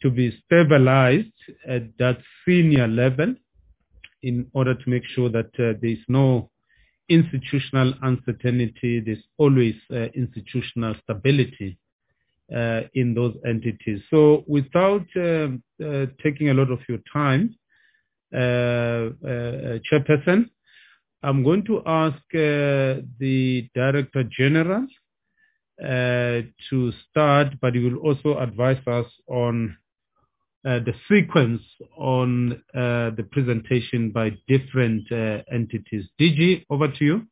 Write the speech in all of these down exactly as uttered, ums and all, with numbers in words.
to be stabilized at that senior level in order to make sure that uh, there is no institutional uncertainty, there's always uh, institutional stability uh, in those entities. So without uh, uh, taking a lot of your time, uh, uh, Chairperson, I'm going to ask uh, the Director General uh, to start, but he will also advise us on uh, the sequence on uh, the presentation by different uh, entities. D G, over to you.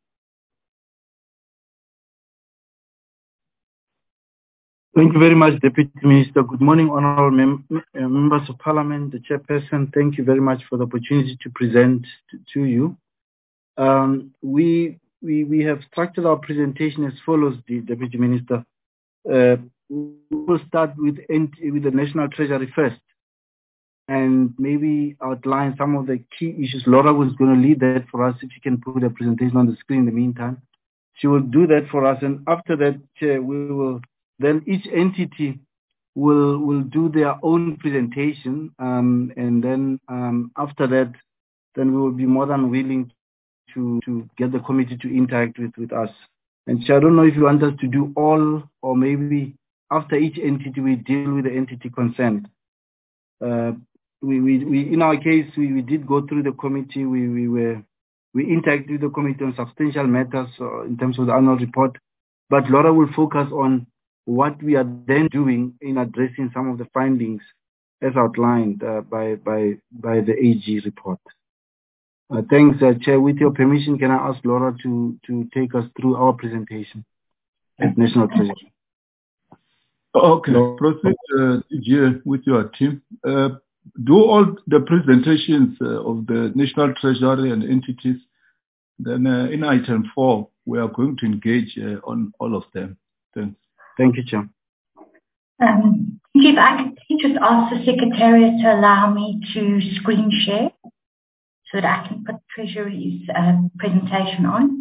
Thank you very much, Deputy Minister. Good morning, honorable mem uh, members of Parliament, the Chairperson. Thank you very much for the opportunity to present to, to you. Um, we, we, we have structured our presentation as follows, the Deputy Minister. Uh, we will start with, with the National Treasury first, and maybe outline some of the key issues. Laura was going to lead that for us. If you can put the presentation on the screen in the meantime, she will do that for us. And after that, Chair, we will then each entity will will do their own presentation, um, and then um, after that, then we will be more than willing to to get the committee to interact with with us. And Chair, I don't know if you want us to do all, or maybe after each entity we deal with the entity concerned. Uh, we, we we in our case we, we did go through the committee. We we were we interacted with the committee on substantial matters uh, in terms of the annual report, but Laura will focus on what we are then doing in addressing some of the findings as outlined uh, by, by, by the A G report. Uh, thanks, uh, Chair. With your permission, can I ask Laura to, to take us through our presentation at National Treasury? Okay, Laura. Proceed, uh, G, with your team. Uh, do all the presentations uh, of the National Treasury and entities. Then uh, in item four, we are going to engage uh, on all of them. Thanks. Thank you, Chair. Um, if I could just ask the Secretariat to allow me to screen share so that I can put Treasury's uh, presentation on.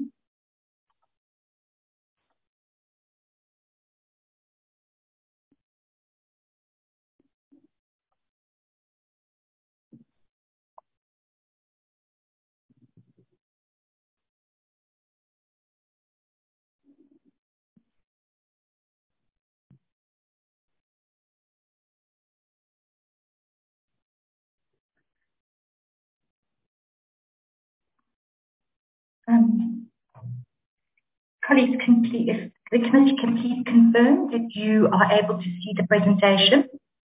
Um, colleagues, can please, if the committee can please confirm that you are able to see the presentation.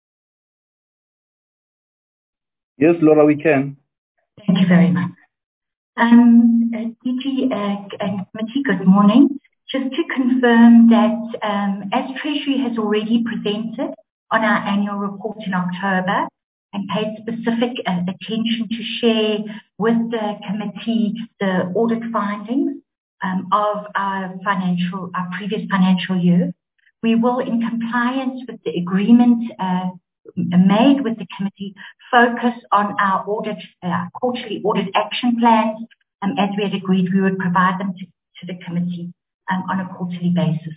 Yes, Laura, we can. Thank you very much. Um, uh, D G uh, and committee, good morning. Just to confirm that um, as Treasury has already presented on our annual report in October, and paid specific uh, attention to share with the committee the audit findings um, of our financial, our previous financial year. We will, in compliance with the agreement uh, made with the committee, focus on our audit, uh, quarterly audit action plans, um, as we had agreed we would provide them to, to the committee um, on a quarterly basis.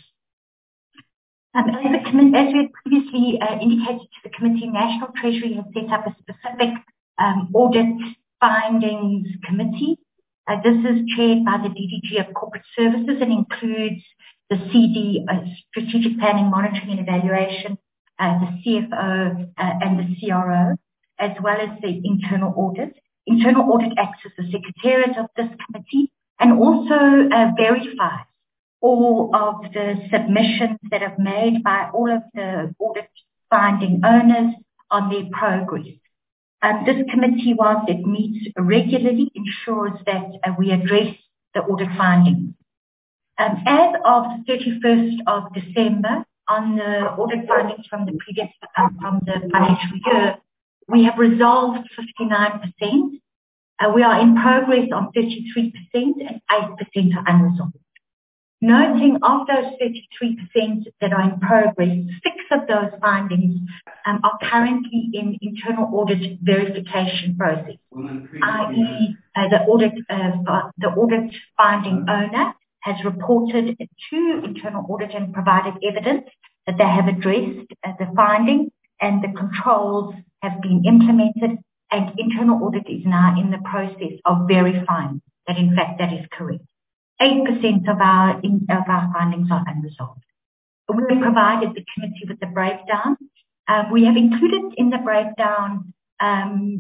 Um, as, the, as we had previously uh, indicated to the committee, National Treasury has set up a specific um, audit findings committee. Uh, this is chaired by the D D G of Corporate Services and includes the C D, uh, Strategic Planning, Monitoring and Evaluation, uh, the C F O uh, and the C R O, as well as the internal audit. Internal audit acts as the secretariat of this committee and also uh, verifies all of the submissions that are made by all of the audit finding owners on their progress. Um, this committee, whilst it meets regularly, ensures that uh, we address the audit findings. Um, as of the thirty-first of December, on the audit findings from the previous, um, from the financial year, we have resolved fifty-nine percent. Uh, we are in progress on thirty-three percent and eight percent are unresolved. Noting of those thirty-three percent that are in progress, six of those findings um, are currently in internal audit verification process, that is, uh, the audit uh, the audit finding owner has reported to internal audit and provided evidence that they have addressed uh, the finding, and the controls have been implemented, and internal audit is now in the process of verifying that in fact that is correct. eight percent of our, in, of our findings are unresolved. We have provided the committee with the breakdown. Uh, we have included in the breakdown um,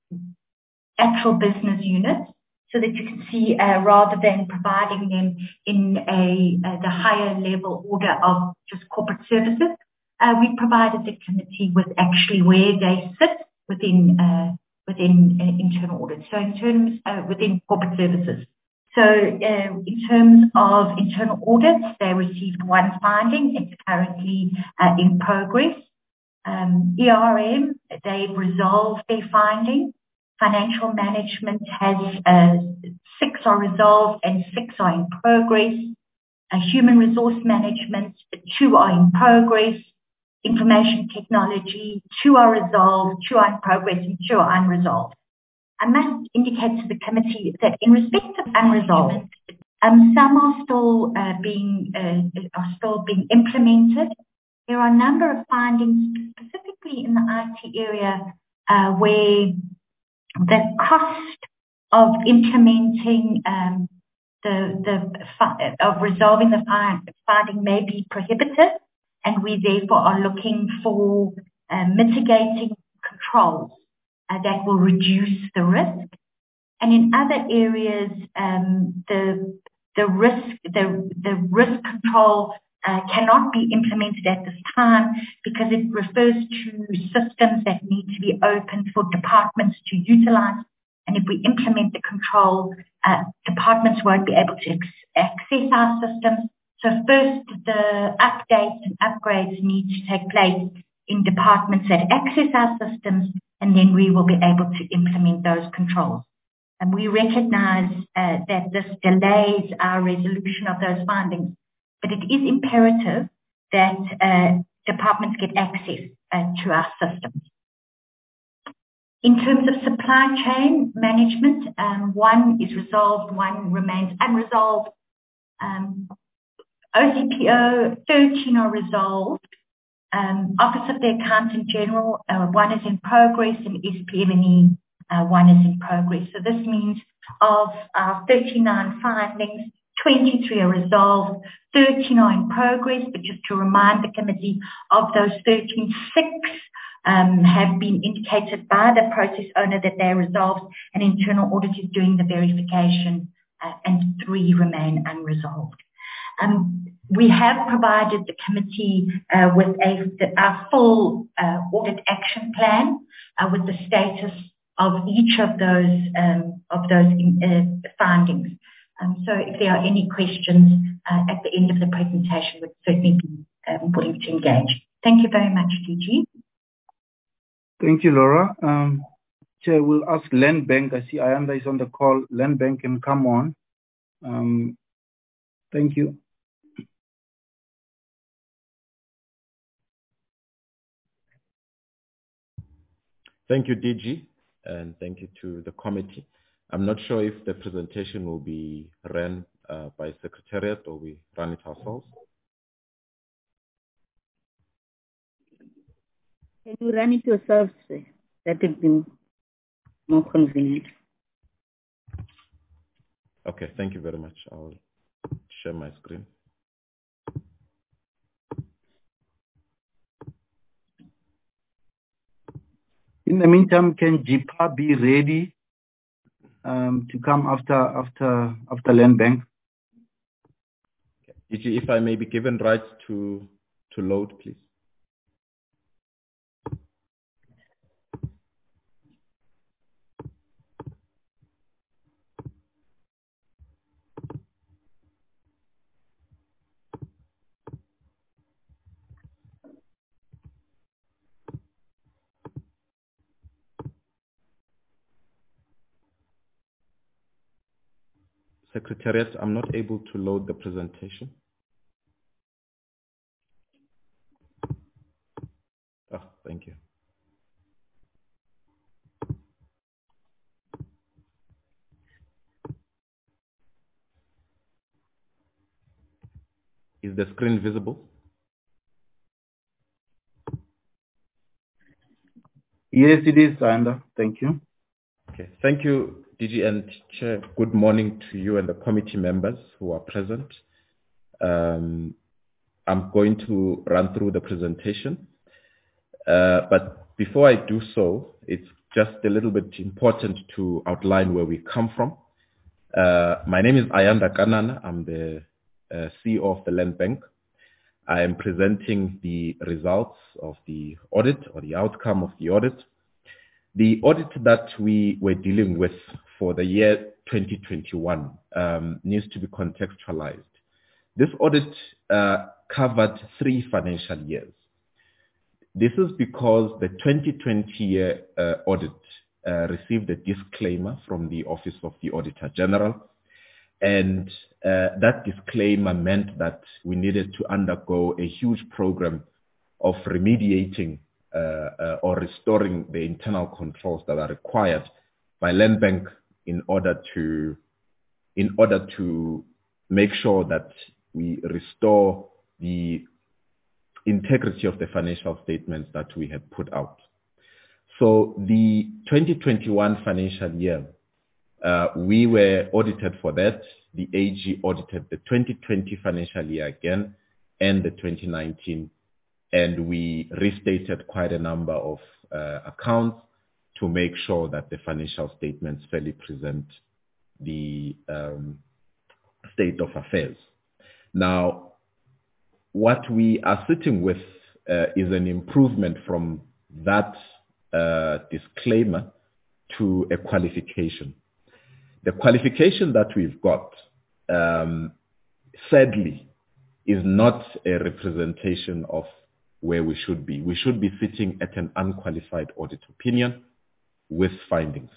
actual business units so that you can see uh, rather than providing them in a, uh, the higher level order of just corporate services, uh, we provided the committee with actually where they sit within uh, within uh, internal audit. So in terms uh, within corporate services. So uh, in terms of internal audits, they received one finding. It's currently uh, in progress. Um, E R M, they've resolved their finding. Financial management has uh, six are resolved and six are in progress. Uh, human resource management, two are in progress. Information technology, two are resolved, two are in progress, and two are unresolved. I must indicate to the committee that in respect of unresolved, um, some are still uh, being uh, are still being implemented. There are a number of findings, specifically in the I T area, uh, where the cost of implementing um, the the of resolving the finding may be prohibitive, and we therefore are looking for uh, mitigating controls Uh, that will reduce the risk. And in other areas, um, the the risk the the risk control uh, cannot be implemented at this time because it refers to systems that need to be open for departments to utilize. And if we implement the control, uh, departments won't be able to ex- access our systems. So first, the updates and upgrades need to take place in departments that access our systems, and then we will be able to implement those controls. And we recognize uh, that this delays our resolution of those findings, but it is imperative that uh, departments get access uh, to our systems. In terms of supply chain management, um, one is resolved, one remains unresolved. Um, O C P O, thirteen are resolved. Um, Office of the Accountant General, uh, one is in progress, and S P M and E, uh, one is in progress. So this means of our thirty-nine findings, twenty-three are resolved, thirteen are in progress, but just to remind the committee, of those thirteen, six um, have been indicated by the process owner that they are resolved, and internal audit is doing the verification, uh, and three remain unresolved. Um, we have provided the committee uh, with a, a full uh, audit action plan uh, with the status of each of those um, of those uh, findings. Um, so if there are any questions uh, at the end of the presentation, we'd certainly be um, willing to engage. Thank you very much, D G. Thank you, Laura. Um, Chair, we'll ask Land Bank. I see Ayanda is on the call. Land Bank can come on. Um, thank you. Thank you, D G, and thank you to the committee. I'm not sure if the presentation will be run uh, by Secretariat or we run it ourselves. Can you run it yourself, sir? That would be more convenient. Okay, thank you very much. I'll share my screen. In the meantime, can J P A be ready um, to come after after after Land Bank? D G, if I may be given rights to to load, please. Secretariat, I'm not able to load the presentation. Oh, thank you. Is the screen visible? Yes, it is, Ayanda. Thank you. Okay. Thank you, D G and Chair. Good morning to you and the committee members who are present. Um, I'm going to run through the presentation. Uh, but before I do so, it's just a little bit important to outline where we come from. Uh, my name is Ayanda Kanana. I'm the uh, C E O of the Land Bank. I am presenting the results of the audit or the outcome of the audit. The audit that we were dealing with for the year twenty twenty-one um, needs to be contextualized. This audit uh, covered three financial years. This is because the twenty twenty year uh, audit uh, received a disclaimer from the Office of the Auditor General, and uh, that disclaimer meant that we needed to undergo a huge program of remediating uh, uh, or restoring the internal controls that are required by Land Bank in order to in order to make sure that we restore the integrity of the financial statements that we had put out. So the twenty twenty-one financial year, uh, we were audited for that. The A G audited the twenty twenty financial year again and the twenty nineteen, and we restated quite a number of uh, accounts to make sure that the financial statements fairly present the um, state of affairs. Now, what we are sitting with uh, is an improvement from that uh, disclaimer to a qualification. The qualification that we've got, um, sadly, is not a representation of where we should be. We should be sitting at an unqualified audit opinion with findings.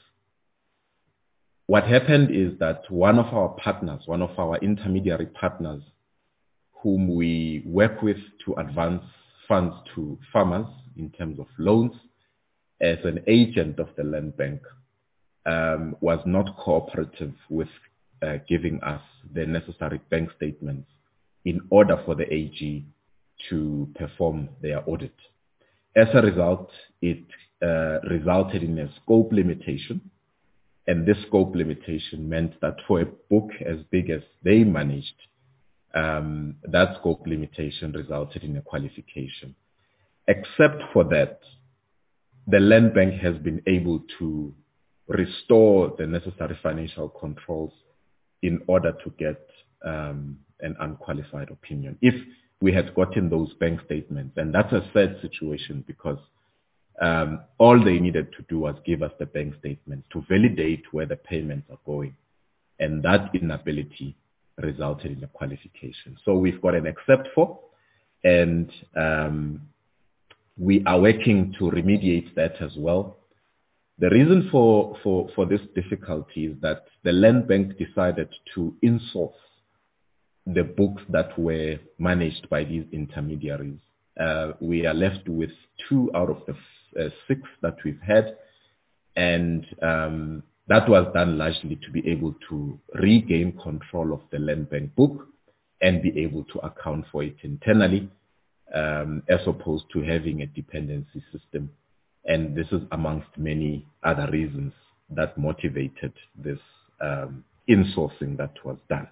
What happened is that one of our partners, one of our intermediary partners, whom we work with to advance funds to farmers in terms of loans as an agent of the Land Bank, um, was not cooperative with uh, giving us the necessary bank statements in order for the A G to perform their audit. As a result, it uh, resulted in a scope limitation, and this scope limitation meant that for a book as big as they managed, Um, that scope limitation resulted in a qualification. Except for that, the Land Bank has been able to restore the necessary financial controls in order to get um, an unqualified opinion. If we had gotten those bank statements, and that's a sad situation because um, all they needed to do was give us the bank statements to validate where the payments are going. And that inability resulted in a qualification. So we've got an except for, and um, we are working to remediate that as well. The reason for, for, for this difficulty is that the Land Bank decided to insource the books that were managed by these intermediaries. Uh, we are left with two out of the uh, six that we've had, and um, that was done largely to be able to regain control of the Land Bank book and be able to account for it internally, um, as opposed to having a dependency system. And this is amongst many other reasons that motivated this um, insourcing that was done.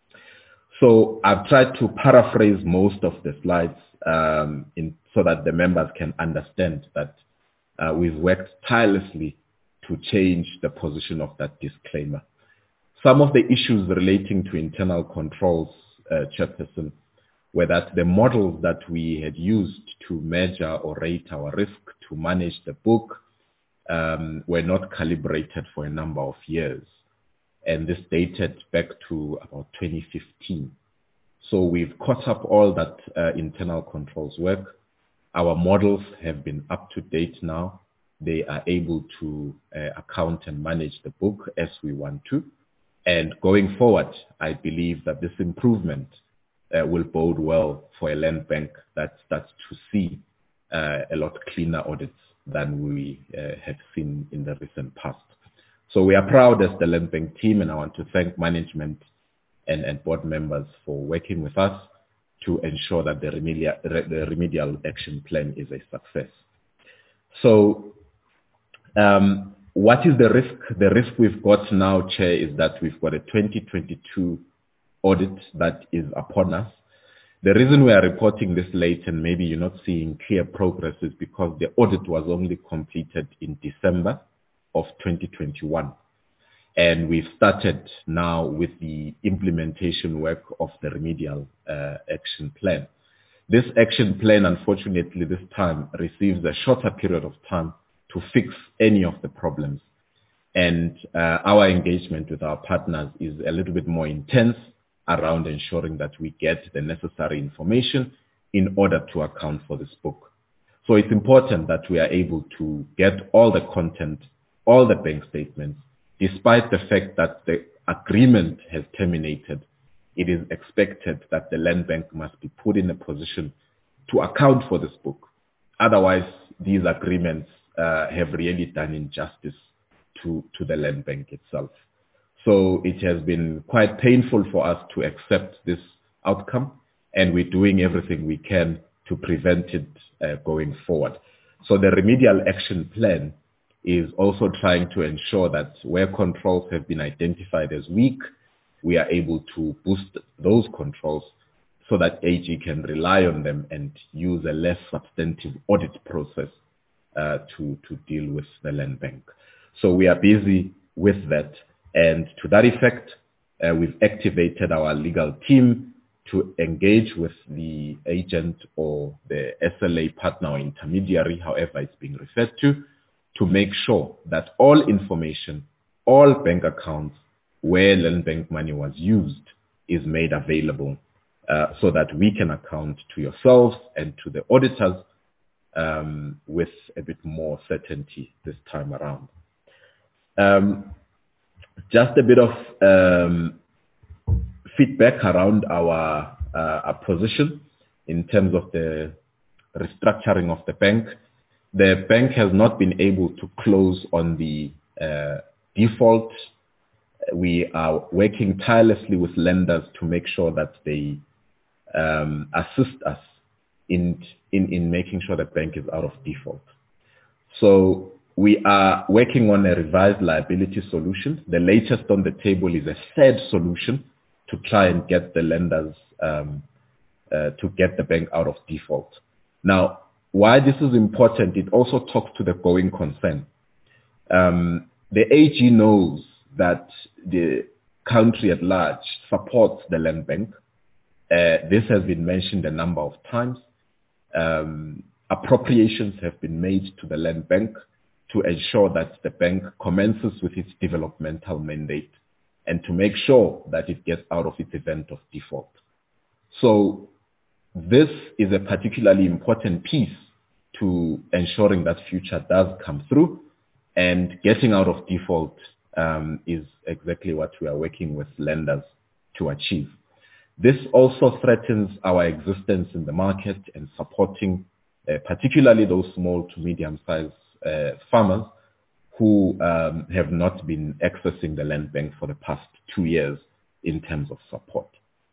So I've tried to paraphrase most of the slides um, in, so that the members can understand that uh, we've worked tirelessly to change the position of that disclaimer. Some of the issues relating to internal controls, uh, Chairperson, were that the models that we had used to measure or rate our risk to manage the book um, were not calibrated for a number of years. And this dated back to about twenty fifteen. So we've caught up all that uh, internal controls work. Our models have been up to date now. They are able to uh, account and manage the book as we want to. And going forward, I believe that this improvement uh, will bode well for a Land Bank that starts to see uh, a lot cleaner audits than we uh, have seen in the recent past. So we are proud as the Land Bank team, and I want to thank management and, and board members for working with us to ensure that the remedial, the remedial action plan is a success. So Um, what is the risk? The risk we've got now, Chair, is that we've got a twenty twenty-two audit that is upon us. The reason we are reporting this late and maybe you're not seeing clear progress is because the audit was only completed in December of twenty twenty-one. And we've started now with the implementation work of the remedial uh, action plan. This action plan, unfortunately, this time receives a shorter period of time to fix any of the problems. And uh, our engagement with our partners is a little bit more intense around ensuring that we get the necessary information in order to account for this book. So it's important that we are able to get all the content, all the bank statements, despite the fact that the agreement has terminated. It is expected that the Land Bank must be put in a position to account for this book. Otherwise, these agreements uh, have really done injustice to, to the Land Bank itself. So it has been quite painful for us to accept this outcome, and we're doing everything we can to prevent it uh, going forward. So the remedial action plan is also trying to ensure that where controls have been identified as weak, we are able to boost those controls so that A G can rely on them and use a less substantive audit process uh, to, to deal with the Land Bank. So we are busy with that. And to that effect, uh, we've activated our legal team to engage with the agent or the S L A partner or intermediary, however it's being referred to, to make sure that all information, all bank accounts where Land Bank money was used is made available uh, so that we can account to yourselves and to the auditors um, with a bit more certainty this time around. Um, just a bit of um, feedback around our, uh, our position in terms of the restructuring of the bank. The bank has not been able to close on the uh, default. We are working tirelessly with lenders to make sure that they um, assist us in, in, in making sure the bank is out of default. So we are working on a revised liability solution. The latest on the table is a third solution to try and get the lenders um, uh, to get the bank out of default. Now, why this is important, it also talks to the going concern. Um, the A G knows that the country at large supports the Land Bank. Uh, this has been mentioned a number of times. Um, appropriations have been made to the Land Bank to ensure that the bank commences with its developmental mandate and to make sure that it gets out of its event of default. So this is a particularly important piece to ensuring that future does come through, and getting out of default um, is exactly what we are working with lenders to achieve. This also threatens our existence in the market and supporting uh, particularly those small to medium-sized uh, farmers who um, have not been accessing the Land Bank for the past two years in terms of support.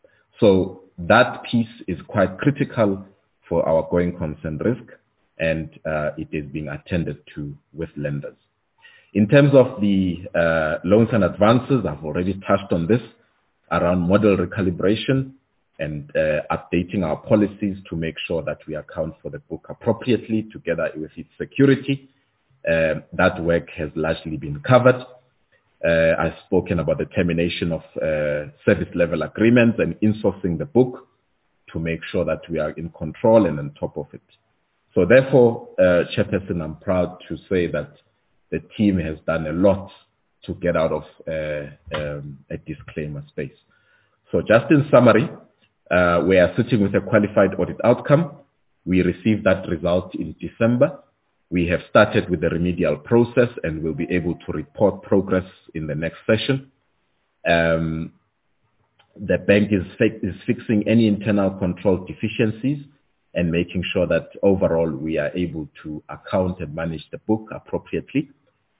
So that piece is quite critical for our going concern risk, and uh, it is being attended to with lenders. In terms of the uh, loans and advances, I've already touched on this around model recalibration and uh, updating our policies to make sure that we account for the book appropriately together with its security. Uh, that work has largely been covered. Uh, I've spoken about the termination of uh, service level agreements and insourcing the book to make sure that we are in control and on top of it. So therefore, uh, Chairperson, I'm proud to say that the team has done a lot to get out of uh, um, a disclaimer space. So just in summary, uh, we are sitting with a qualified audit outcome. We received that result in December. We have started with the remedial process and will be able to report progress in the next session. Um, the bank is, fi- is fixing any internal control deficiencies and making sure that overall we are able to account and manage the book appropriately.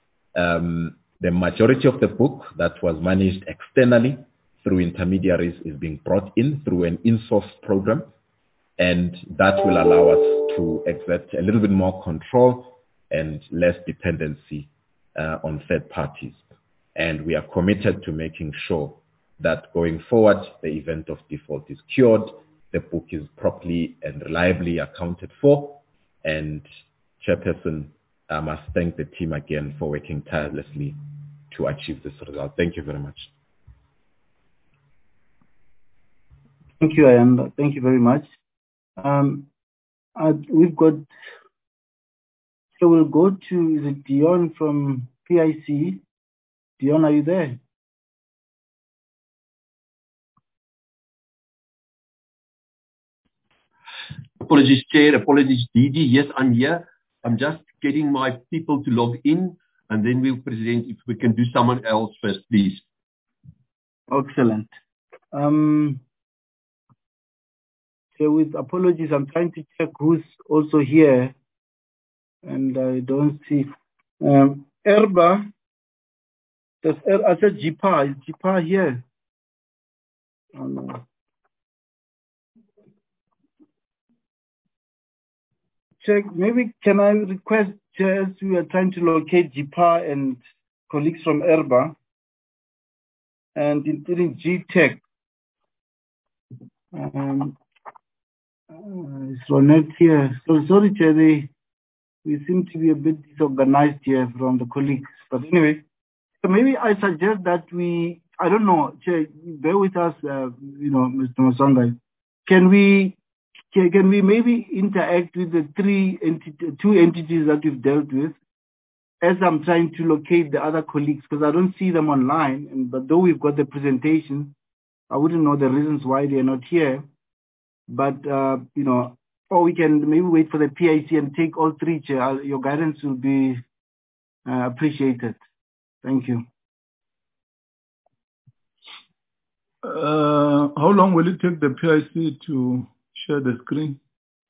Um, the majority of the book that was managed externally through intermediaries is being brought in through an in-source program, and that will allow us to exert a little bit more control and less dependency uh, on third parties. And we are committed to making sure that going forward, the event of default is cured, the book is properly and reliably accounted for. And Chairperson, I must thank the team again for working tirelessly to achieve this result. Thank you very much. Thank you, Ayanda. Thank you very much. Um, uh, we've got, so we'll go to, is it Dion from P I C? Dion, are you there? Apologies, Chair. Apologies, D G. Yes, I'm here. I'm just getting my people to log in, and then we'll present. If we can do someone else first, please. Excellent. Um, so with apologies, I'm trying to check who's also here, and I don't see. Um, Erba, does er, I said Jipa, is Jipa here? Oh, no. Check, maybe can I request, as we are trying to locate Jipa and colleagues from Erba, and including G Tech. Um, uh, is Ronette here? So sorry, Chair, they, we seem to be a bit disorganized here from the colleagues. But anyway, so maybe I suggest that we, I don't know, Chair, bear with us, uh, you know, Mister Masanga. Can we, can, can we maybe interact with the three enti- two entities that we've dealt with, as I'm trying to locate the other colleagues, because I don't see them online, and but though we've got the presentation, I wouldn't know the reasons why they're not here. But, uh, you know, or we can maybe wait for the P I C and take all three, Chair. Your guidance will be uh, appreciated. Thank you. Uh, how long will it take the P I C to share the screen?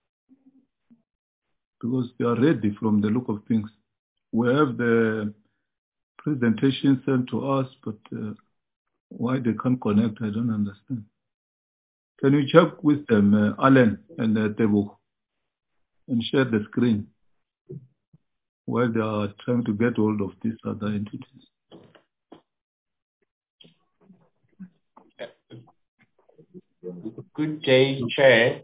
Because they are ready from the look of things. We have the presentation sent to us, but uh, why they can't connect, I don't understand. Can you check with them, uh, Alan and uh, Tebo, and share the screen while they are trying to get hold of these other entities? Good day, Chair.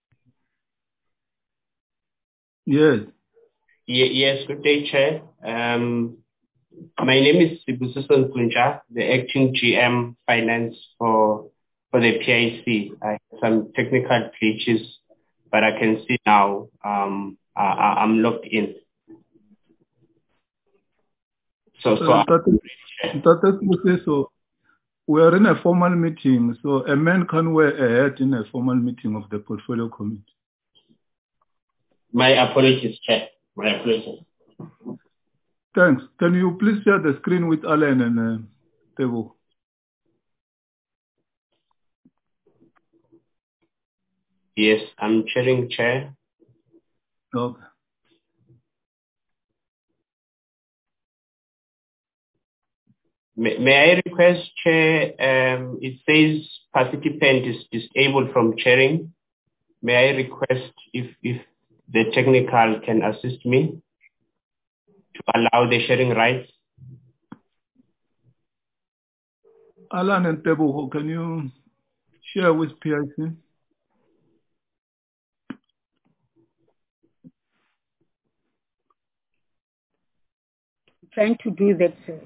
Yes. Ye yes, good day, Chair. Um, my name is Sibusiso Nkunja, the acting G M Finance for for the P I C. I have some technical glitches, but I can see now um, I, I'm logged in. So, so, uh, that, so we are in a formal meeting, so a man can wear a hat in a formal meeting of the portfolio committee. My apologies, Chair. My apologies. Thanks. Can you please share the screen with Alan and uh, Tebo? Yes, I'm chairing, Chair. Okay. May, may I request, Chair, um, it says participant is disabled from chairing. May I request if, if the technical can assist me to allow the sharing rights? Alan and Tebo, can you share with P I C? Trying to do that, sir.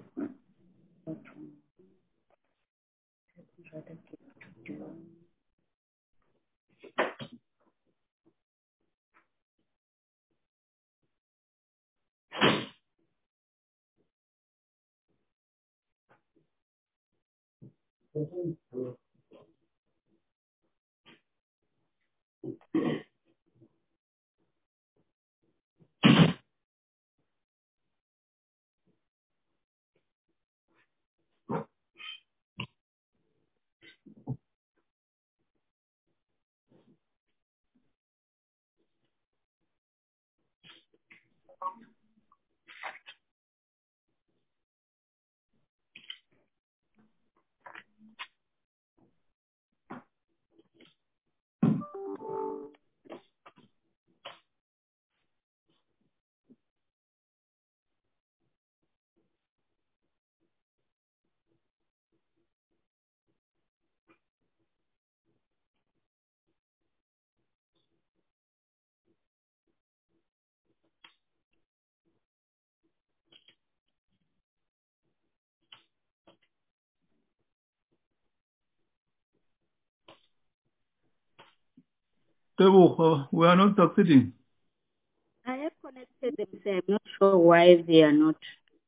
Tebo, we are not succeeding. I have connected them, so I'm not sure why they are not.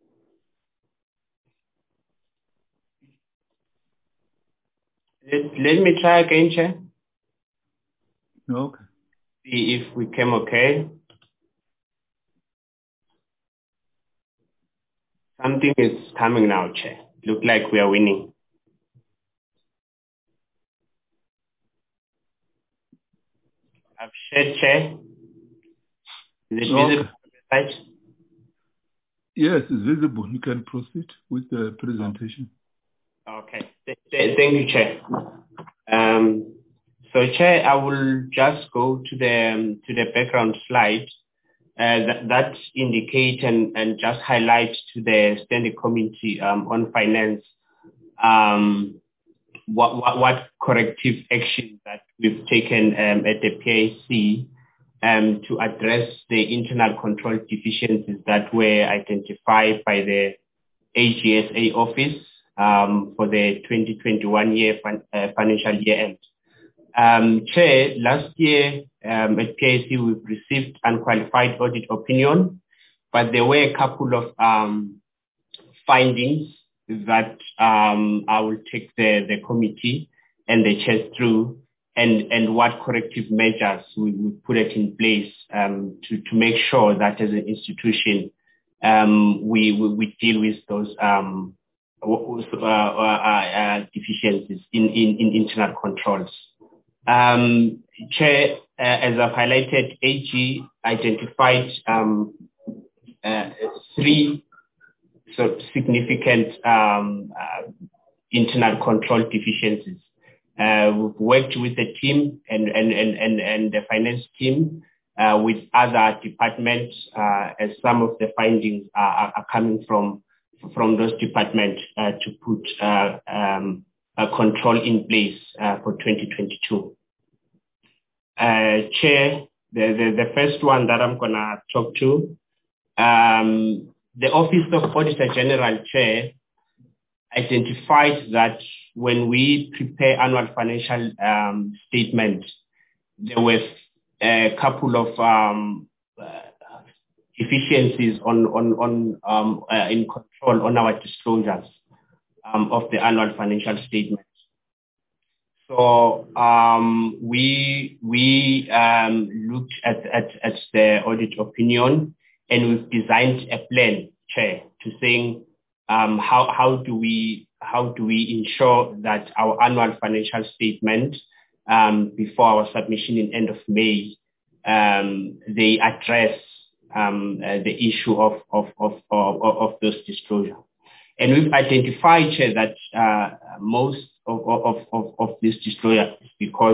Let, let me try again, Chair. Okay. See if we came okay. Something is coming now, Chair. Look like we are winning. I've shared, Chair. Is it Okay. visible on the site? Yes, it's visible. You can proceed with the presentation. Okay. Th th thank you, Chair. Um, so, Chair, I will just go to the um, to the background slide uh, that, that indicate and, and just highlight to the Standing Committee um, on Finance um, what, what what corrective actions that we've taken um, at the P I C um, to address the internal control deficiencies that were identified by the A G S A office um, for the twenty twenty-one year fin uh, financial year end. Um, Chair, last year um, at P I C we've received unqualified audit opinion, but there were a couple of um, findings that um, I will take the, the committee and the chair through and, and what corrective measures we, we put it in place um, to, to make sure that as an institution um, we, we, we deal with those um, uh, uh, uh, deficiencies in, in, in internal controls. Um, Chair, uh, as I've highlighted, A G identified um, uh, three so significant um, uh, internal control deficiencies. Uh, we've worked with the team and, and, and, and, and the finance team uh, with other departments uh, as some of the findings are, are coming from, from those departments uh, to put uh, um, a control in place uh, for twenty twenty-two. Uh, Chair, the, the, the first one that I'm going to talk to, um, the Office of Auditor General, Chair, identified that when we prepare annual financial um, statement, there were a couple of um, uh, deficiencies on, on, on um, uh, in control on our disclosures um, of the annual financial statement. So um, we we um, looked at, at, at the audit opinion and we've designed a plan, Chair, to saying um, how how do we how do we ensure that our annual financial statement um, before our submission in end of May um, they address um, uh, the issue of of of of, of those disclosure. And we've identified, Chair, that uh, most of, of, of, of this disclosure is because,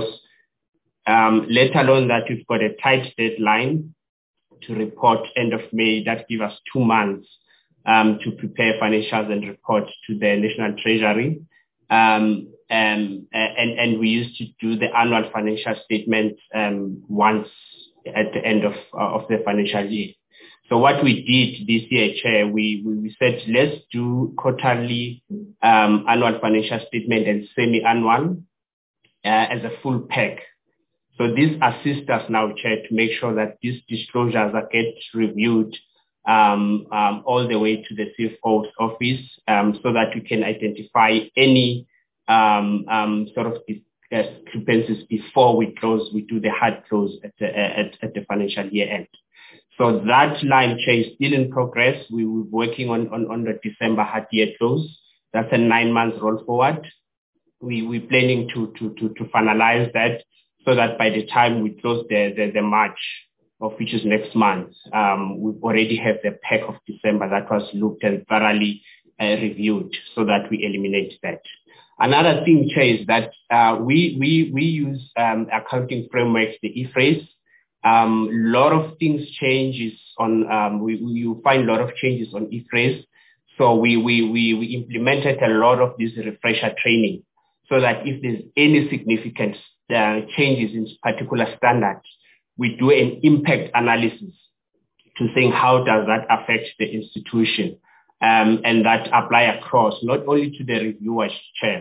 um, let alone that we've got a tight deadline to report end of May, that gives us two months um, to prepare financials and report to the National Treasury. Um, um, and, and we used to do the annual financial statement um, once at the end of, uh, of the financial year. So what we did this year, Chair, we, we, we said, let's do quarterly um, annual financial statement and semi-annual uh, as a full pack. So this assists us now, Chair, to make sure that these disclosures are get reviewed um, um, all the way to the C F O's office um, so that we can identify any um, um, sort of discrepancies before we close, we do the hard close at the, at, at the financial year end. So that line, Chair, is still in progress. We were working on, on, on the December hard year close. That's a nine months roll forward. We, we're planning to, to, to, to finalize that so that by the time we close the, the, the March, of which is next month, um, we already have the pack of December that was looked and thoroughly uh, reviewed so that we eliminate that. Another thing, Chair, is that uh, we, we, we use um, accounting frameworks, the I F R S. A um, lot of things changes on, um, we, we, you find a lot of changes on I F R S. So we, we, we, we implemented a lot of this refresher training so that if there's any significant uh, changes in particular standards, we do an impact analysis to saying how does that affect the institution um, and that apply across not only to the reviewers, Chair,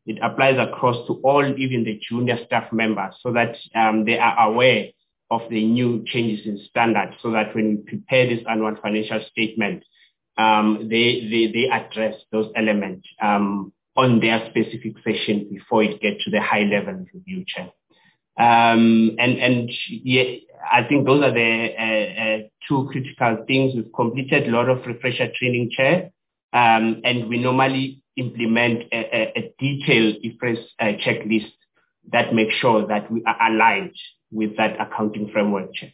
It applies across to all, even the junior staff members, so that um, they are aware of the new changes in standards, so that when we prepare this annual financial statement, um, they, they, they address those elements um, on their specific session before it gets to the high level review, Chair. Um, and, and yeah, I think those are the uh, uh, two critical things. We've completed a lot of refresher training, Chair, um, and we normally implement a, a, a detailed I F R S uh, checklist that makes sure that we are aligned with that accounting framework, Chair.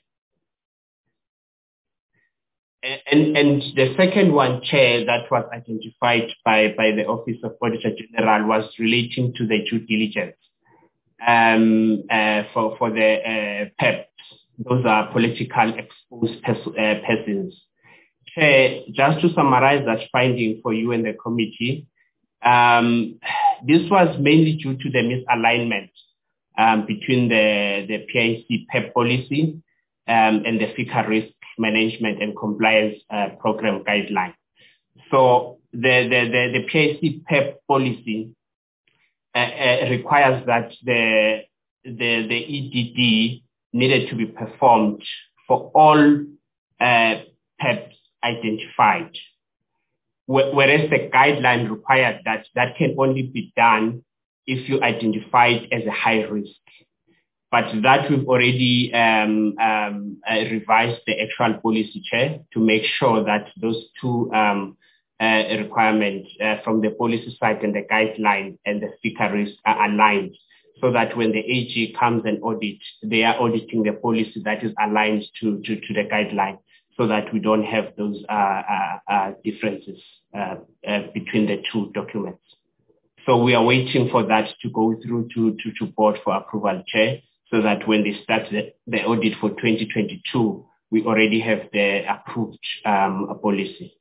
And, and the second one, Chair, that was identified by, by the Office of Auditor General was relating to the due diligence um, uh, for, for the uh, P E Ps. Those are political exposed pers uh, persons. Chair, just to summarize that finding for you and the committee, um, this was mainly due to the misalignment um, between the, the P I C P E P policy um, and the FICA risk management and compliance uh, program guideline. So the, the, the, the P I C P E P policy uh, uh, requires that the, the, the E D D needed to be performed for all uh, P E Ps identified, whereas the guideline required that that can only be done if you identify it as a high risk. But that we've already um, um, uh, revised the actual policy, Chair, to make sure that those two um, uh, requirements uh, from the policy side and the guideline and the FICA risk are aligned, so that when the A G comes and audit, they are auditing the policy that is aligned to, to, to the guideline, so that we don't have those uh, uh, uh, differences uh, uh, between the two documents. So we are waiting for that to go through to, to, to board for approval, Chair, so that when they start the, the audit for twenty twenty-two, we already have the approved um, policy.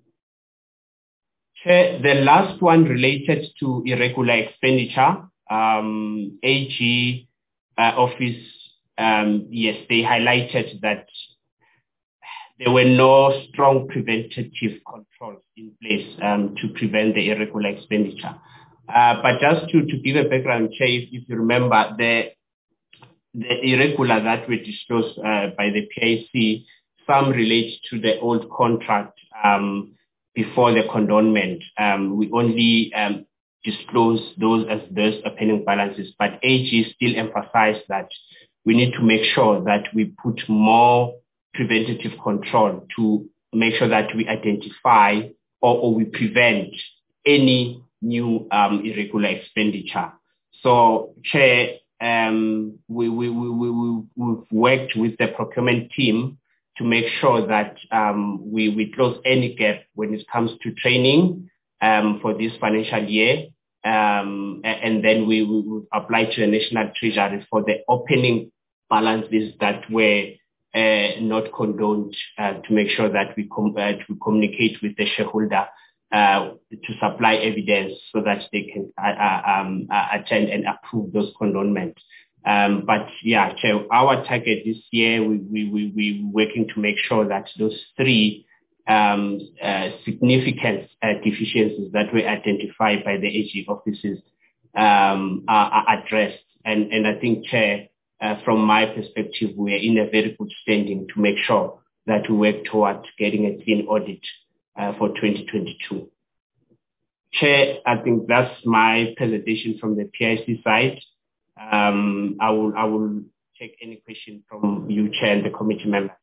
Chair, the last one related to irregular expenditure. Um, A G uh, office, um, yes, they highlighted that there were no strong preventative controls in place um, to prevent the irregular expenditure. Uh, but just to, to give a background, Chair, if, if you remember, the, the irregular that were disclosed uh, by the P I C, some relate to the old contract um, before the condonment. Um, we only um, disclose those as those opening balances, but A G still emphasized that we need to make sure that we put more preventative control to make sure that we identify or, or we prevent any new um, irregular expenditure. So, Chair, um, we, we, we, we, we've worked with the procurement team to make sure that um, we, we close any gap when it comes to training um, for this financial year. Um, and then we will apply to the National Treasury for the opening balances that were uh, not condoned uh, to make sure that we, com uh, we communicate with the shareholder uh, to supply evidence so that they can uh, um, uh, attend and approve those condonments. Um, but yeah, Chair, our target this year, we, we, we, we're working to make sure that those three um, uh, significant uh, deficiencies that were identified by the A G offices um, are, are addressed. And, and I think, Chair, uh, from my perspective, we are in a very good standing to make sure that we work towards getting a clean audit uh, for twenty twenty-two. Chair, I think that's my presentation from the P I C side. Um, I will, I will take any question from you, Chair, and the committee members.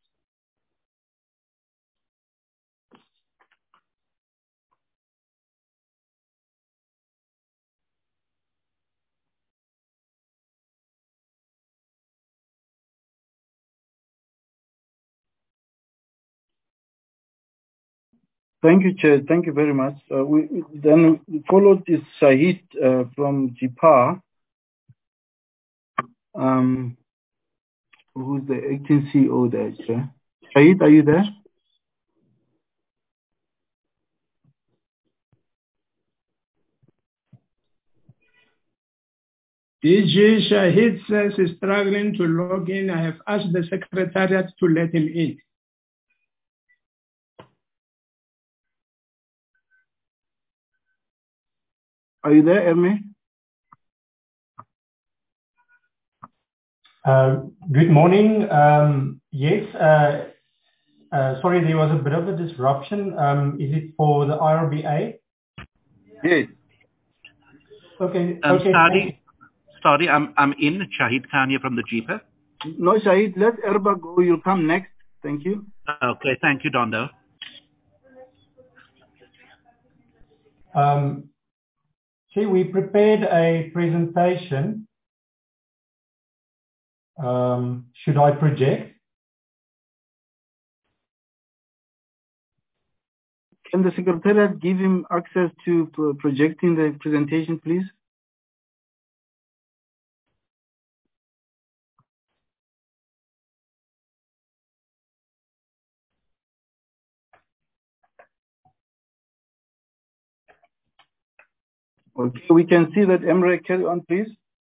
Thank you, Chair. Thank you very much. Uh, we then followed is Shahid uh, from G P A R, um, who's the acting C E O there, Chair. Shahid, are you there? D G Shahid says he's struggling to log in. I have asked the secretariat to let him in. Are you there, Emmy? Uh, Good morning. Um, Yes, uh, uh, sorry, there was a bit of a disruption. Um, Is it for the I R B A? Yes. Okay. Um, Okay. Sorry, sorry, I'm I'm in. Shahid Khan here from the G P A. No, Shahid, let Erba go. You'll come next. Thank you. Okay, thank you, Dondo. Um, See, we prepared a presentation. Um, Should I project? Can the Secretariat give him access to pro- projecting the presentation, please? Okay, we can see that. Emre, carry on, please.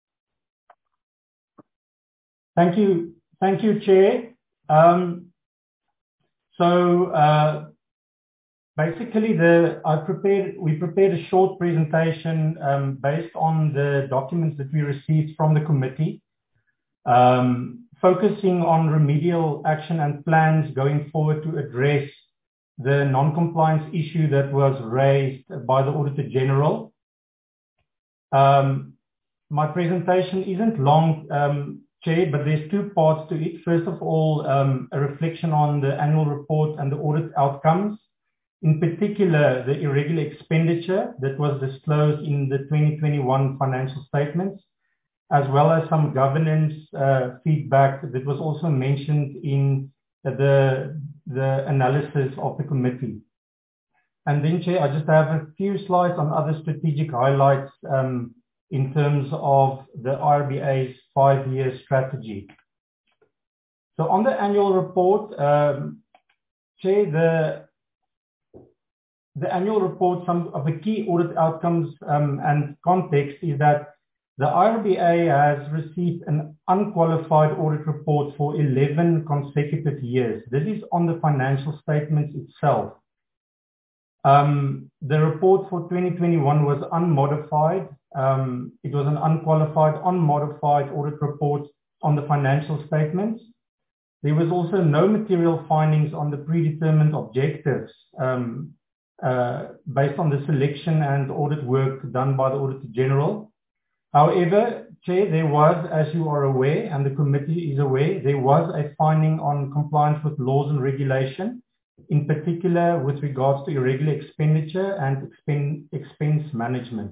Thank you. Thank you, Chair. Um, So, uh, basically, the I prepared we prepared a short presentation um, based on the documents that we received from the committee, um, focusing on remedial action and plans going forward to address the non-compliance issue that was raised by the Auditor General. Um, my presentation isn't long, um, Chair, but there's two parts to it. First of all, um, a reflection on the annual report and the audit outcomes. In particular, the irregular expenditure that was disclosed in the twenty twenty-one financial statements, as well as some governance uh, feedback that was also mentioned in the, the analysis of the committee. And then, Chair, I just have a few slides on other strategic highlights um, in terms of the I R B A's five-year strategy. So on the annual report, um, Chair, the The annual report, some of the key audit outcomes um, and context is that the I R B A has received an unqualified audit report for eleven consecutive years. This is on the financial statements itself. Um, the report for twenty twenty-one was unmodified. Um, it was an unqualified, unmodified audit report on the financial statements. There was also no material findings on the predetermined objectives um, uh, based on the selection and audit work done by the Auditor General. However, Chair, there was, as you are aware, and the committee is aware, there was a finding on compliance with laws and regulation, in particular with regards to irregular expenditure and expen expense management.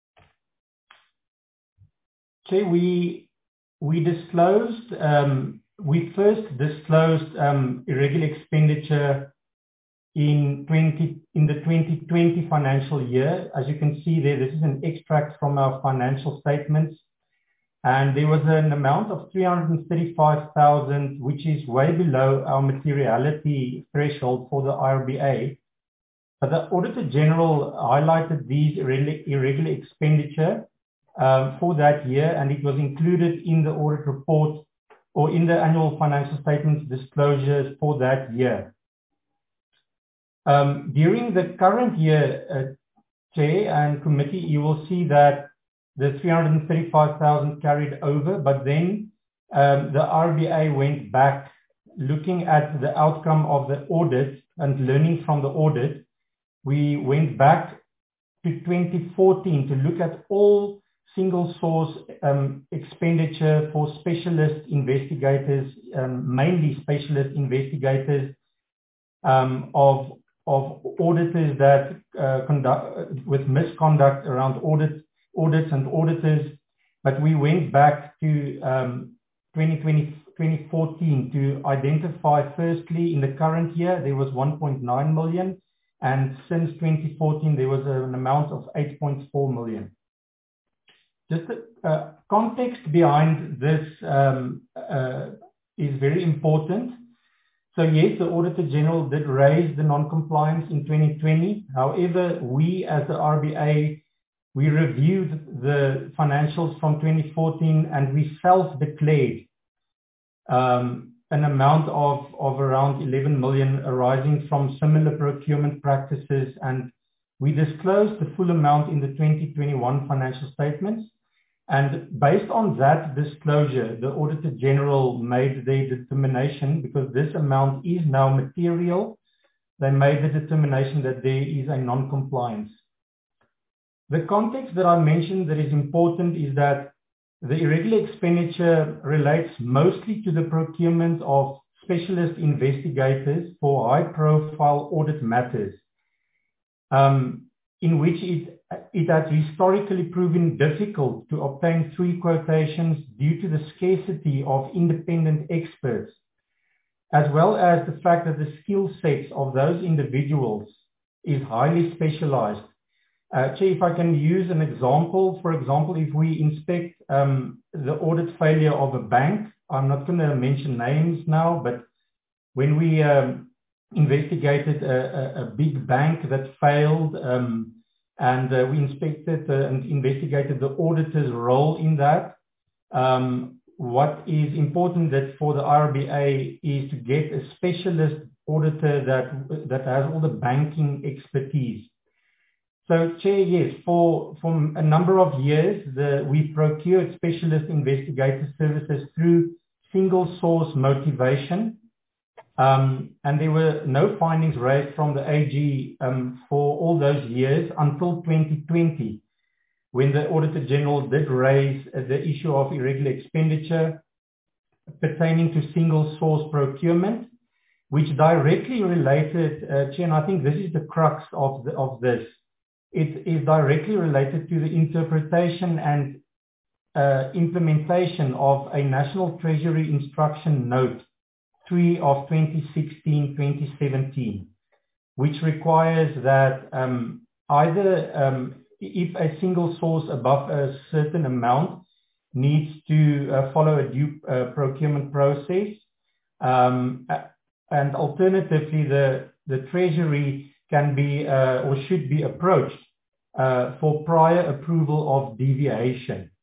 Chair, we, we disclosed, um, we first disclosed um, irregular expenditure in twenty in the twenty twenty financial year. As you can see there, this is an extract from our financial statements, and there was an amount of three hundred thirty-five thousand, which is way below our materiality threshold for the I R B A. But the Auditor General highlighted these irregular expenditure um, for that year, and it was included in the audit report or in the annual financial statements disclosures for that year. Um, during the current year, uh, Chair and Committee, you will see that the three hundred thirty-five thousand carried over, but then um, the I R B A went back looking at the outcome of the audit and learning from the audit. We went back to twenty fourteen to look at all single source um, expenditure for specialist investigators, um, mainly specialist investigators um, of of auditors that uh, conduct with misconduct around audit audits and auditors. But we went back to um, twenty twenty, twenty fourteen to identify, firstly, in the current year, there was one point nine million, and since twenty fourteen, there was an amount of eight point four million. Just the uh, context behind this um, uh, is very important. So yes, the Auditor General did raise the non-compliance in twenty twenty. However, we as the I R B A, we reviewed the financials from twenty fourteen and we self-declared um, an amount of, of around eleven million arising from similar procurement practices, and we disclosed the full amount in the twenty twenty-one financial statements. And based on that disclosure, the Auditor General made the determination, because this amount is now material, they made the determination that there is a non-compliance. The context that I mentioned that is important is that the irregular expenditure relates mostly to the procurement of specialist investigators for high-profile audit matters, um, in which it, it has historically proven difficult to obtain three quotations due to the scarcity of independent experts, as well as the fact that the skill sets of those individuals is highly specialized. Uh, Chair, if I can use an example, for example, if we inspect um, the audit failure of a bank, I'm not going to mention names now, but when we um, investigated a, a, a big bank that failed, um, and uh, we inspected uh, and investigated the auditor's role in that, um, what is important that for the R B A is to get a specialist auditor that, that has all the banking expertise. So, Chair, yes, for, for a number of years, the, we procured specialist investigator services through single source motivation, um, and there were no findings raised from the A G um, for all those years until twenty twenty, when the Auditor General did raise uh, the issue of irregular expenditure pertaining to single source procurement, which directly related, uh, Chair, and I think this is the crux of, the, of this, it is directly related to the interpretation and uh, implementation of a National Treasury Instruction Note three of twenty sixteen twenty seventeen, which requires that um, either um, if a single source above a certain amount needs to uh, follow a due uh, procurement process, um, and alternatively the, the Treasury can be uh, or should be approached uh, for prior approval of deviation.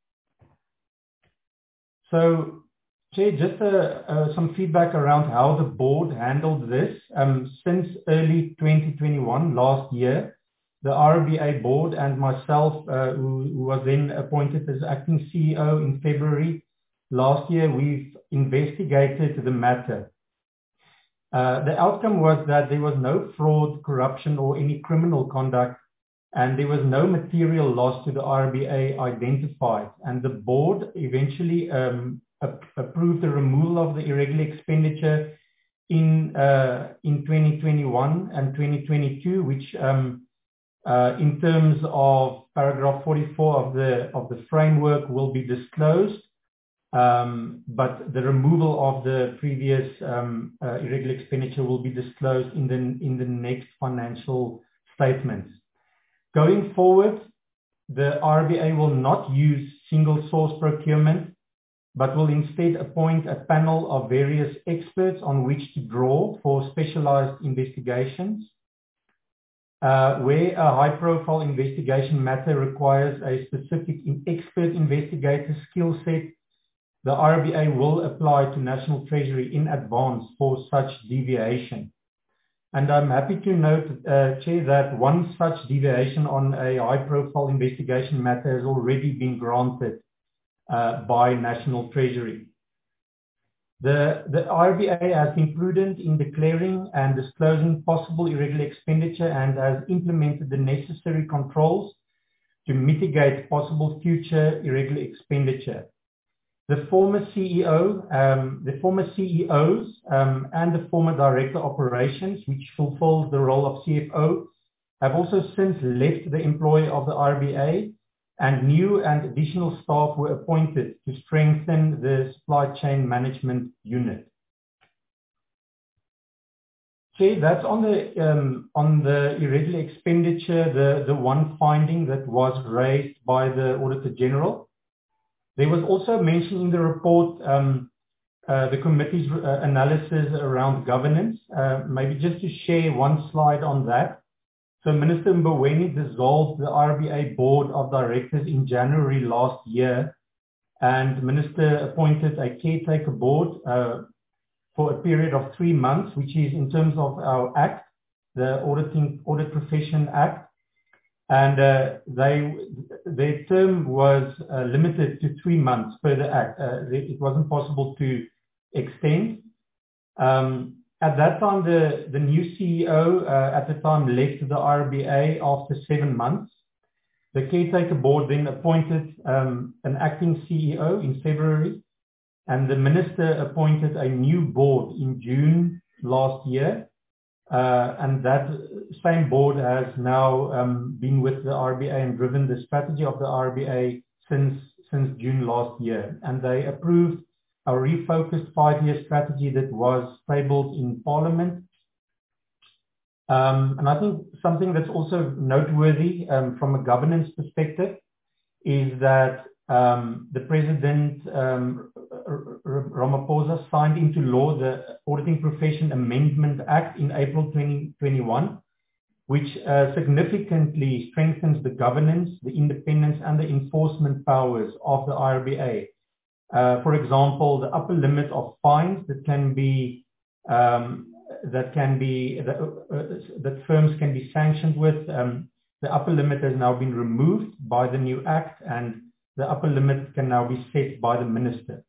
So, Chair, just uh, uh, some feedback around how the board handled this. Um, since early twenty twenty-one, last year, the R B A board and myself, uh, who, who was then appointed as acting C E O in February last year, we've investigated the matter. Uh, the outcome was that there was no fraud, corruption, or any criminal conduct, and there was no material loss to the R B A identified. And the board eventually um, ap- approved the removal of the irregular expenditure in uh, in twenty twenty-one and twenty twenty-two, which um, uh, in terms of paragraph forty-four of the of the framework will be disclosed. Um, but the removal of the previous um, uh, irregular expenditure will be disclosed in the in the next financial statements. Going forward, the R B A will not use single source procurement, but will instead appoint a panel of various experts on which to draw for specialized investigations. Uh, where a high-profile investigation matter requires a specific expert investigator skill set, the R B A will apply to National Treasury in advance for such deviation. And I'm happy to note, uh, Chair, that one such deviation on a high-profile investigation matter has already been granted uh, by National Treasury. The, the R B A has been prudent in declaring and disclosing possible irregular expenditure and has implemented the necessary controls to mitigate possible future irregular expenditure. The former C E O, um, the former C E Os, um, and the former Director Operations, which fulfills the role of C F O, have also since left the employ of the R B A, and new and additional staff were appointed to strengthen the supply chain management unit. Chair, that's on the um, on the irregular expenditure, the, the one finding that was raised by the Auditor General. There was also mentioned in the report um, uh, the committee's uh, analysis around governance. Uh, maybe just to share one slide on that. So Minister Mboweni dissolved the R B A Board of Directors in January last year, and Minister appointed a caretaker board uh, for a period of three months, which is in terms of our Act, the Auditing Audit Profession Act. And uh, they, their term was uh, limited to three months per the Act. Uh, it wasn't possible to extend. Um, at that time, the, the new C E O uh, at the time left the R B A after seven months. The caretaker board then appointed um, an acting C E O in February, and the minister appointed a new board in June last year. Uh, and that same board has now um, been with the R B A and driven the strategy of the R B A since, since June last year. And they approved a refocused five-year strategy that was tabled in Parliament. Um, and I think something that's also noteworthy um, from a governance perspective is that um, the President um, Ramaphosa signed into law the Auditing Profession Amendment Act in April twenty twenty-one, which uh, significantly strengthens the governance, the independence, and the enforcement powers of the R B A. Uh, for example, the upper limit of fines that can be um, that can be that, uh, that firms can be sanctioned with. Um, the upper limit has now been removed by the new act, and the upper limit can now be set by the minister.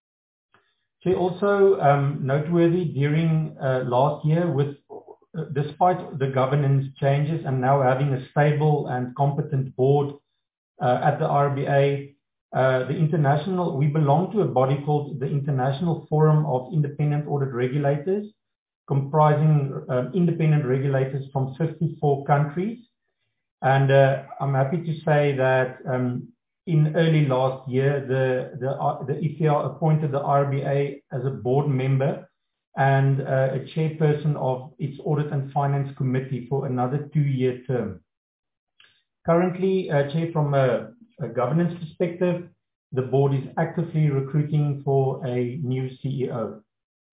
So also um, noteworthy during uh, last year, with uh, despite the governance changes and now having a stable and competent board uh, at the R B A. Uh, the international, we belong to a body called the International Forum of Independent Audit Regulators, comprising uh, independent regulators from fifty-four countries. And uh, I'm happy to say that um, in early last year, the, the, uh, the I F I A appointed the R B A as a board member and uh, a chairperson of its Audit and Finance Committee for another two-year term. Currently, uh, Chair, from a A governance perspective, the board is actively recruiting for a new C E O.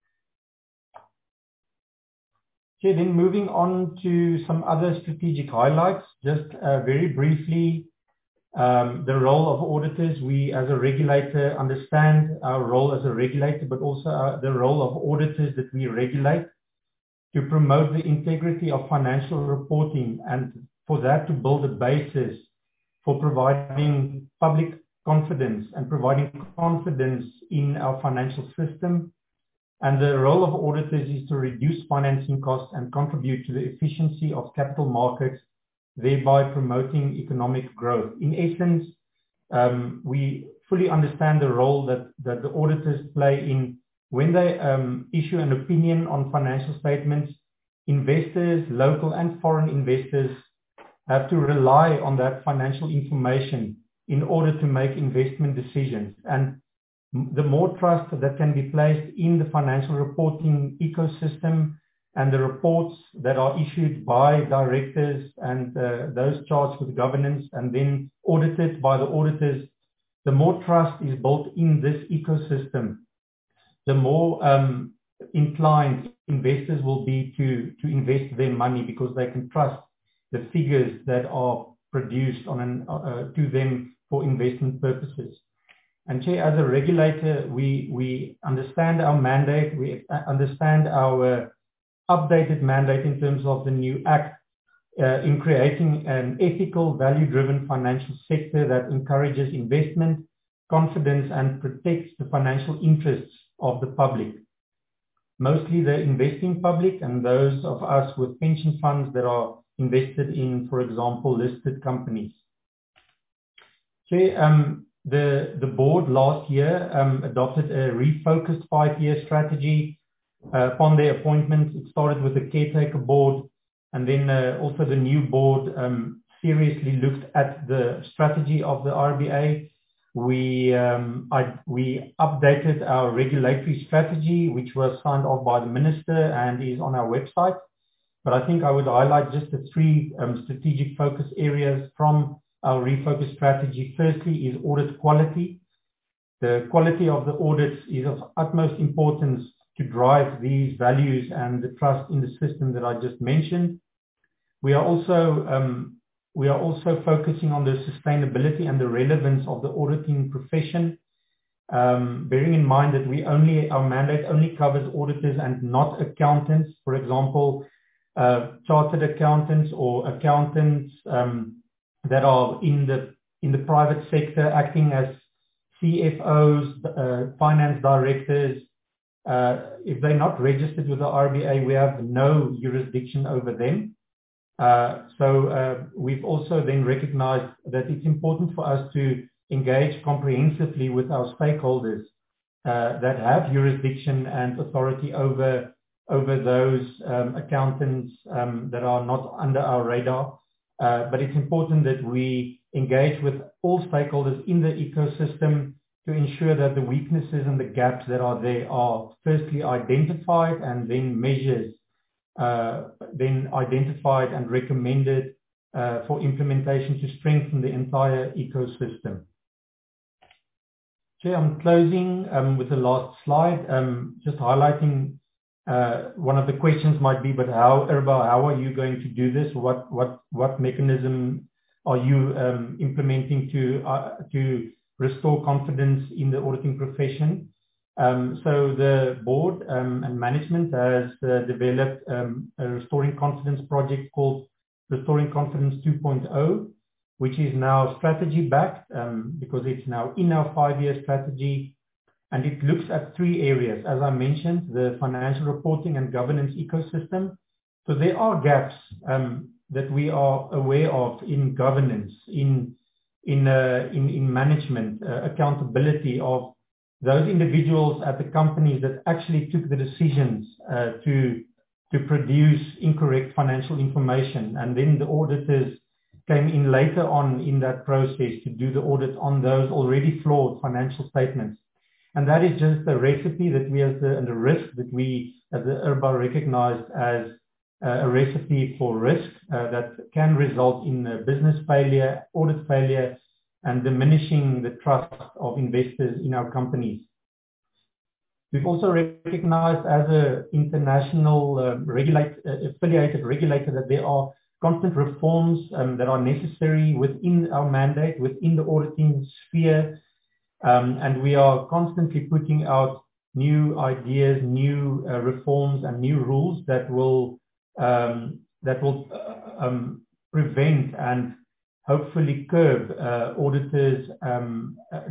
Okay, then moving on to some other strategic highlights, just uh, very briefly, um, the role of auditors. We as a regulator understand our role as a regulator, but also our, the role of auditors that we regulate to promote the integrity of financial reporting, and for that to build a basis for providing public confidence and providing confidence in our financial system. And the role of auditors is to reduce financing costs and contribute to the efficiency of capital markets, thereby promoting economic growth. In essence, um, we fully understand the role that, that the auditors play in when they um, issue an opinion on financial statements. Investors, local and foreign investors, have to rely on that financial information in order to make investment decisions. And the more trust that can be placed in the financial reporting ecosystem and the reports that are issued by directors and uh, those charged with governance and then audited by the auditors, the more trust is built in this ecosystem, the more um, inclined investors will be to, to invest their money because they can trust the figures that are produced on an, uh, to them for investment purposes. And Chair, as a regulator, we, we understand our mandate, we understand our updated mandate in terms of the new Act uh, in creating an ethical, value-driven financial sector that encourages investment, confidence, and protects the financial interests of the public. Mostly the investing public and those of us with pension funds that are invested in, for example, listed companies. Chair, um, the, the board last year um, adopted a refocused five-year strategy. Uh, upon their appointment, it started with the caretaker board, and then uh, also the new board um, seriously looked at the strategy of the R B A. We, um, I, we updated our regulatory strategy, which was signed off by the minister and is on our website. But I think I would highlight just the three um, strategic focus areas from our refocused strategy. Firstly is audit quality. The quality of the audits is of utmost importance to drive these values and the trust in the system that I just mentioned. We are also um, we are also focusing on the sustainability and the relevance of the auditing profession, um, bearing in mind that we only our mandate only covers auditors and not accountants. For example, uh, chartered accountants or accountants um, that are in the in the private sector acting as C F Os, uh, finance directors. Uh, if they're not registered with the R B A, we have no jurisdiction over them. Uh, so uh, we've also then recognized that it's important for us to engage comprehensively with our stakeholders uh, that have jurisdiction and authority over over those um, accountants um, that are not under our radar. Uh, but it's important that we engage with all stakeholders in the ecosystem to ensure that the weaknesses and the gaps that are there are firstly identified and then measures, uh, then identified and recommended uh, for implementation to strengthen the entire ecosystem. Chair, I'm closing um, with the last slide, um, just highlighting uh, one of the questions might be, but how, Erba, how are you going to do this? What what what mechanism are you um, implementing to uh, to restore confidence in the auditing profession? Um, so the board um, and management has uh, developed um, a Restoring Confidence project called Restoring Confidence two point oh, which is now strategy backed um, because it's now in our five-year strategy, and it looks at three areas. As I mentioned, the financial reporting and governance ecosystem. So there are gaps um, that we are aware of in governance, in in uh, in, in management, uh, accountability of those individuals at the companies that actually took the decisions uh, to to produce incorrect financial information, and then the auditors came in later on in that process to do the audit on those already flawed financial statements. And that is just a recipe that we, as the, and the risk that we, as the I R B A, recognized as uh, a recipe for risk uh, that can result in uh, business failure, audit failure, and diminishing the trust of investors in our companies. We've also recognized as an international uh, regulate, uh, affiliated regulator that there are constant reforms um, that are necessary within our mandate, within the auditing sphere, um, and we are constantly putting out new ideas, new uh, reforms, and new rules that will um, that will uh, um, prevent and hopefully curb uh, auditors um,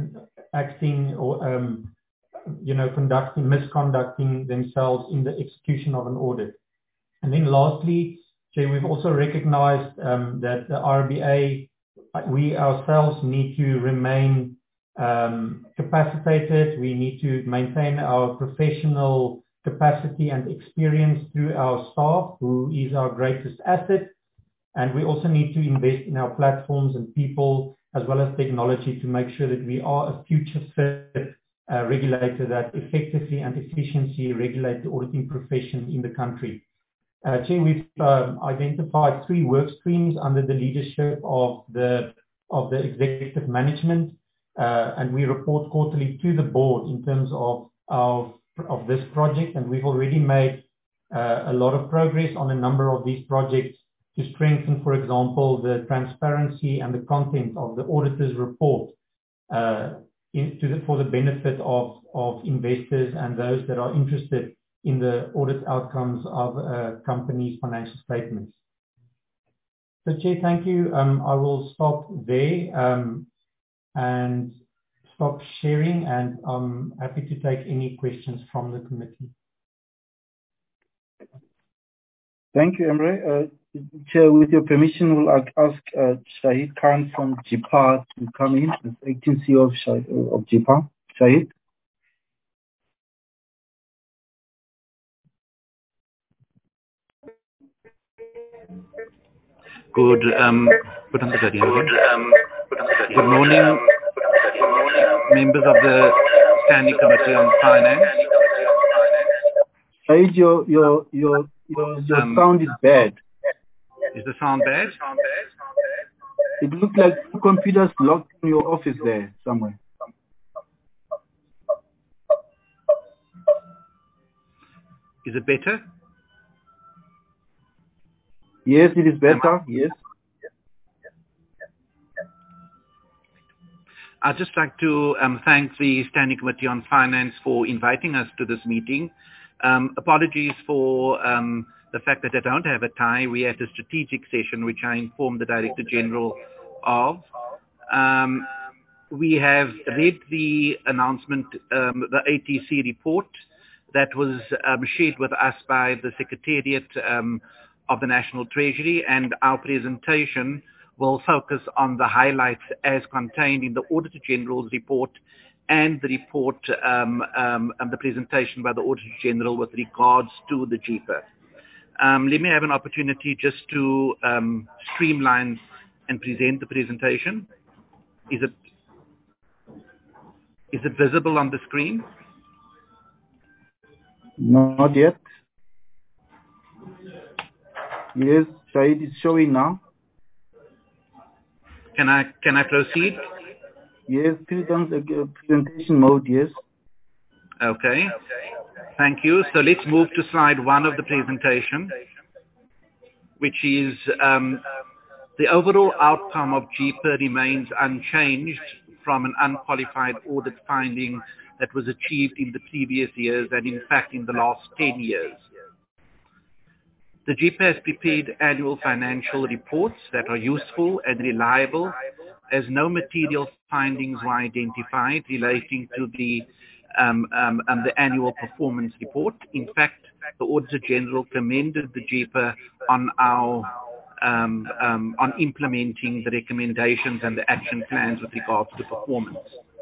acting or um, you know conducting misconducting themselves in the execution of an audit. And then lastly, we've also recognized um, that the R B A, we ourselves need to remain um, capacitated. We need to maintain our professional capacity and experience through our staff, who is our greatest asset. And we also need to invest in our platforms and people, as well as technology, to make sure that we are a future fit uh, regulator that effectively and efficiently regulate the auditing profession in the country. Uh, Chair, we've um, identified three work streams under the leadership of the of the executive management, uh, and we report quarterly to the board in terms of of, of this project. And we've already made uh, a lot of progress on a number of these projects to strengthen, for example, the transparency and the content of the auditor's report uh, in, to the, for the benefit of of investors and those that are interested in the audit outcomes of a company's financial statements. So, Chair, thank you. Um, I will stop there um, and stop sharing, and I'm happy to take any questions from the committee. Thank you, Emre. Uh, Chair, with your permission, we'll ask uh, Shahid Khan from J P A to come in as acting C E O of, of J P A. Shahid. Good, um, good, um, good morning, members of the Standing Committee on Finance. Shahid, your your your your, your um, sound is bad. Is the sound bad? It looks like two computers locked in your office there somewhere. Is it better? Yes, it is better. Yes. I'd just like to um, thank the Standing Committee on Finance for inviting us to this meeting. Um, apologies for um, the fact that I don't have a tie. We had a strategic session which I informed the Director General of. Um, we have read the announcement, um, the A T C report that was um, shared with us by the Secretariat um, of the National Treasury, and our presentation will focus on the highlights as contained in the Auditor General's report and the report um, um, and the presentation by the Auditor General with regards to the G P A. Um, let me have an opportunity just to um, streamline and present the presentation. Is it is it visible on the screen? Not yet. Yes, Shahid is showing now. Can I can I proceed? Yes, presentation mode, yes. Okay. Thank you. So let's move to slide one of the presentation, which is um, the overall outcome of G P A remains unchanged from an unqualified audit finding that was achieved in the previous years and in fact in the last ten years. The G P A has prepared annual financial reports that are useful and reliable, as no material findings were identified relating to the um, um, um, the annual performance report. In fact, the Auditor General commended the G P A on our um, um, on implementing the recommendations and the action plans with regards to performance.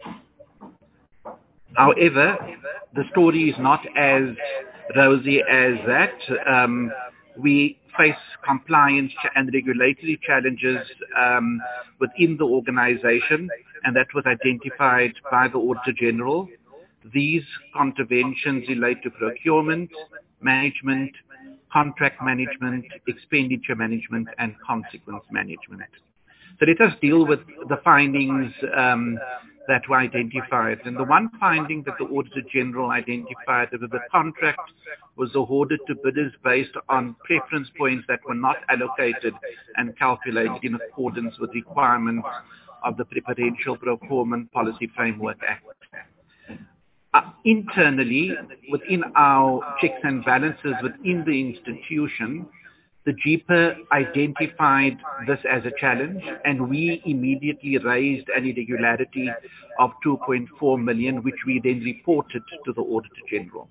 However, the story is not as rosy as that. Um, we face compliance and regulatory challenges um, within the organization, and that was identified by the Auditor General. These contraventions relate to procurement, management, contract management, expenditure management, and consequence management. So let us deal with the findings um, that were identified. And the one finding that the Auditor General identified was that the contract was awarded to bidders based on preference points that were not allocated and calculated in accordance with requirements of the Preferential Procurement Policy Framework Act. Uh, internally, within our checks and balances within the institution, the G P A identified this as a challenge, and we immediately raised an irregularity of two point four million, which we then reported to the Auditor General.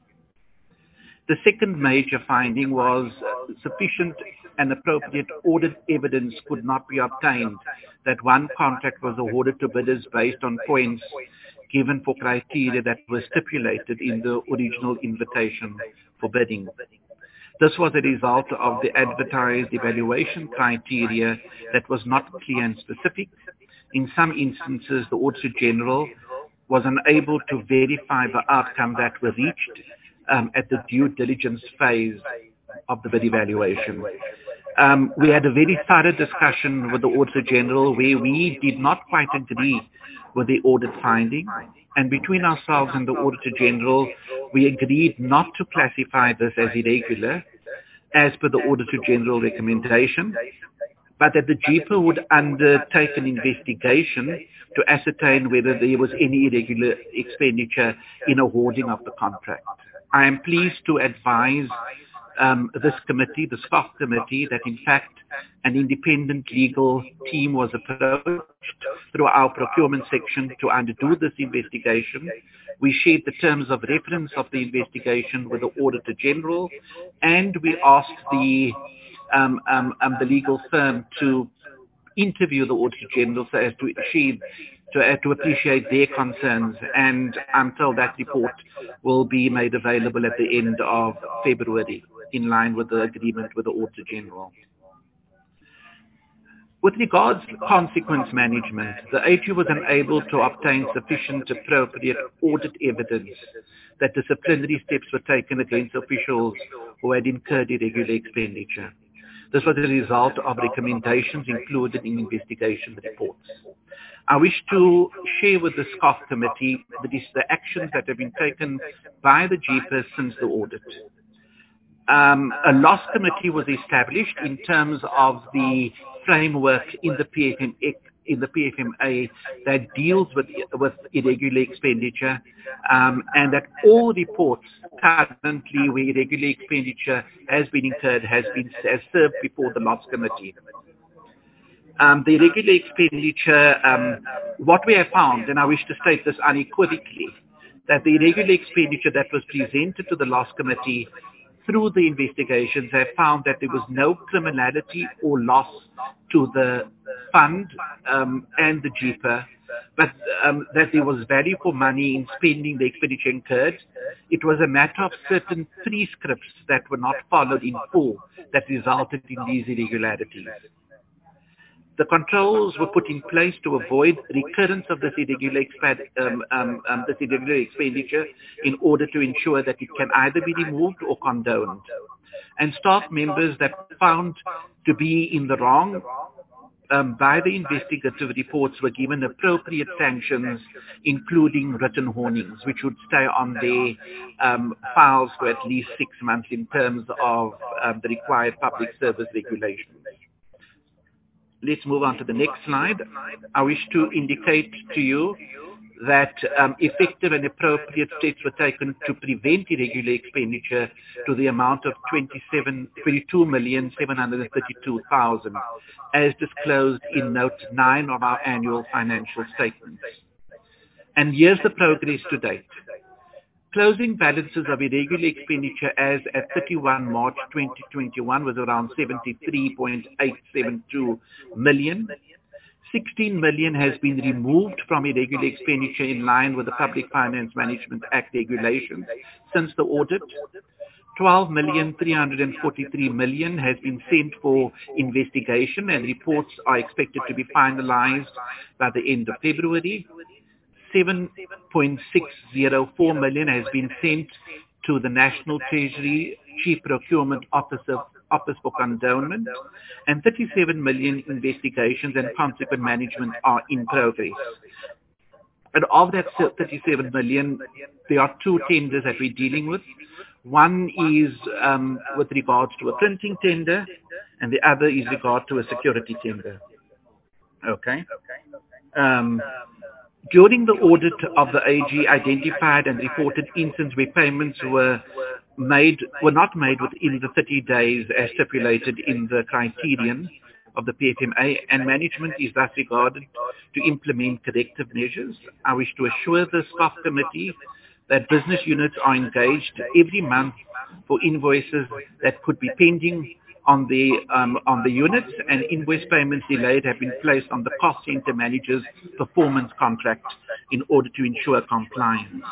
The second major finding was uh, sufficient and appropriate audit evidence could not be obtained that one contract was awarded to bidders based on points given for criteria that were stipulated in the original invitation for bidding. This was a result of the advertised evaluation criteria that was not clear and specific. In some instances, the Auditor General was unable to verify the outcome that were reached um, at the due diligence phase of the bid evaluation. Um, we had a very thorough discussion with the Auditor General where we did not quite agree with the audit finding, and between ourselves and the Auditor General, we agreed not to classify this as irregular as per the Auditor General recommendation, but that the G P A would undertake an investigation to ascertain whether there was any irregular expenditure in awarding of the contract. I am pleased to advise um, this committee, the staff committee, that in fact an independent legal team was approached through our procurement section to underdo this investigation. We shared the terms of reference of the investigation with the Auditor General, and we asked the um, um, um, the legal firm to interview the Auditor General so as to achieve to, uh, to appreciate their concerns, and I'm told that report will be made available at the end of February in line with the agreement with the Auditor General. With regards to consequence management, the A G was unable to obtain sufficient appropriate audit evidence that disciplinary steps were taken against officials who had incurred irregular expenditure. This was a result of recommendations included in investigation reports. I wish to share with the SCOF committee the, the actions that have been taken by the G P A since the audit. Um, a loss committee was established in terms of the framework in the P F M in the P F M A that deals with with irregular expenditure, um, and that all reports currently where irregular expenditure has been incurred has been has served before the loss committee. Um, the irregular expenditure, um, what we have found, and I wish to state this unequivocally, that the irregular expenditure that was presented to the loss committee through the investigations have found that there was no criminality or loss to the fund um, and the G E P A, but um, that there was value for money in spending the expenditure incurred. It was a matter of certain prescripts that were not followed in full that resulted in these irregularities. The controls were put in place to avoid recurrence of this irregular, exp um, um, um, this irregular expenditure in order to ensure that it can either be removed or condoned. And staff members that were found to be in the wrong um, by the investigative reports were given appropriate sanctions, including written warnings, which would stay on their um, files for at least six months in terms of um, the required public service regulations. Let's move on to the next slide. I wish to indicate to you that um, effective and appropriate steps were taken to prevent irregular expenditure to the amount of twenty-two million seven hundred thirty-two thousand, as disclosed in note nine of our annual financial statements. And here's the progress to date. Closing balances of irregular expenditure as at thirty-first March twenty twenty-one was around seventy-three point eight seven two million. sixteen million has been removed from irregular expenditure in line with the Public Finance Management Act regulations since the audit. twelve million three hundred forty-three million has been sent for investigation, and reports are expected to be finalized by the end of February. seven point six zero four million has been sent to the National Treasury Chief Procurement Officer Office for Condonement, and thirty-seven million investigations and consequent management are in progress. And of that thirty-seven million, there are two tenders that we're dealing with. One is um, with regards to a printing tender, and the other is regard to a security tender. Okay. Um, During the audit of the A G, identified and reported instances where payments were made were not made within the thirty days as stipulated in the criterion of the P F M A, and management is thus regarded to implement corrective measures. I wish to assure the staff committee that business units are engaged every month for invoices that could be pending on the um, on the units, and invoice payments delayed have been placed on the cost center manager's performance contract in order to ensure compliance.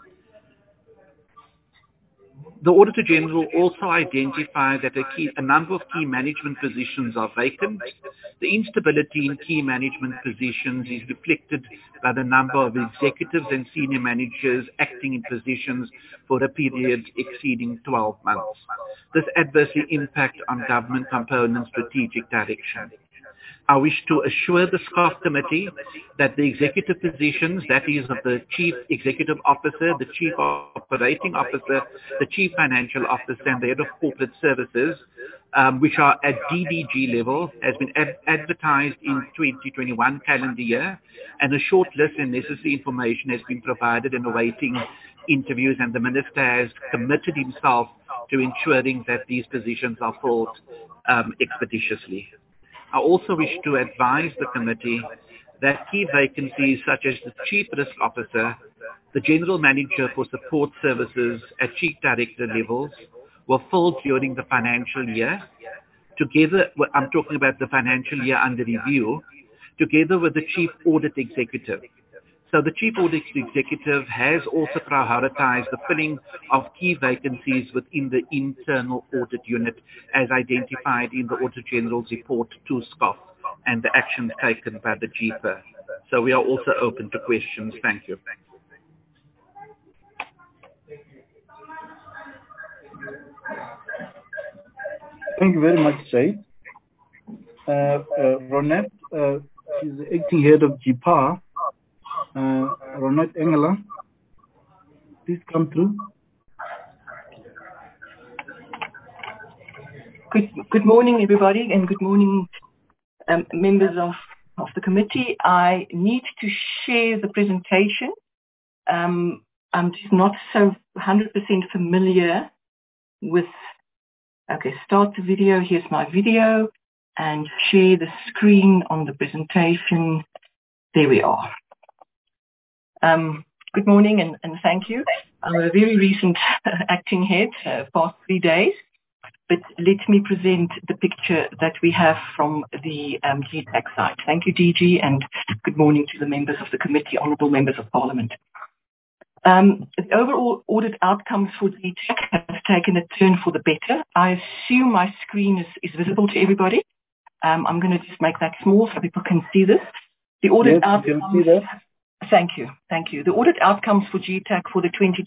The Auditor General also identified that a, key, a number of key management positions are vacant. The instability in key management positions is reflected by the number of executives and senior managers acting in positions for a period exceeding twelve months. This adversely impacts on government component strategic direction. I wish to assure the staff committee that the executive positions, that is of the Chief Executive Officer, the Chief Operating Officer, the Chief Financial Officer, and the Head of Corporate Services, um, which are at D D G level, has been ad advertised in twenty twenty-one calendar year, and a short list and necessary information has been provided and awaiting interviews, and the Minister has committed himself to ensuring that these positions are filled um, expeditiously. I also wish to advise the committee that key vacancies such as the Chief Risk Officer, the General Manager for Support Services at Chief Director levels were filled during the financial year. Together, I'm talking about the financial year under review, together with the Chief Audit Executive. So the Chief Audit Executive has also prioritized the filling of key vacancies within the internal audit unit as identified in the Auditor General's report to SCOF and the actions taken by the G E P A. So we are also open to questions. Thank you. Thank you very much, Said. Uh, uh, Ronette uh, is the acting head of G E P A. Uh, Ronette Engela, please come through. Good, good morning, everybody, and good morning, um, members of, of the committee. I need to share the presentation. Um, I'm just not so one hundred percent familiar with, okay, start the video. Here's my video. and share the screen on the presentation. There we are. Um, good morning and, and thank you. I'm a very recent acting head, uh, past three days, but let me present the picture that we have from the um, G TAC side. Thank you, D G, and good morning to the members of the committee, honourable members of parliament. Um, the overall audit outcomes for G TAC have taken a turn for the better. I assume my screen is, is visible to everybody. Um, I'm going to just make that small so people can see this. The audit yes, outcomes. You can see that. Thank you, thank you. The audit outcomes for G TAC for the twenty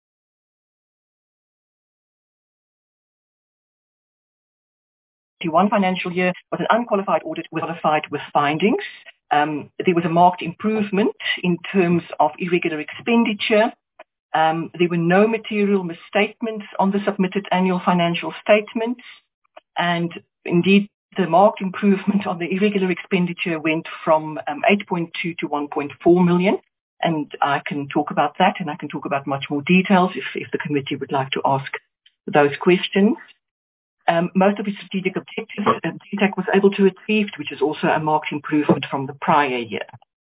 twenty-one financial year was an unqualified audit qualified with findings. Um, there was a marked improvement in terms of irregular expenditure. Um, there were no material misstatements on the submitted annual financial statements, and indeed the marked improvement on the irregular expenditure went from um, eight point two to one point four million, and I can talk about that, and I can talk about much more details if, if the committee would like to ask those questions. Um, most of its strategic objectives uh, G TAC was able to achieve, which is also a marked improvement from the prior year.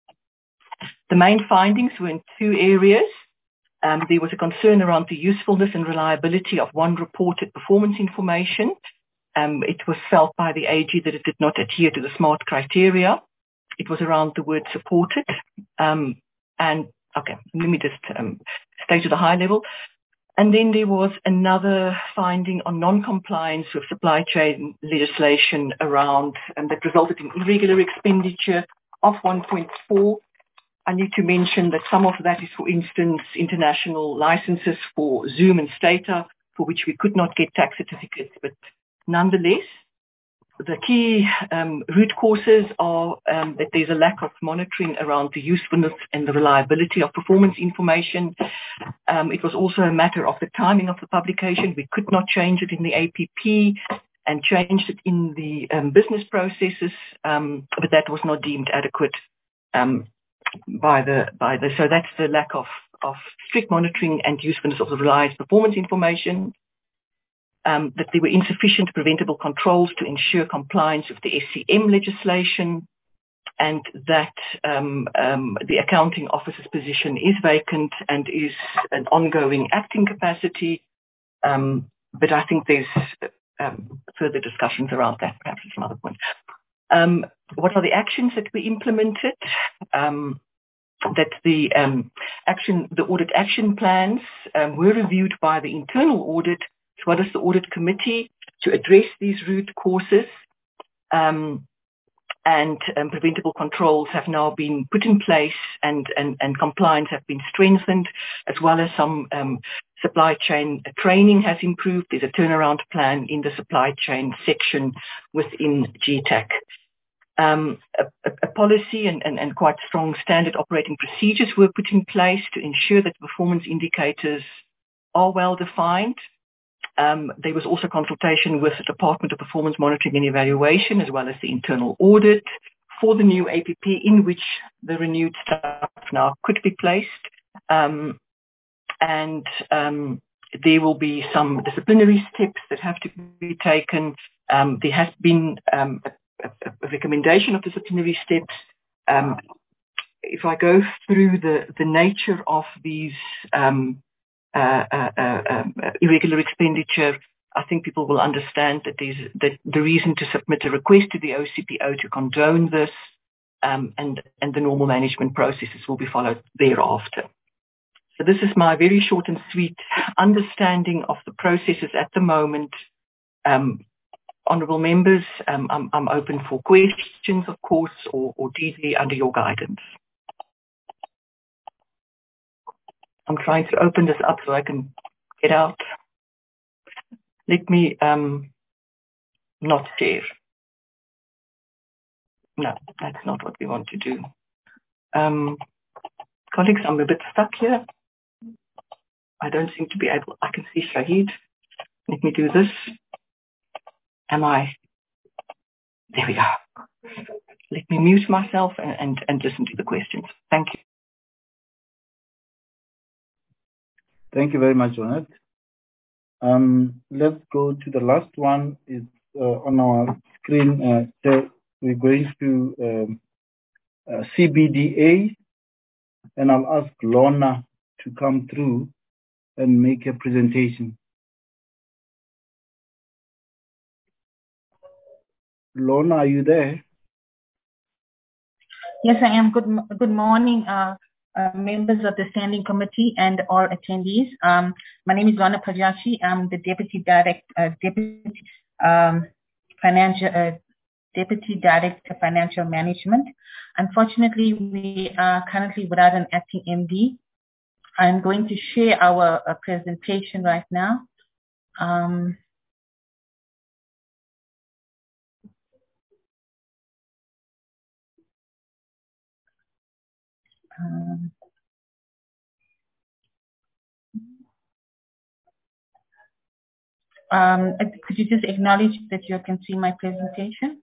The main findings were in two areas. Um, there was a concern around the usefulness and reliability of one reported performance information. Um, it was felt by the A G that it did not adhere to the SMART criteria. It was around the word supported. Um, and, okay, let me just um, stay to the high level. And then there was another finding on non-compliance with supply chain legislation around, and that resulted in irregular expenditure of one point four. I need to mention that some of that is, for instance, international licenses for Zoom and Stata, for which we could not get tax certificates, but nonetheless, the key um, root causes are um, that there's a lack of monitoring around the usefulness and the reliability of performance information. Um, it was also a matter of the timing of the publication. We could not change it in the A P P and changed it in the um, business processes, um, but that was not deemed adequate um, by the by the. So that's the lack of of strict monitoring and usefulness of the reliable performance information. Um, that there were insufficient preventable controls to ensure compliance with the S C M legislation, and that um, um, the accounting officer's position is vacant and is an ongoing acting capacity. Um, but I think there's um, further discussions around that, perhaps at some other point. Um, what are the actions that we implemented? Um, that the um, action, the audit action plans um, were reviewed by the internal audit as well as the audit committee to address these root causes, um, and um, preventable controls have now been put in place, and, and, and compliance have been strengthened, as well as some um, supply chain training has improved. There's a turnaround plan in the supply chain section within G TAC. Um, a, a policy and, and, and quite strong standard operating procedures were put in place to ensure that performance indicators are well defined. Um, there was also consultation with the Department of Performance Monitoring and Evaluation, as well as the internal audit for the new A P P, in which the renewed staff now could be placed. Um, and um, there will be some disciplinary steps that have to be taken. Um, there has been um, a, a recommendation of disciplinary steps. Um, if I go through the, the nature of these um, Uh, uh, uh, um, irregular expenditure, I think people will understand that, that the reason to submit a request to the O C P O to condone this, um, and, and the normal management processes will be followed thereafter. So this is my very short and sweet understanding of the processes at the moment. Um, honourable members, um, I'm, I'm open for questions, of course, or, or D D under your guidance. I'm trying to open this up so I can get out. Let me um, not share. No, that's not what we want to do. Um, colleagues, I'm a bit stuck here. I don't seem to be able, I can see Shahid. Let me do this. Am I? There we are. Let me mute myself and, and, and listen to the questions. Thank you. Thank you very much, Ronette. Um, let's go to the last one. It's uh, on our screen, uh, the, we're going to um, uh, C B D A, and I'll ask Lorna to come through and make a presentation. Lorna, are you there? Yes, I am. Good good morning, uh, uh, members of the Standing Committee and all attendees. Um, my name is Lorna Pajachi. I'm the Deputy Direct, uh, Deputy um, Financial uh, Deputy Director Financial Management. Unfortunately, we are currently without an acting M D. I'm going to share our uh, presentation right now. Um, um, um, could you just acknowledge that you can see my presentation?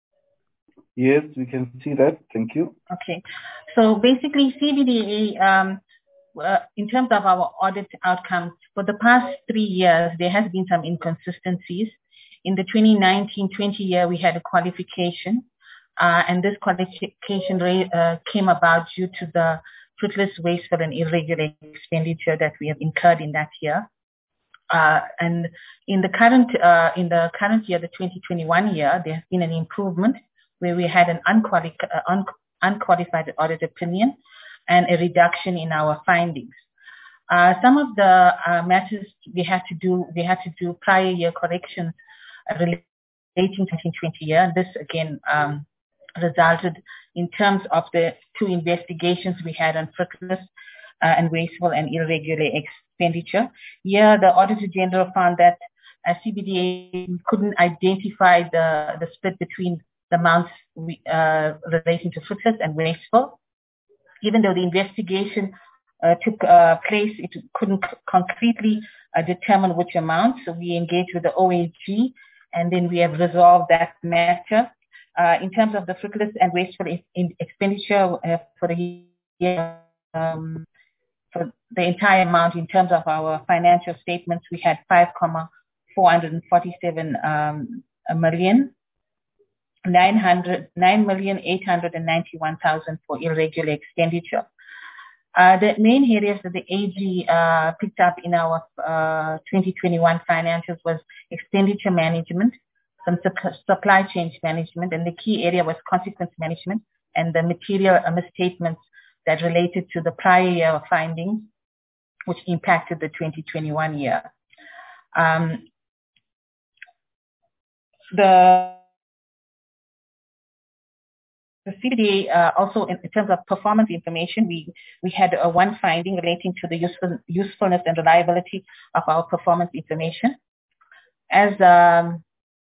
Yes, we can see that. Thank you. Okay. So basically, C B D A, um, uh, in terms of our audit outcomes, for the past three years, there has been some inconsistencies. In the twenty nineteen twenty year, we had a qualification, uh, and this qualification uh, came about due to the fruitless, wasteful, and irregular expenditure that we have incurred in that year. Uh, and in the current uh, in the current year, the twenty twenty-one year, there has been an improvement where we had an unquali- uh, un- unqualified audit opinion and a reduction in our findings. Uh, some of the uh, matters we had to do, we had to do prior year corrections uh, relating to the twenty twenty year. And this again um, resulted in terms of the two investigations we had on frivolous uh, and wasteful and irregular expenditure. Here, the Auditor General found that uh, C B D A couldn't identify the, the split between the amounts we, uh, relating to frivolous and wasteful. Even though the investigation uh, took uh, place, it couldn't c- concretely uh, determine which amount. So we engaged with the O A G, and then we have resolved that matter. Uh, in terms of the frivolous and wasteful in, in expenditure uh, for the year, um, for the entire amount, in terms of our financial statements, we had five comma four hundred forty-seven um, million. nine hundred nine million eight hundred ninety-one thousand for irregular expenditure. Uh, the main areas that the A G uh, picked up in our uh, twenty twenty-one financials was expenditure management, some su- supply chain management, and the key area was consequence management and the material uh, misstatements that related to the prior year findings, which impacted the twenty twenty-one year. Um, the The C B D A uh, also, in, in terms of performance information, we we had uh, one finding relating to the useful, usefulness and reliability of our performance information. As um,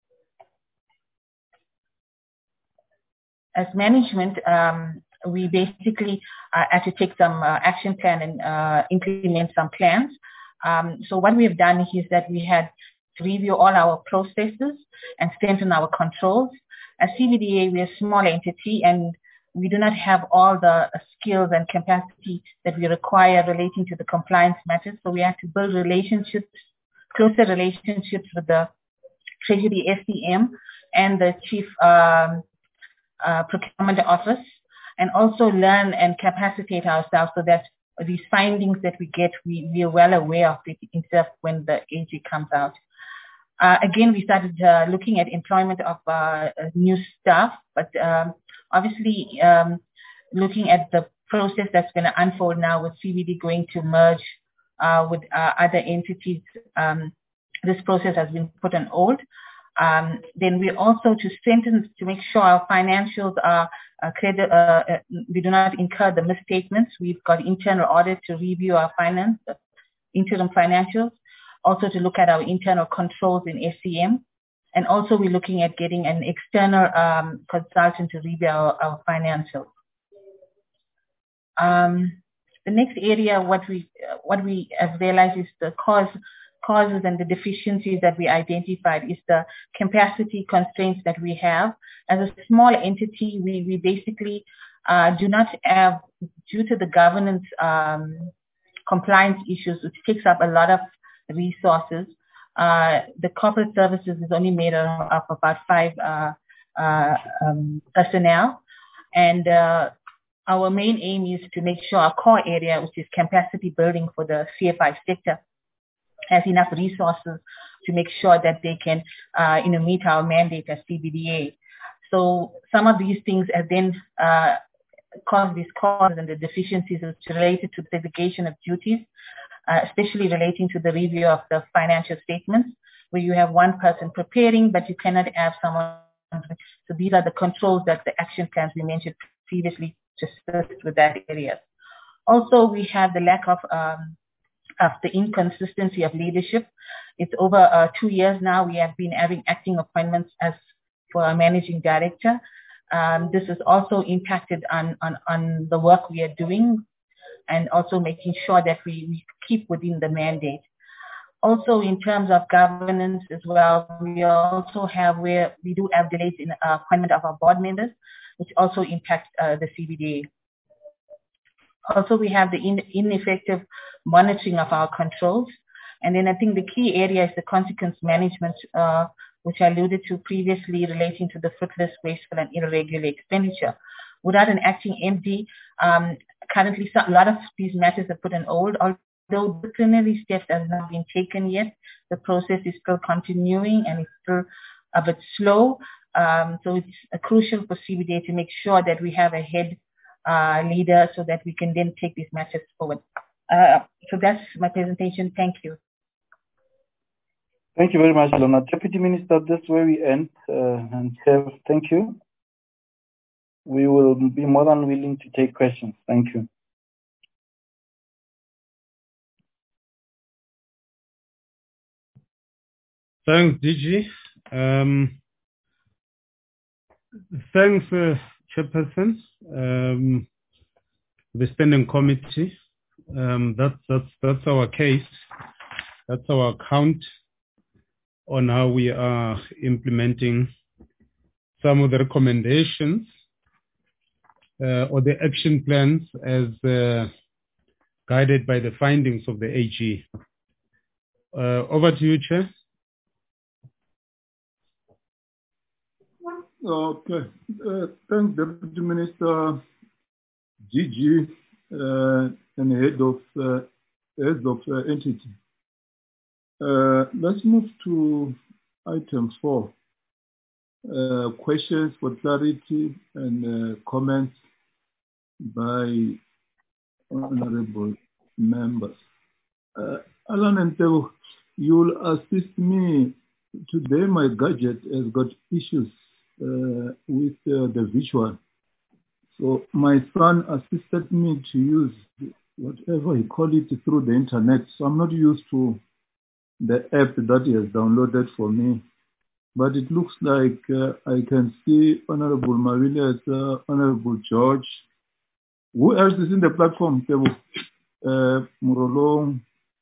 as management, um, we basically uh, had to take some uh, action plan and uh, implement some plans. Um, so what we have done is that we had to review all our processes and strengthen our controls. As C B D A, we're a small entity and we do not have all the skills and capacity that we require relating to the compliance matters. So we have to build relationships, closer relationships with the Treasury S D M and the Chief um, uh, Procurement Office, and also learn and capacitate ourselves so that these findings that we get, we, we are well aware of it instead of when the A G comes out. Uh, again, we started uh, looking at employment of uh, new staff, but um, obviously um, looking at the process that's going to unfold now with C B D going to merge uh, with uh, other entities, um, this process has been put on hold. Um, then we also to strengthen, to make sure our financials are uh, credit, uh, uh, we do not incur the misstatements. We've got internal audit to review our finance, uh, interim financials. Also to look at our internal controls in S C M, and also we're looking at getting an external um, consultant to review our, our financials. Um, the next area, what we uh, what we have realized is the cause causes and the deficiencies that we identified is the capacity constraints that we have. As a small entity, we we basically uh, do not have, due to the governance um, compliance issues, which takes up a lot of resources. Uh, the corporate services is only made up of about five uh, uh, um, personnel. And uh, our main aim is to make sure our core area, which is capacity building for the C F I sector, has enough resources to make sure that they can uh, you know, meet our mandate as C B D A. So some of these things have then uh, caused these causes and the deficiencies related to the segregation of duties, uh, especially relating to the review of the financial statements, where you have one person preparing, but you cannot have someone. So these are the controls that the action plans we mentioned previously to assist with that area. Also, we have the lack of um, of the inconsistency of leadership. It's over uh, two years now. We have been having acting appointments as for our managing director. Um, this has also impacted on, on, on the work we are doing and also making sure that we, we keep within the mandate. Also, in terms of governance as well, we also have where we do have delays in uh, appointment of our board members, which also impacts uh, the C B D A. Also, we have the in, ineffective monitoring of our controls. And then I think the key area is the consequence management, uh, which I alluded to previously relating to the fruitless, wasteful, and irregular expenditure. Without an acting M D, um, currently some, a lot of these matters are put on hold. Although disciplinary steps have not been taken yet, the process is still continuing and it's still a bit slow. Um, so it's uh, crucial for C B D A to make sure that we have a head uh, leader so that we can then take these matters forward. Uh, so that's my presentation. Thank you. Thank you very much, Lorna. Deputy Minister, that's where we end. Uh, and have, thank you. We will be more than willing to take questions. Thank you. Thanks, D G. Um, thanks, uh, Chairperson, um, the Standing Committee. Um, that's, that's, that's our case. That's our account on how we are implementing some of the recommendations uh, or the action plans as uh, guided by the findings of the A G. Uh, over to you, Chair. Okay. Uh, thanks, Deputy Minister G G uh, and Head of uh, Head of uh, Entity. Uh, let's move to item four. Uh, questions for clarity and uh, comments by honorable members. Uh, Alan and Teo, you'll assist me. Today my gadget has got issues uh, with uh, the visual. So my son assisted me to use whatever he called it through the internet. So I'm not used to the app that he has downloaded for me. But it looks like uh, I can see Honorable Mawile, uh, Honorable George. Who else is in the platform? Uh, Murolong.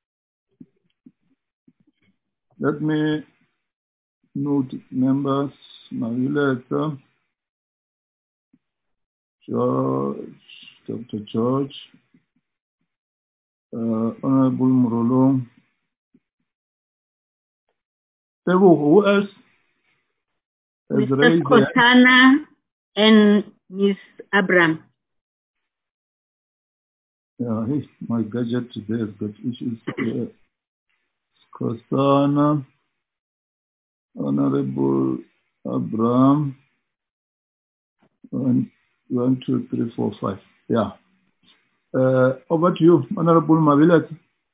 Let me note members. Mawile, George, Doctor George, uh, Honorable Murolong. Who else? Mister Kotana and Miss Abram. Yeah, hey, my gadget today has got issues. Uh, Kotana, Honorable Abram, one, one, two, three, four, five. Yeah. Uh, over to you, Honorable Mawile.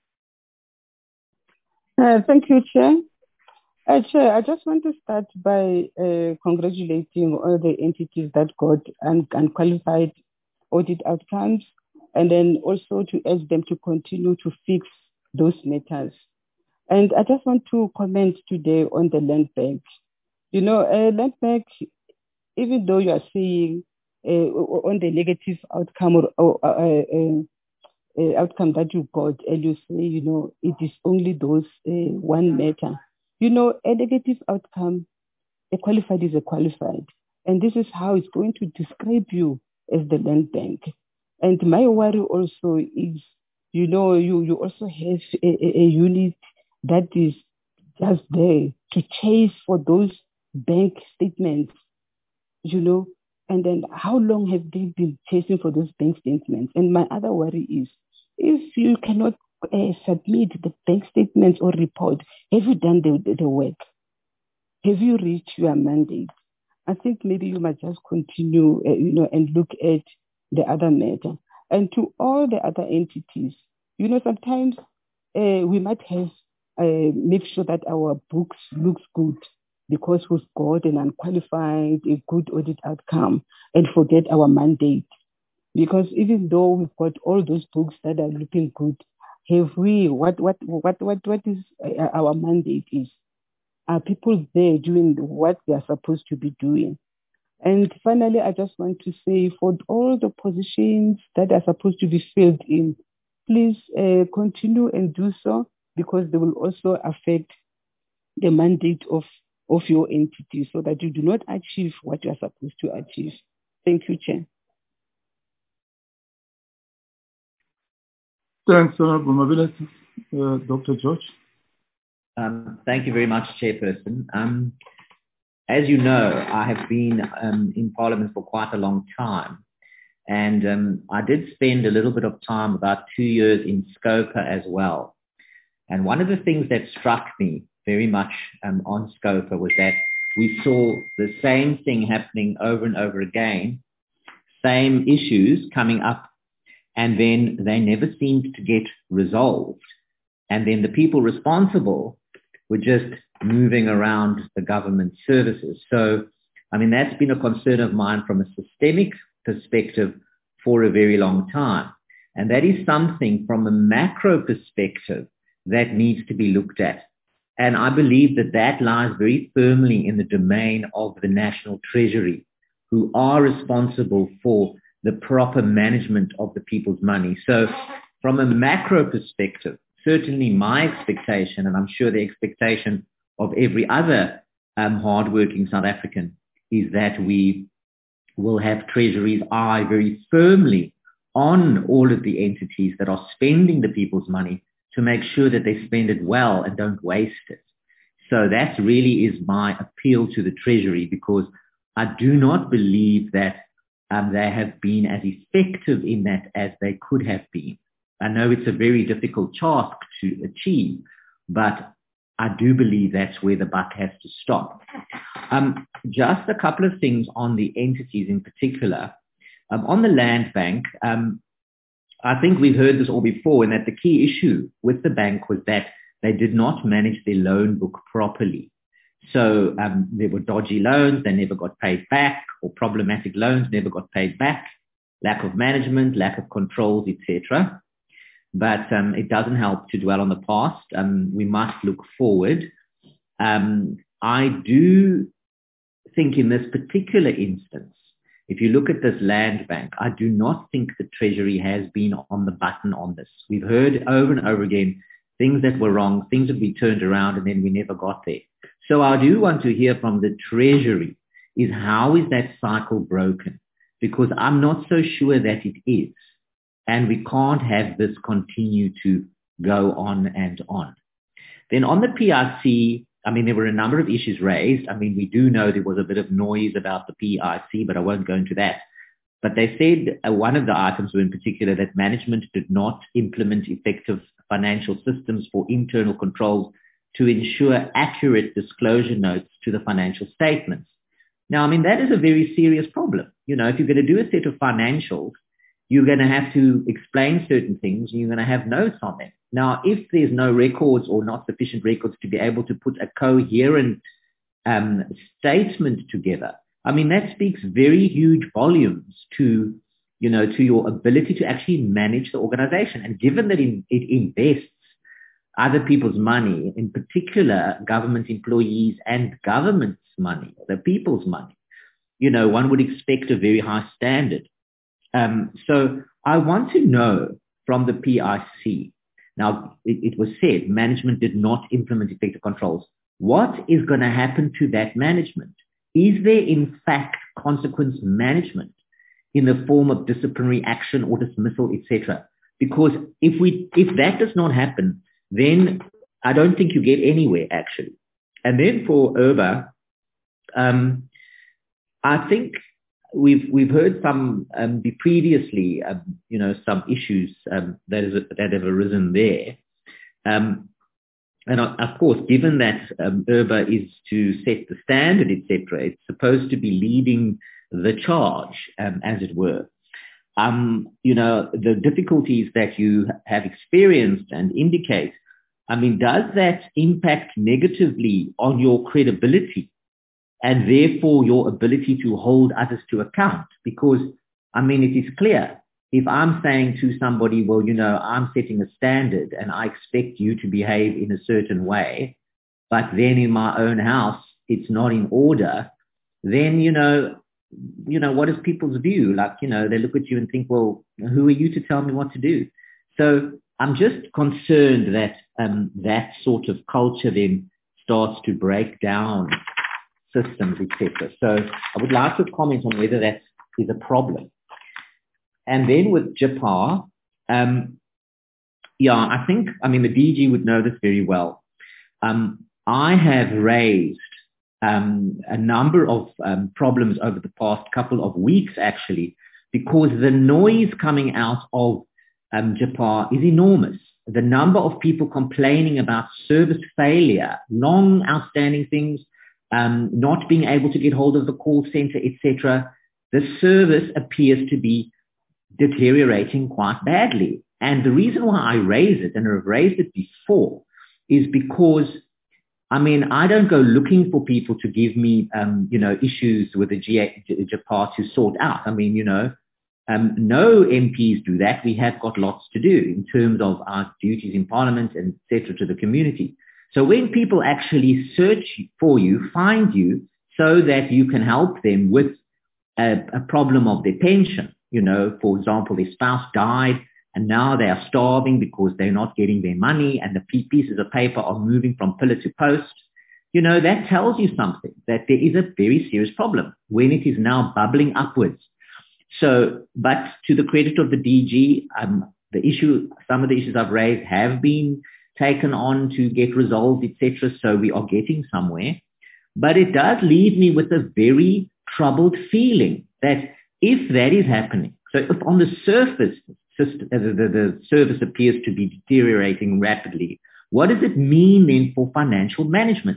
Uh, thank you, Chair. Uh, Chair, I just want to start by uh, congratulating all the entities that got un- unqualified audit outcomes, and then also to urge them to continue to fix those matters. And I just want to comment today on the land bank. You know, uh, land bank, even though you are saying uh, on the negative outcome or, or uh, uh, uh, outcome that you got, and you say, you know, it is only those uh, one matter. You know, a negative outcome, a qualified is a qualified. And this is how it's going to describe you as the land bank. And my worry also is, you know, you, you also have a, a, a unit that is just there to chase for those bank statements, you know, and then how long have they been chasing for those bank statements? And my other worry is, if you cannot uh, submit the bank statements or report, have you done the, the work? Have you reached your mandate? I think maybe you might just continue, uh, you know, and look at the other matter. And to all the other entities, you know, sometimes uh, we might have, uh, make sure that our books looks good because we've got an unqualified, a good audit outcome, and forget our mandate. Because even though we've got all those books that are looking good, have we, what, what, what, what, what is uh, our mandate is? Are people there doing what they are supposed to be doing? And finally, I just want to say for all the positions that are supposed to be filled in, please uh, continue and do so, because they will also affect the mandate of, of your entity so that you do not achieve what you are supposed to achieve. Thank you, Chair. Thanks, Honorable Mabila. Uh, Doctor George. Um, thank you very much, Chairperson. Um, as you know, I have been um, in Parliament for quite a long time, and um, I did spend a little bit of time, about two years, in SCOPA as well. And one of the things that struck me very much um, on SCOPA was that we saw the same thing happening over and over again, same issues coming up, and then they never seemed to get resolved. And then the people responsible were just moving around the government services. So, I mean, that's been a concern of mine from a systemic perspective for a very long time. And that is something from a macro perspective that needs to be looked at. And I believe that that lies very firmly in the domain of the National Treasury, who are responsible for the proper management of the people's money. So from a macro perspective, certainly my expectation, and I'm sure the expectation of every other um, hardworking South African, is that we will have Treasury's eye very firmly on all of the entities that are spending the people's money to make sure that they spend it well and don't waste it. So that really is my appeal to the Treasury, because I do not believe that um, they have been as effective in that as they could have been. I know it's a very difficult task to achieve, but I do believe that's where the buck has to stop. Um, just a couple of things on the entities in particular. Um, on the Land Bank, um, I think we've heard this all before, and that the key issue with the bank was that they did not manage their loan book properly. So um, there were dodgy loans, they never got paid back, or problematic loans never got paid back, lack of management, lack of controls, et cetera. But um, it doesn't help to dwell on the past. Um, we must look forward. Um, I do think in this particular instance, if you look at this Land Bank, I do not think the Treasury has been on the button on this. We've heard over and over again things that were wrong, things that we turned around, and then we never got there. So I do want to hear from the Treasury is how is that cycle broken? Because I'm not so sure that it is. And we can't have this continue to go on and on. Then on the P I C, I mean, there were a number of issues raised. I mean, we do know there was a bit of noise about the P I C, but I won't go into that. But they said uh, one of the items were in particular that management did not implement effective financial systems for internal controls to ensure accurate disclosure notes to the financial statements. Now, I mean, that is a very serious problem. You know, if you're going to do a set of financials, you're going to have to explain certain things, and you're going to have notes on them. Now, if there's no records or not sufficient records to be able to put a coherent um, statement together, I mean, that speaks very huge volumes to, you know, to your ability to actually manage the organization. And given that it, it invests other people's money, in particular government employees and government's money, the people's money, you know, one would expect a very high standard. Um, so I want to know from the P I C, now it, it was said management did not implement effective controls. What is going to happen to that management? Is there in fact consequence management in the form of disciplinary action or dismissal, et cetera? Because if we, if that does not happen, then I don't think you get anywhere, actually. And then for Erba, um, I think we've we've heard some um, previously, um, you know, some issues um, that is that have arisen there. Um, and of course, given that um, Erba is to set the standard, et cetera, it's supposed to be leading the charge, um, as it were. Um, you know, the difficulties that you have experienced and indicate, I mean, does that impact negatively on your credibility and therefore your ability to hold others to account? Because, I mean, it is clear, if I'm saying to somebody, well, you know, I'm setting a standard and I expect you to behave in a certain way, but then in my own house, it's not in order, then, you know, you know, what is people's view? Like, you know, they look at you and think, well, who are you to tell me what to do? So I'm just concerned that um, that sort of culture then starts to break down systems, et cetera. So I would like to comment on whether that is a problem. And then with Jipar, um, yeah, I think, I mean, the D G would know this very well. Um, I have raised um, a number of um, problems over the past couple of weeks, actually, because the noise coming out of um, Jipar is enormous. The number of people complaining about service failure, long outstanding things, um, not being able to get hold of the call center, et cetera. The service appears to be deteriorating quite badly. And the reason why I raise it, and I've raised it before, is because, I mean, I don't go looking for people to give me, um, you know, issues with the Jipar to sort out. I mean, you know, um, no M Ps do that. We have got lots to do in terms of our duties in Parliament and et cetera to the community. So when people actually search for you, find you, so that you can help them with a, a problem of their pension, you know, for example, their spouse died and now they are starving because they're not getting their money and the pieces of paper are moving from pillar to post, you know, that tells you something, that there is a very serious problem when it is now bubbling upwards. So, but to the credit of the D G, um, the issue, some of the issues I've raised have been taken on to get resolved, et cetera. So we are getting somewhere. But it does leave me with a very troubled feeling that if that is happening, so if on the surface, system, the, the, the service appears to be deteriorating rapidly, what does it mean then for financial management?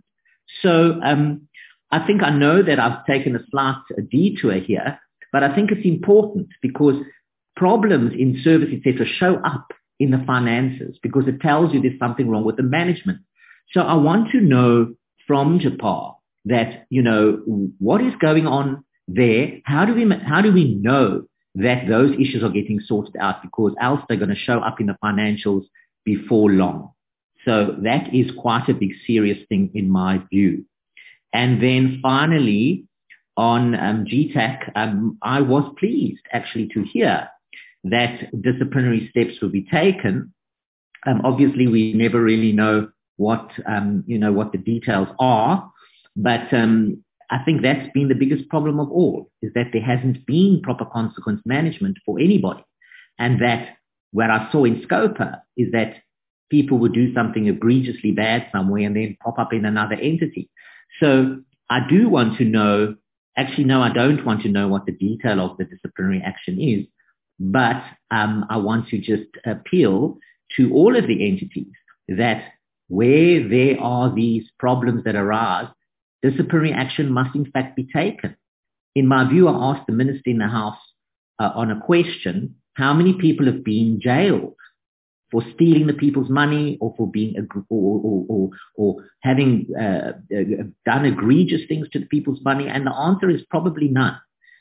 So um, I think I know that I've taken a slight detour here, but I think it's important because problems in service, et cetera, show up in the finances because it tells you there's something wrong with the management. So I want to know from Jipar that, you know, what is going on there? How do we, how do we know that those issues are getting sorted out? Because else they're going to show up in the financials before long. So that is quite a big serious thing in my view. And then finally, on um, G TAC, um, I was pleased actually to hear that disciplinary steps will be taken. Um, obviously, we never really know what, um, you know, what the details are, but um, I think that's been the biggest problem of all, is that there hasn't been proper consequence management for anybody. And that what I saw in Scopa is that people would do something egregiously bad somewhere and then pop up in another entity. So I do want to know, actually, no, I don't want to know what the detail of the disciplinary action is, but um, I want to just appeal to all of the entities that where there are these problems that arise, disciplinary action must in fact be taken. In my view, I asked the Minister in the House uh, on a question, how many people have been jailed for stealing the people's money or for being or or, or, or having uh, done egregious things to the people's money? And the answer is probably none.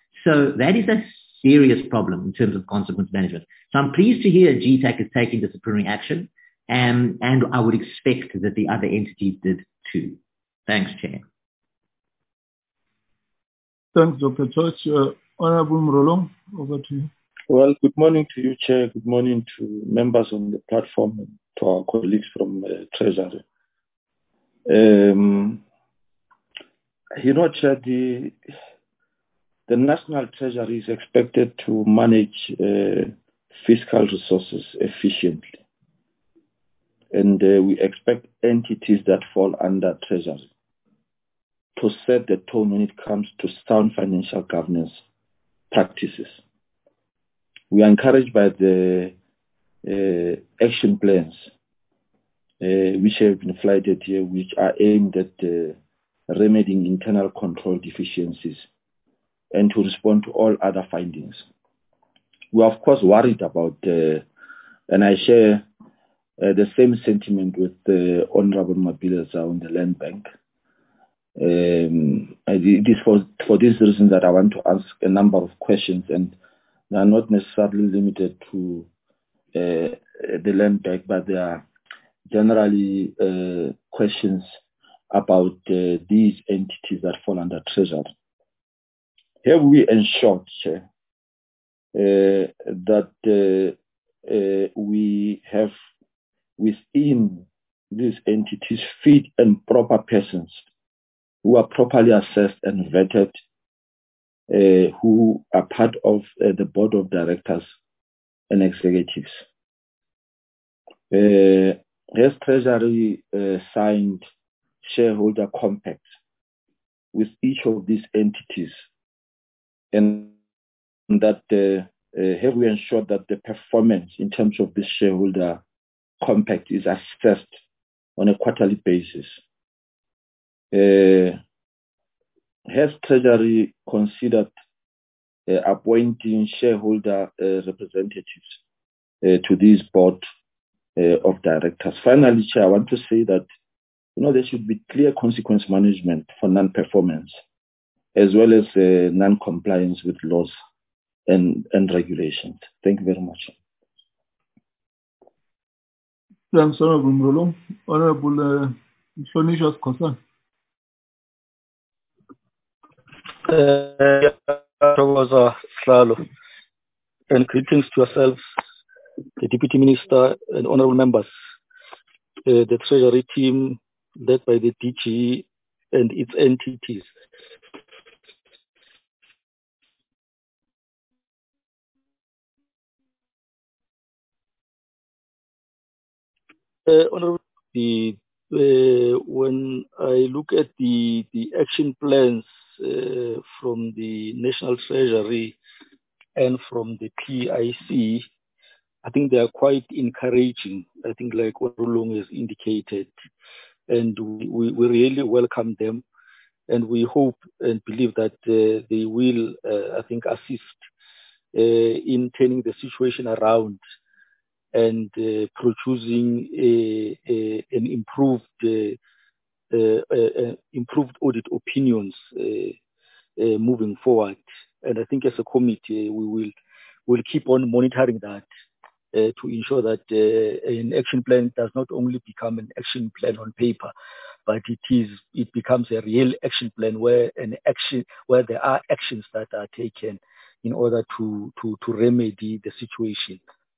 So that is a serious problem in terms of consequence management. So I'm pleased to hear G TAC is taking disciplinary action, and, and I would expect that the other entities did too. Thanks, Chair. Thanks, Doctor George. Uh, Honorable Mrolong, over to you. Well, good morning to you, Chair. Good morning to members on the platform and to our colleagues from uh, Treasury. Um, you know, Chair, the, the National Treasury is expected to manage uh, fiscal resources efficiently. And uh, we expect entities that fall under Treasury to set the tone when it comes to sound financial governance practices. We are encouraged by the uh, action plans uh, which have been flagged here, which are aimed at uh, remedying internal control deficiencies and to respond to all other findings. We are, of course, worried about, uh, and I share uh, the same sentiment with the uh, Honorable Mabileza on the land bank. Um, it is for, for this reason that I want to ask a number of questions, and they are not necessarily limited to uh, the land bank, but they are generally uh, questions about uh, these entities that fall under Treasury. Have we ensured, Chair, uh, that uh, uh, we have within these entities fit and proper persons who are properly assessed and vetted, uh, who are part of uh, the board of directors and executives? Uh, has Treasury uh, signed shareholder compacts with each of these entities, and that uh, uh, have we ensured that the performance in terms of this shareholder compact is assessed on a quarterly basis? Uh, has Treasury considered uh, appointing shareholder uh, representatives uh, to this board uh, of directors? Finally, Chair, I want to say that you know there should be clear consequence management for non-performance, as well as uh, non-compliance with laws and, and regulations. Thank you very much. Thanks, Honorable Mrolo. Honorable Hlonishwa Skhosana. Thokoza Sihlalo, and greetings to yourselves, the Deputy Minister and honorable members, uh, the Treasury team led by the D G and its entities. Uh, honorable, the, uh, when I look at the, the action plans uh, from the National Treasury and from the P I C, I think they are quite encouraging. I think like what Rulung has indicated, and we, we, we really welcome them, and we hope and believe that uh, they will, uh, I think, assist uh, in turning the situation around and uh, producing a, a, an improved, uh, uh, uh, improved audit opinions uh, uh, moving forward. And I think as a committee, we will will keep on monitoring that uh, to ensure that uh, an action plan does not only become an action plan on paper, but it is it becomes a real action plan where an action where there are actions that are taken in order to to, to remedy the situation.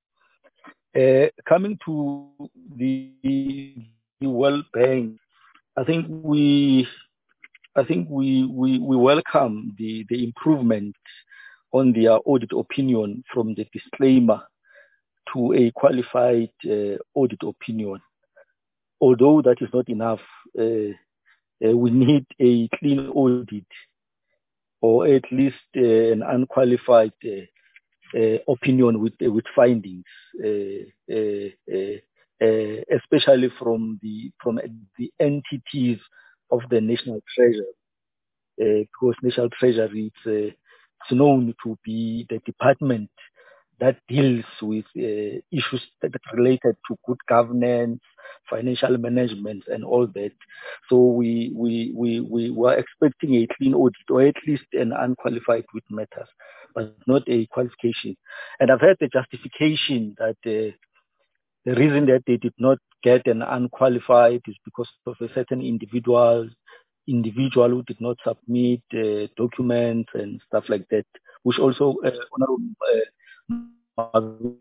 Uh, coming to the, the World Bank, I think we, I think we we, we welcome the, the improvement on their audit opinion from the disclaimer to a qualified uh, audit opinion. Although that is not enough, uh, uh, we need a clean audit, or at least uh, an unqualified uh, Uh, opinion with uh, with findings, uh, uh, uh, uh, especially from the from the entities of the National Treasury, uh, because National Treasury is uh, it's known to be the department that deals with uh, issues that are related to good governance, financial management, and all that. So we we we we were expecting a clean audit, or at least an unqualified with matters, but not a qualification. And I've heard the justification that uh, the reason that they did not get an unqualified is because of a certain individual individual who did not submit uh, documents and stuff like that, which also uh, uh,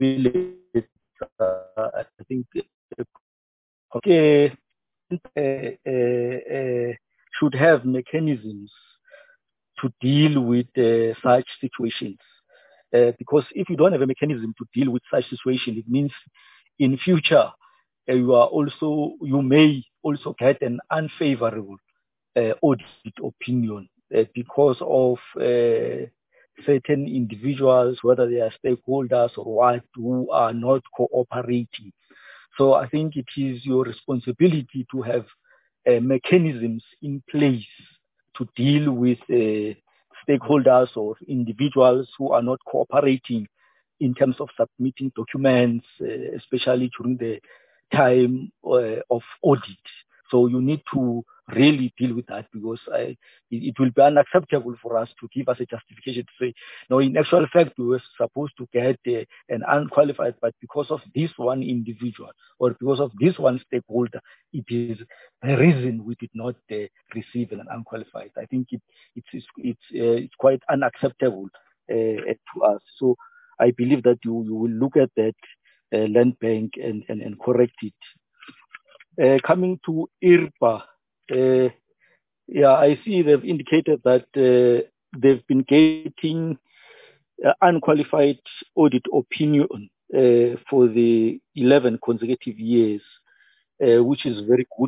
I think okay, uh, uh, uh, should have mechanisms to deal with uh, such situations. Uh, because if you don't have a mechanism to deal with such situations, it means in future uh, you are also you may also get an unfavorable uh, audit opinion uh, because of uh, certain individuals, whether they are stakeholders or what, who are not cooperating. So I think it is your responsibility to have uh, mechanisms in place to deal with uh, stakeholders or individuals who are not cooperating in terms of submitting documents, uh, especially during the time uh, of audit. So you need to really deal with that, because I, it, it will be unacceptable for us to give us a justification to say, no, in actual fact, we were supposed to get uh, an unqualified, but because of this one individual or because of this one stakeholder, it is the reason we did not uh, receive an unqualified. I think it, it's, it's, it's, uh, it's quite unacceptable uh, to us. So I believe that you, you will look at that uh, land bank and, and, and correct it. Uh, coming to I R P A, uh, yeah, I see they've indicated that uh, they've been getting uh, unqualified audit opinion uh, for the eleven consecutive years, uh, which is very good,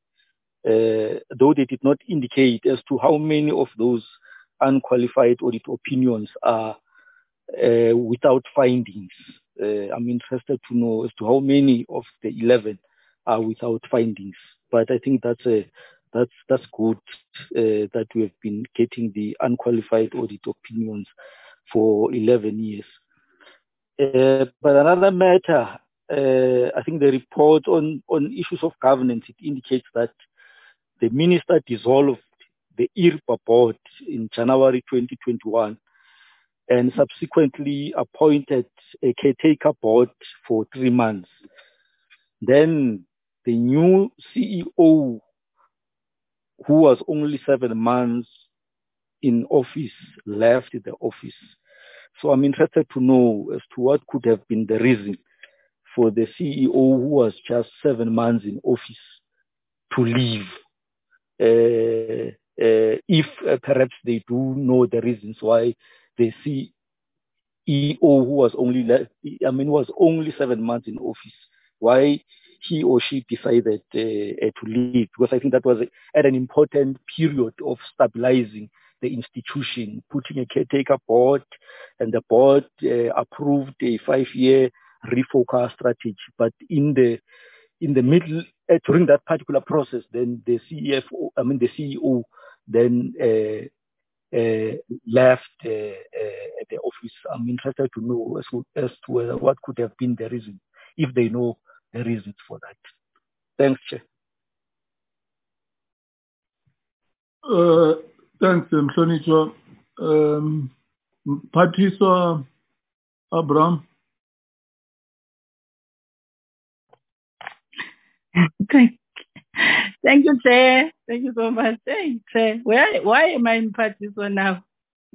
uh, though they did not indicate as to how many of those unqualified audit opinions are uh, without findings. Uh, I'm interested to know as to how many of the eleven are without findings. But I think that's a that's that's good uh, that we have been getting the unqualified audit opinions for eleven years. Uh, but another matter, uh, I think the report on on issues of governance, it indicates that the minister dissolved the I R P A board in January twenty twenty-one and subsequently appointed a caretaker board for three months. Then the new C E O, who was only seven months in office, left the office. So I'm interested to know as to what could have been the reason for the C E O, who was just seven months in office, to leave. Uh, uh, if uh, perhaps they do know the reasons why the C E O, who was only left, I mean, was only seven months in office, why he or she decided uh, uh, to leave, because I think that was a, at an important period of stabilizing the institution, putting a caretaker board, and the board uh, approved a five-year refocus strategy. But in the in the middle, uh, during that particular process, then the C E O, I mean the C E O, then uh, uh, left uh, uh, the office. I'm interested to know as to, as to uh, what could have been the reason, if they know the reasons for that. Thanks, Chair. Uh, thanks, Mhlonishwa. Um, Patricia Abraham. Thank, thank you, Chair. Thank you so much. Thanks, Chair. Where, why am I in Patricia now?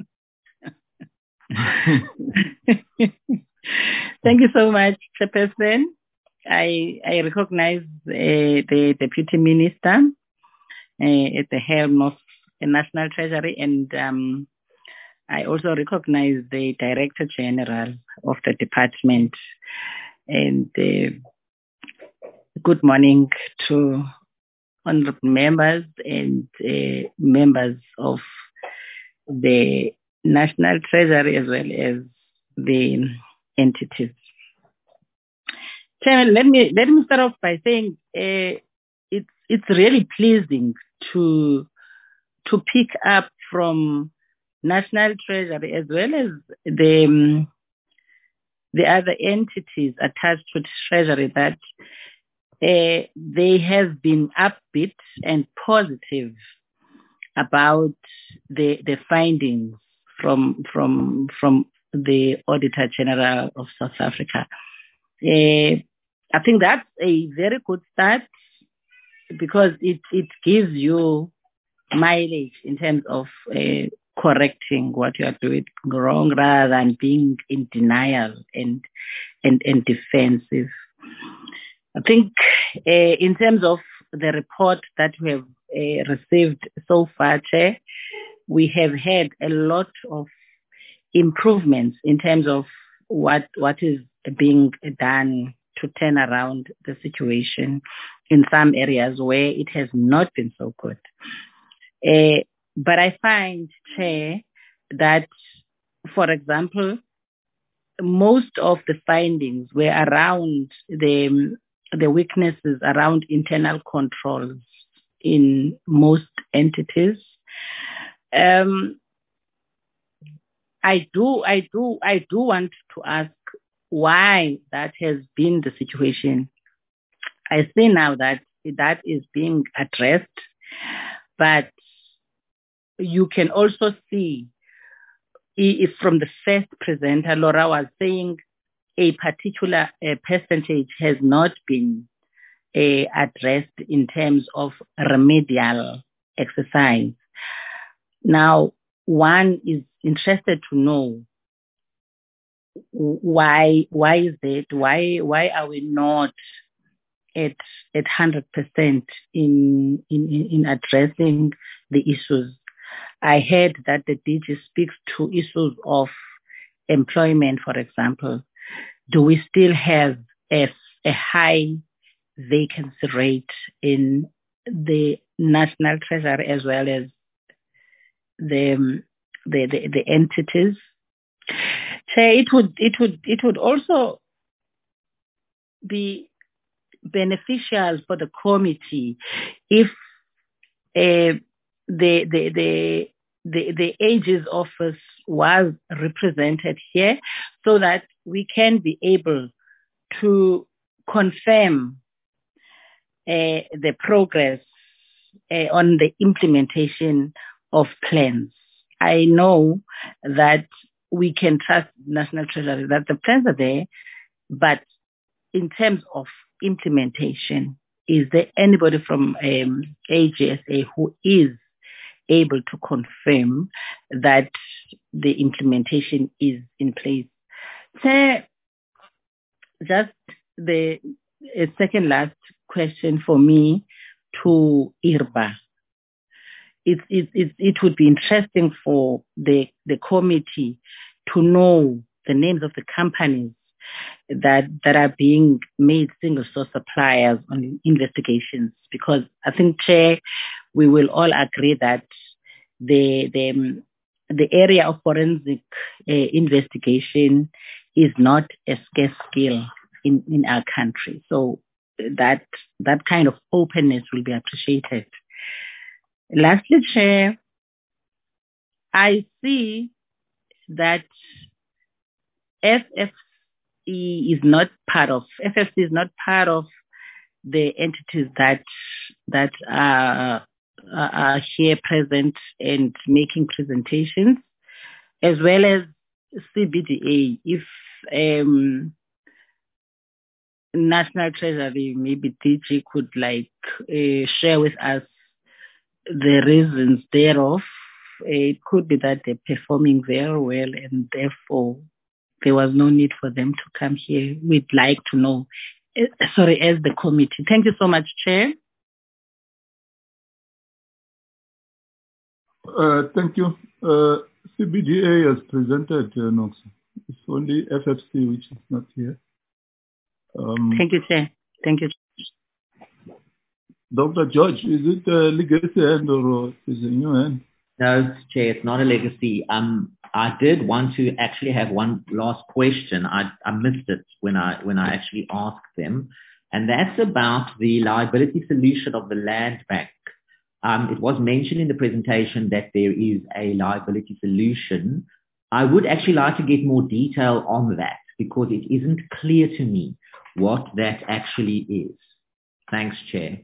Thank you so much, Chairperson. I, I recognize uh, the Deputy Minister uh, at the helm of the National Treasury, and um, I also recognize the Director General of the department. And uh, good morning to honorable members and uh, members of the National Treasury as well as the entities. Chairman, let me let me start off by saying uh, it's it's really pleasing to to pick up from National Treasury as well as the um, the other entities attached to Treasury that uh, they have been upbeat and positive about the the findings from from from the Auditor General of South Africa. Uh, I think that's a very good start, because it, it gives you mileage in terms of uh, correcting what you are doing wrong rather than being in denial and and, and defensive. I think uh, in terms of the report that we have uh, received so far, Chair, we have had a lot of improvements in terms of what what is being done to turn around the situation in some areas where it has not been so good. Uh, but I find, Chair, that, for example, most of the findings were around the, the weaknesses around internal controls in most entities. Um, I do, I do, I do want to ask why that has been the situation. I see now that that is being addressed, but you can also see if from the first presenter, Laura was saying a particular uh, percentage has not been uh, addressed in terms of remedial exercise. Now, one is interested to know why why is it why why are we not at at one hundred percent in in in addressing the issues? I heard that the D G speaks to issues of employment, for example. Do we still have a, a high vacancy rate in the National Treasury as well as the the the, the entities? So it would it would it would also be beneficial for the committee if uh, the the the the the Age's office was represented here, so that we can be able to confirm uh, the progress uh, on the implementation of plans. I know that we can trust National Treasury that the plans are there, but in terms of implementation, is there anybody from um, A G S A who is able to confirm that the implementation is in place? So just the a second last question for me to Irba. It, it, it, it would be interesting for the, the committee to know the names of the companies that that are being made single source suppliers on investigations, because I think, Chair, we will all agree that the the the area of forensic uh, investigation is not a scarce skill in, in our country. So that that kind of openness will be appreciated. Lastly, Chair, I see that F F C is not part of F F C is not part of the entities that that are, are here present and making presentations, as well as C B D A. If um, National Treasury, maybe D G could like uh, share with us the reasons thereof. It could be that they're performing very well and therefore there was no need for them to come here. We'd like to know, uh, sorry, as the committee. Thank you so much, Chair. Uh, thank you. Uh, C B D A has presented, uh, Nox. It's only F F C which is not here. Um, Thank you, Chair. Thank you. Doctor George, is it a legacy hand or is it a new hand? No, Chair, it's not a legacy. Um, I did want to actually have one last question. I, I missed it when I when I actually asked them, and that's about the liability solution of the land bank. Um, it was mentioned in the presentation that there is a liability solution. I would actually like to get more detail on that because it isn't clear to me what that actually is. Thanks, Chair.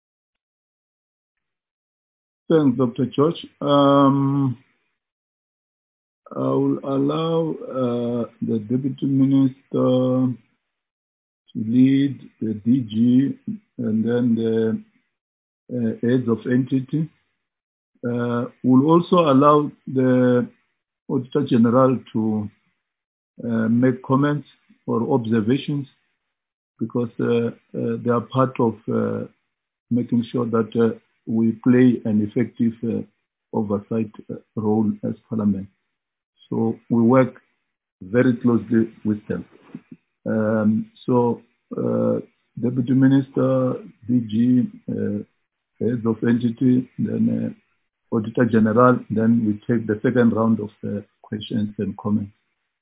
Thanks, Doctor George. Um, I will allow uh, the Deputy Minister to lead the D G and then the uh, heads of entity. Uh, we'll also allow the Auditor General to uh, make comments or observations because uh, uh, they are part of uh, making sure that uh, we play an effective uh, oversight uh, role as Parliament. So we work very closely with them. Um, so uh, Deputy Minister, D G, uh, Heads of Entity, then uh, Auditor General, then we take the second round of uh, questions and comments.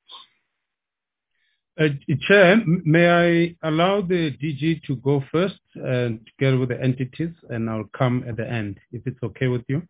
Uh, Chair, may I allow the D G to go first and uh, together with the entities, and I'll come at the end, if it's okay with you?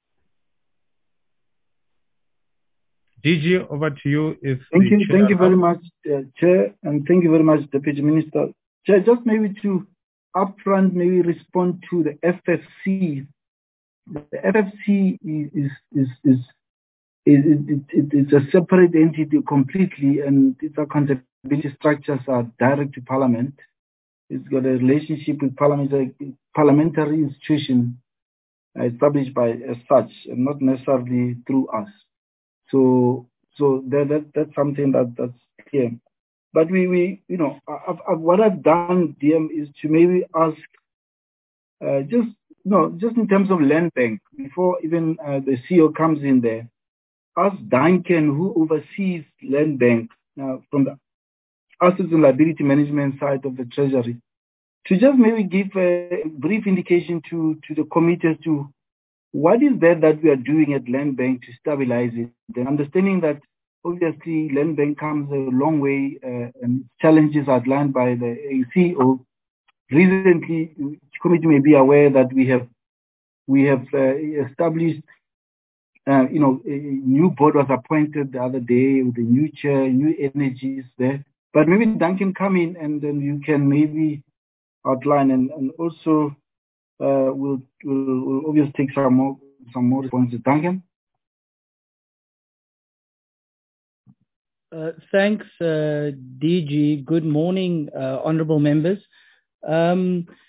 D G, over to you. If thank you, thank you very much, uh, Chair, and thank you very much, Deputy Minister. Chair, just maybe to upfront, maybe respond to the F F C. The F F C is is is, is It, it, it, it's a separate entity completely, and its accountability structures are direct to Parliament. It's got a relationship with Parliament, a parliamentary institution established by as such, and not necessarily through us. So, so that, that that's something that that's clear. But we, we you know, I've, I've, what I've done, D M, is to maybe ask, uh, just no, just in terms of land bank, before even uh, the C E O comes in there. Ask Duncan, who oversees land bank uh, from the assets and liability management side of the Treasury, to just maybe give a brief indication to, to the committee as to what is there that we are doing at land bank to stabilize it. And understanding that obviously land bank comes a long way uh, and challenges outlined by the C E O. Recently, the committee may be aware that we have we have uh, established Uh, you know, a new board was appointed the other day with a new chair, new energies there. But maybe Duncan come in and then you can maybe outline and, and also uh, we'll, we'll, we'll obviously take some more some more responses. Duncan? Uh, thanks, uh, D G. Good morning, uh, honourable members. Um,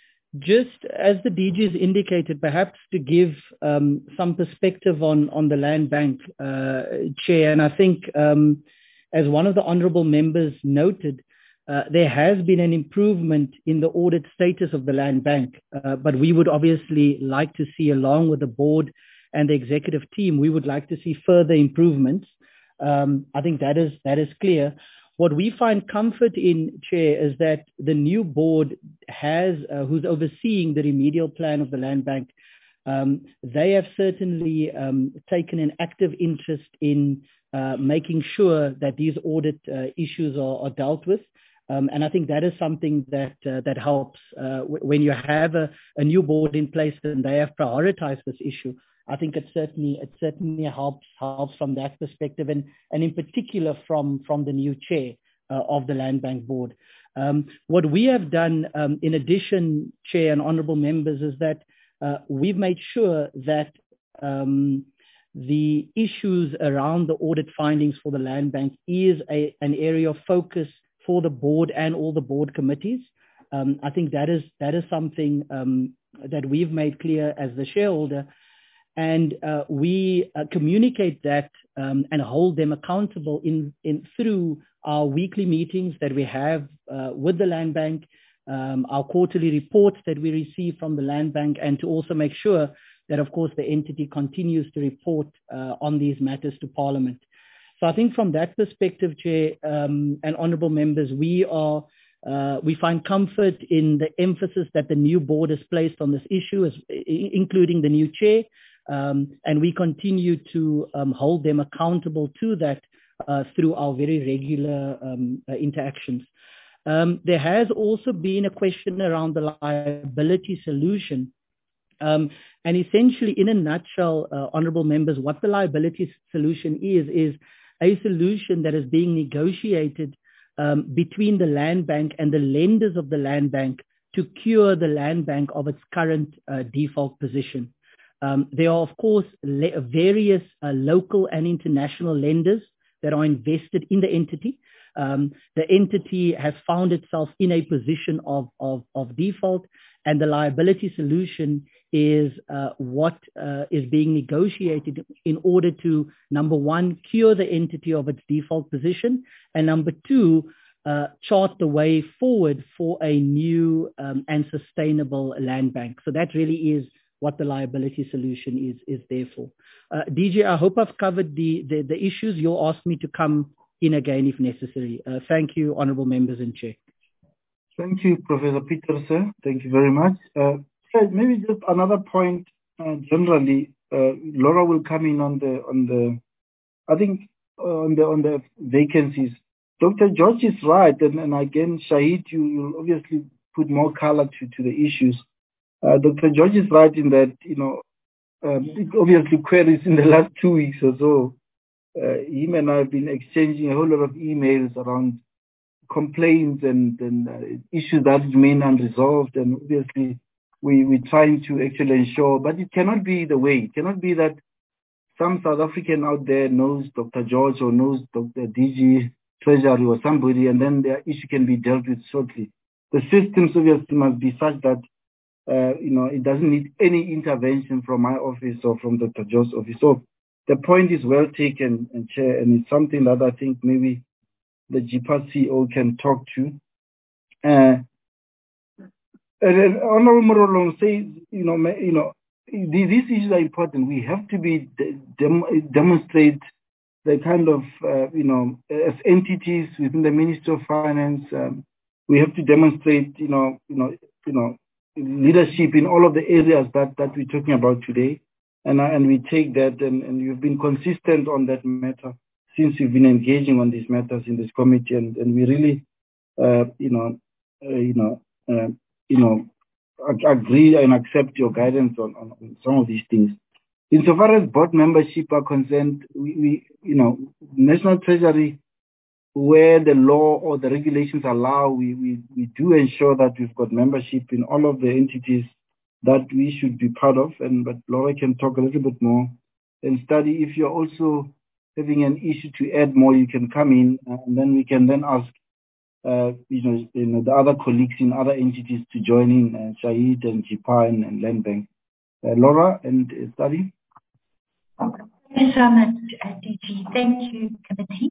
Just as the D G has indicated, perhaps to give um, some perspective on, on the land bank, uh, Chair, and I think um, as one of the honourable members noted, uh, there has been an improvement in the audit status of the land bank, uh, but we would obviously like to see, along with the board and the executive team, we would like to see further improvements. Um, I think that is that is clear. What we find comfort in, Chair, is that the new board has, uh, who's overseeing the remedial plan of the land bank, um, they have certainly um, taken an active interest in uh, making sure that these audit uh, issues are, are dealt with. Um, and I think that is something that uh, that helps uh, w- when you have a, a new board in place and they have prioritized this issue. I think it certainly it certainly helps helps from that perspective, and and in particular from from the new chair uh, of the Land Bank Board. Um, what we have done, um, in addition, Chair and honourable members, is that uh, we've made sure that um, the issues around the audit findings for the Land Bank is a, an area of focus for the board and all the board committees. Um, I think that is that is something um, that we've made clear as the shareholder. And uh, we uh, communicate that um, and hold them accountable in, in through our weekly meetings that we have uh, with the Land Bank, um, our quarterly reports that we receive from the Land Bank, and to also make sure that, of course, the entity continues to report uh, on these matters to Parliament. So I think from that perspective, Chair um, and honourable members, we are uh, we find comfort in the emphasis that the new board has placed on this issue, as, including the new chair. Um, and we continue to um, hold them accountable to that uh, through our very regular um, uh, interactions. Um, there has also been a question around the liability solution. Um, and essentially, in a nutshell, uh, honourable members, what the liability solution is, is a solution that is being negotiated um, between the land bank and the lenders of the land bank to cure the land bank of its current uh, default position. Um, there are, of course, le- various uh, local and international lenders that are invested in the entity. Um, the entity has found itself in a position of, of, of default, and the liability solution is uh, what uh, is being negotiated in order to, number one, cure the entity of its default position, and number two, uh, chart the way forward for a new um, and sustainable land bank. So that really is what the liability solution is is there for. Uh, D J, I hope I've covered the, the, the issues. You'll ask me to come in again if necessary. Uh, thank you, honourable members and Chair. Thank you, Professor Peter, sir. Thank you very much. Uh, so maybe just another point. Uh, generally, uh, Laura will come in on the on the. I think uh, on the on the vacancies. Doctor George is right, and, and again, Shahid, you will obviously put more color to, to the issues. Uh, Doctor George is right in that, you know, um, obviously queries in the last two weeks or so. Uh, him and I have been exchanging a whole lot of emails around complaints and, and uh, issues that remain unresolved, and obviously we, we're trying to actually ensure, but it cannot be the way. It cannot be that some South African out there knows Doctor George or knows Doctor D G Treasury or somebody, and then their issue can be dealt with shortly. The systems obviously must be such that uh, you know, it doesn't need any intervention from my office or from Doctor George's office. So the point is well taken, and Chair, and it's something that I think maybe the G P A C E O can talk to. Uh, and Honorable Morolong says, you know, you know, these issues are important. We have to be dem demonstrate the kind of, uh, you know, as entities within the Ministry of Finance, um, we have to demonstrate, you know, you know, you know, leadership in all of the areas that that we're talking about today, and uh, and we take that, and and you've been consistent on that matter since you've been engaging on these matters in this committee, and and we really, uh, you know, uh, you know, uh, you know, ag agree and accept your guidance on, on on some of these things. Insofar as board membership are concerned, we, we, you know, National Treasury, where the law or the regulations allow, we, we, we do ensure that we've got membership in all of the entities that we should be part of. And but Laura can talk a little bit more and study. If you're also having an issue to add more, you can come in, and then we can then ask, uh, you know, you know, the other colleagues in other entities to join in, uh, Shahid and G P A and, and Land Bank. Uh, Laura and uh, study. Thank you so much, uh, D G. Thank you, committee.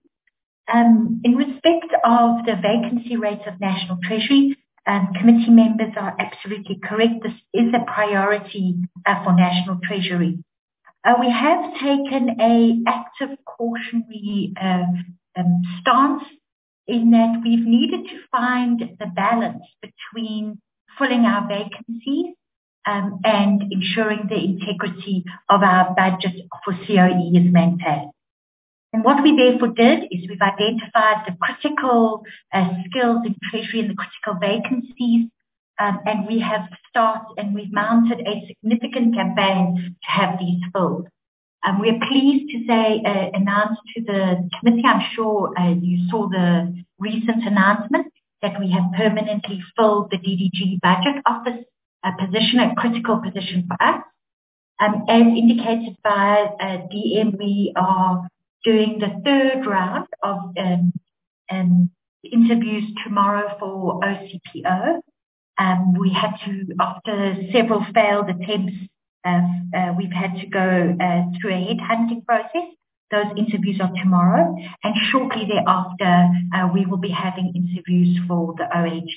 Um, in respect of the vacancy rates of National Treasury, um, committee members are absolutely correct. This is a priority uh, for National Treasury. Uh, we have taken a active cautionary uh, um, stance in that we've needed to find the balance between filling our vacancies Um, and ensuring the integrity of our budget for C O E is maintained. And what we therefore did is we've identified the critical uh, skills in Treasury and the critical vacancies, um, and we have started and we've mounted a significant campaign to have these filled. Um, we're pleased to say, uh, announce to the committee, I'm sure uh, you saw the recent announcement that we have permanently filled the D D G budget office a position, a critical position for us. Um, as indicated by uh, D M, we are doing the third round of um, um, interviews tomorrow for O C P O. Um, we had to, after several failed attempts, uh, uh, we've had to go uh, through a headhunting process. Those interviews are tomorrow, and shortly thereafter, uh, we will be having interviews for the O A G.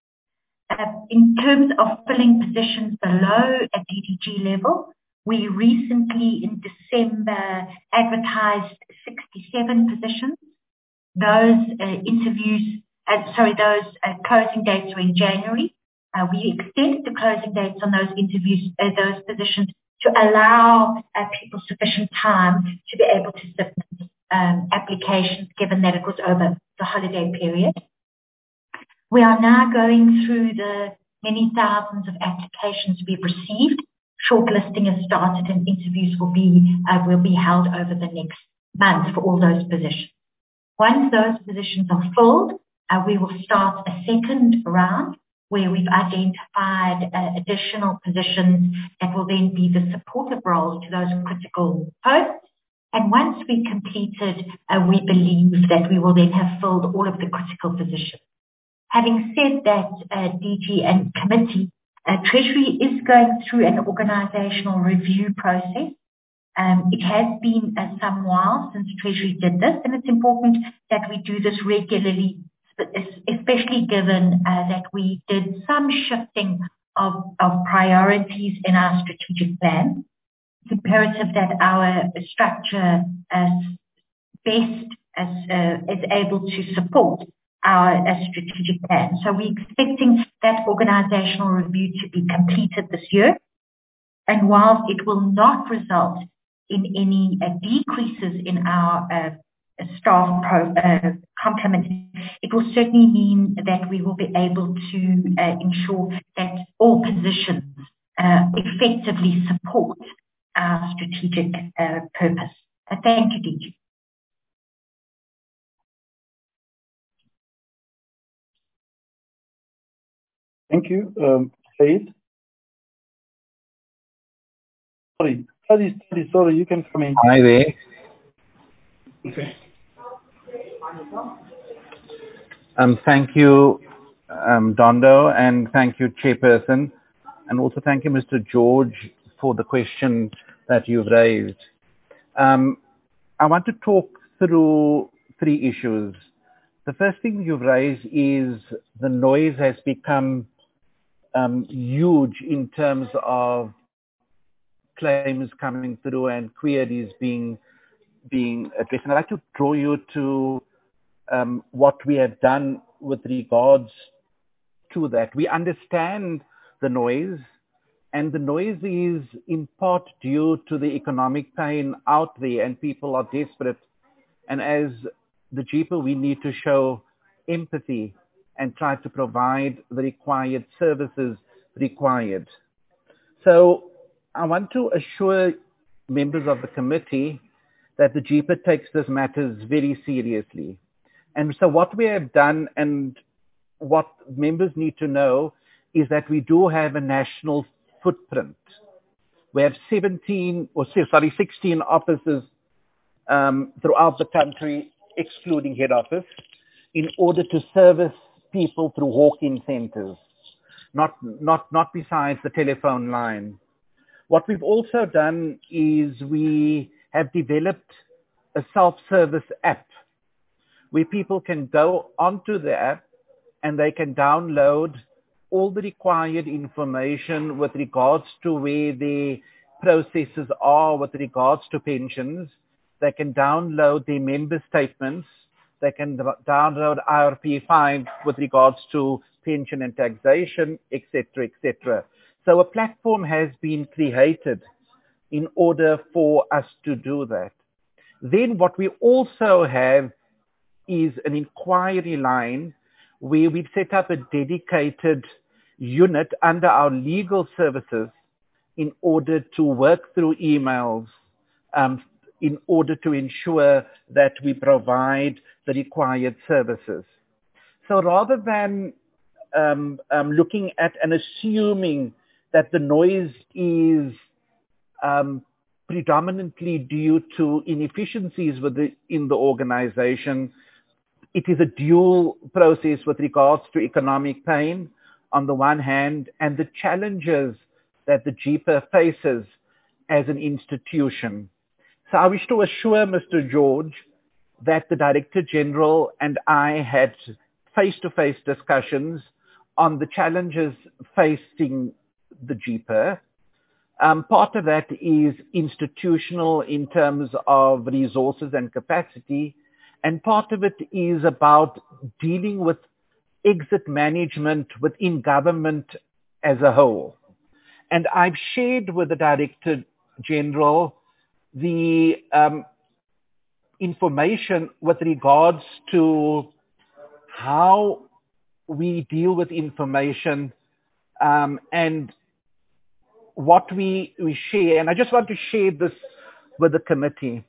Uh, in terms of filling positions below a D D G level, we recently in December advertised sixty-seven positions. Those uh, interviews, uh, sorry, those uh, closing dates were in January. Uh, we extended the closing dates on those interviews, uh, those positions, to allow uh, people sufficient time to be able to submit um, applications, given that it was over the holiday period. We are now going through the many thousands of applications we've received. Shortlisting has started, and interviews will be uh, will be held over the next month for all those positions. Once those positions are filled, uh, we will start a second round where we've identified uh, additional positions that will then be the supportive roles to those critical posts. And once we completed, uh, we believe that we will then have filled all of the critical positions. Having said that, uh, D G and committee, uh, Treasury is going through an organizational review process. Um, it has been uh, some while since Treasury did this, and it's important that we do this regularly, especially given uh, that we did some shifting of, of priorities in our strategic plan. It's imperative that our structure uh, best as, uh, is able to support our uh, strategic plan. So we're expecting that organizational review to be completed this year. And whilst it will not result in any uh, decreases in our uh, staff pro, uh, complement, it will certainly mean that we will be able to uh, ensure that all positions uh, effectively support our strategic uh, purpose. Uh, thank you, D G. Thank you. Um, Said? Sorry, sorry, sorry, sorry, you can come in. Hi there. Okay. Um, thank you, um, Dondo, and thank you, Chairperson, and also thank you, Mister George, for the question that you've raised. Um, I want to talk through three issues. The first thing you've raised is the noise has become um, huge in terms of claims coming through and queries being being addressed. And I'd like to draw you to um, what we have done with regards to that. We understand the noise, and the noise is in part due to the economic pain out there, and people are desperate. And as the G E P A, we need to show empathy and try to provide the required services required. So I want to assure members of the committee that the G E P A takes this matters very seriously. And so what we have done, and what members need to know, is that we do have a national footprint. We have seventeen, or sorry, sixteen offices um, throughout the country, excluding head office, in order to service people through walk-in centers, not, not, not besides the telephone line. What we've also done is we have developed a self-service app where people can go onto the app and they can download all the required information with regards to where the processes are with regards to pensions. They can download their member statements. They can download I R P five with regards to pension and taxation, et cetera, et cetera. So a platform has been created in order for us to do that. Then what we also have is an inquiry line where we've set up a dedicated unit under our legal services in order to work through emails, um, in order to ensure that we provide the required services. So rather than um, um, looking at and assuming that the noise is um, predominantly due to inefficiencies within the organization, it is a dual process with regards to economic pain on the one hand, and the challenges that the G E P A faces as an institution. So I wish to assure Mister George that the Director General and I had face-to-face discussions on the challenges facing the G E P A. Um, part of that is institutional in terms of resources and capacity, and part of it is about dealing with exit management within government as a whole. And I've shared with the Director General the um, information with regards to how we deal with information um, and what we, we share. And I just want to share this with the committee.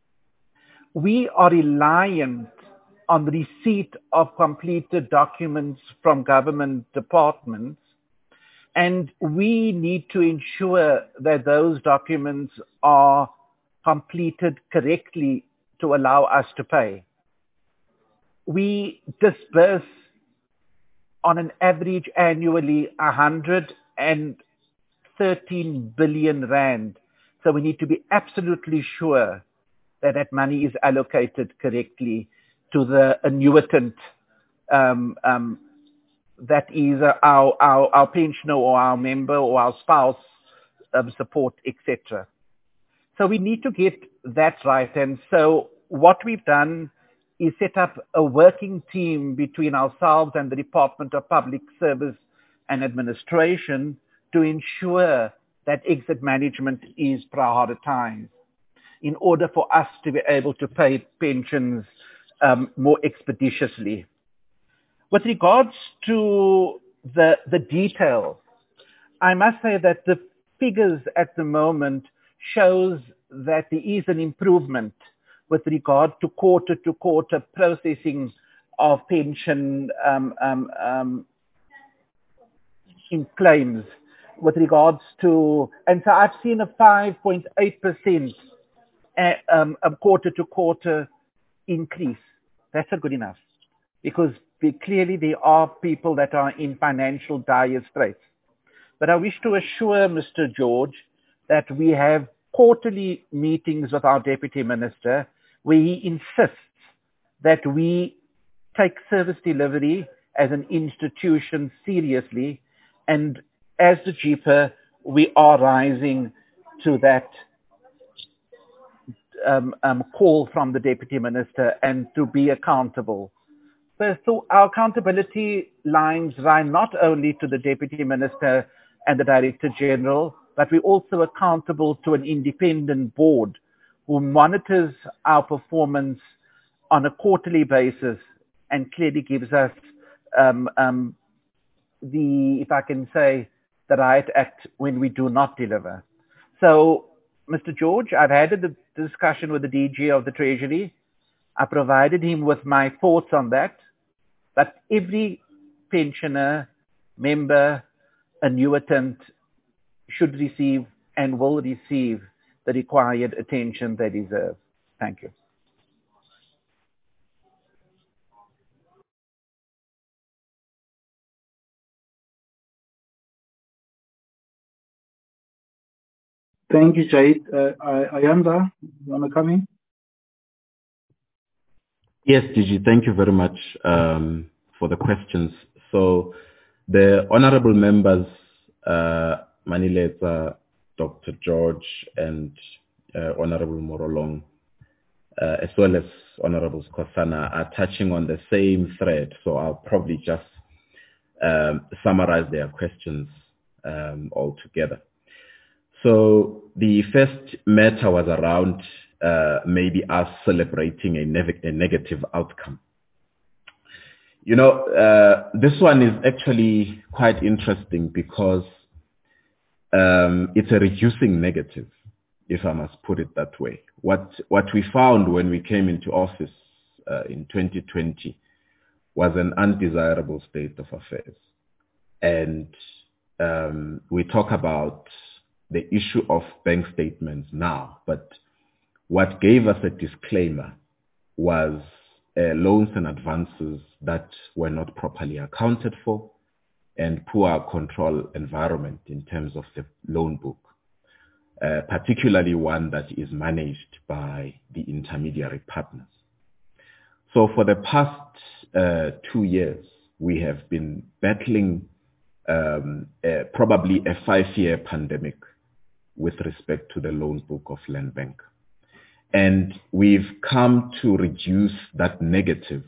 We are reliant on the receipt of completed documents from government departments, and we need to ensure that those documents are completed correctly to allow us to pay. We disburse on an average annually one hundred thirteen billion rand. So we need to be absolutely sure that that money is allocated correctly to the annuitant um, um, that is uh, our, our, our pensioner or our member or our spouse um, support, et cetera. So we need to get that right. And so what we've done is set up a working team between ourselves and the Department of Public Service and Administration to ensure that exit management is prioritized in order for us to be able to pay pensions um, more expeditiously. With regards to the, the details, I must say that the figures at the moment shows that there is an improvement with regard to quarter-to-quarter processing of pension um, um, um, in claims with regards to, and so I've seen a five point eight percent uh, um, um, quarter-to-quarter increase. That's not good enough because we, clearly there are people that are in financial dire straits. But I wish to assure Mister George that we have quarterly meetings with our Deputy Minister where he insists that we take service delivery as an institution seriously, and as the G P A, we are rising to that um, um, call from the Deputy Minister and to be accountable. So, so our accountability lines run not only to the Deputy Minister and the Director General, but we're also accountable to an independent board who monitors our performance on a quarterly basis and clearly gives us um, um, the, if I can say, the right act when we do not deliver. So, Mister George, I've had the discussion with the D G of the Treasury. I provided him with my thoughts on that, but every pensioner, member, annuitant should receive and will receive the required attention they deserve. Thank you. Thank you, Jait. Uh, Ayanda, you want to come in? Yes, D G, thank you very much um, for the questions. So the honorable members, uh, Manileta, Doctor George, and uh, Honorable Morolong, uh, as well as Honorable Skosana, are touching on the same thread. So I'll probably just um, summarize their questions um, all together. So the first matter was around uh, maybe us celebrating a, ne a negative outcome. You know, uh, this one is actually quite interesting because um, it's a reducing negative, if I must put it that way. What, what we found when we came into office uh, in twenty twenty was an undesirable state of affairs. And um, we talk about the issue of bank statements now, but what gave us a disclaimer was uh, loans and advances that were not properly accounted for and poor control environment in terms of the loan book, uh, particularly one that is managed by the intermediary partners. So for the past uh, two years, we have been battling um, uh, probably a five-year pandemic with respect to the loan book of Land Bank. And we've come to reduce that negative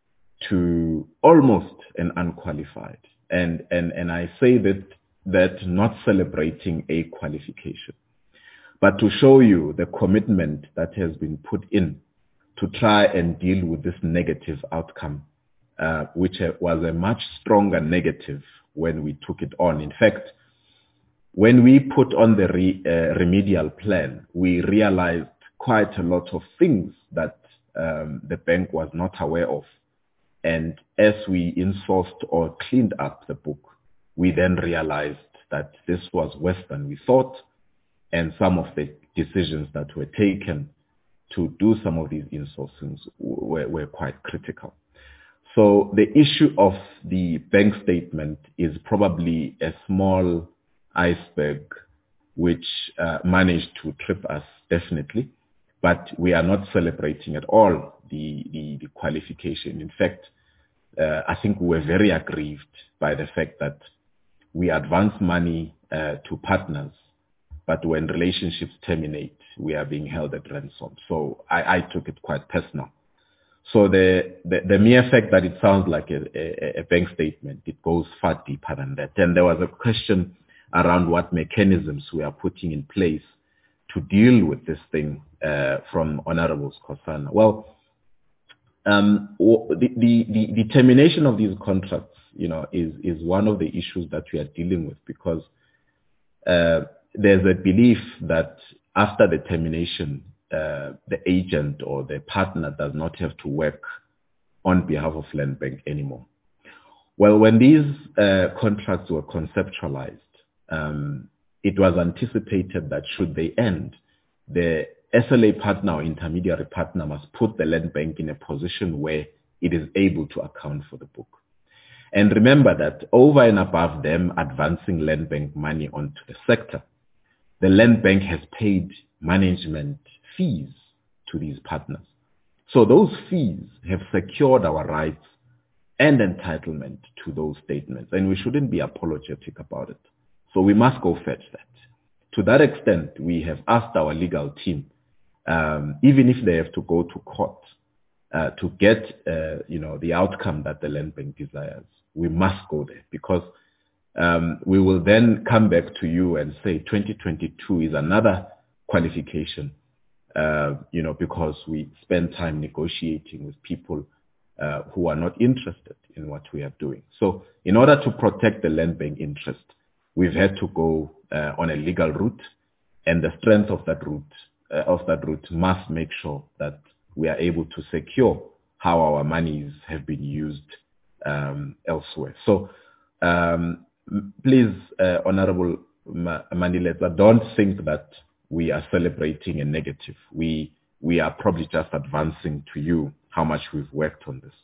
to almost an unqualified. And, and, and I say that, that not celebrating a qualification, but to show you the commitment that has been put in to try and deal with this negative outcome, uh, which was a much stronger negative when we took it on. In fact, when we put on the re, uh, remedial plan, we realized quite a lot of things that um, the bank was not aware of. And as we insourced or cleaned up the book, we then realized that this was worse than we thought, and some of the decisions that were taken to do some of these insourcings were, were quite critical. So the issue of the bank statement is probably a small iceberg which uh, managed to trip us, definitely, but we are not celebrating at all the, the, the qualification. In fact, uh, I think we were very aggrieved by the fact that we advance money uh, to partners, but when relationships terminate, we are being held at ransom. So I, I took it quite personal. So the, the, the mere fact that it sounds like a, a, a bank statement, it goes far deeper than that. And there was a question around what mechanisms we are putting in place to deal with this thing uh, from Honorable Skosana. Well, um, the, the, the, the termination of these contracts, you know, is, is one of the issues that we are dealing with, because uh, there's a belief that after the termination, uh, the agent or the partner does not have to work on behalf of Land Bank anymore. Well, when these uh, contracts were conceptualized, um, it was anticipated that should they end, the S L A partner or intermediary partner must put the Land Bank in a position where it is able to account for the book. And remember that over and above them advancing Land Bank money onto the sector, the Land Bank has paid management fees to these partners. So those fees have secured our rights and entitlement to those statements, and we shouldn't be apologetic about it. So we must go fetch that. To that extent, we have asked our legal team, um, even if they have to go to court uh, to get, uh, you know, the outcome that the Land Bank desires, we must go there, because um, we will then come back to you and say twenty twenty-two is another qualification, uh, you know, because we spend time negotiating with people uh, who are not interested in what we are doing. So in order to protect the Land Bank interest, we've had to go uh, on a legal route, and the strength of that route uh, of that route must make sure that we are able to secure how our monies have been used um, elsewhere. So um, please, uh, Honorable Mandileza, don't think that we are celebrating a negative. We we are probably just advancing to you how much we've worked on this.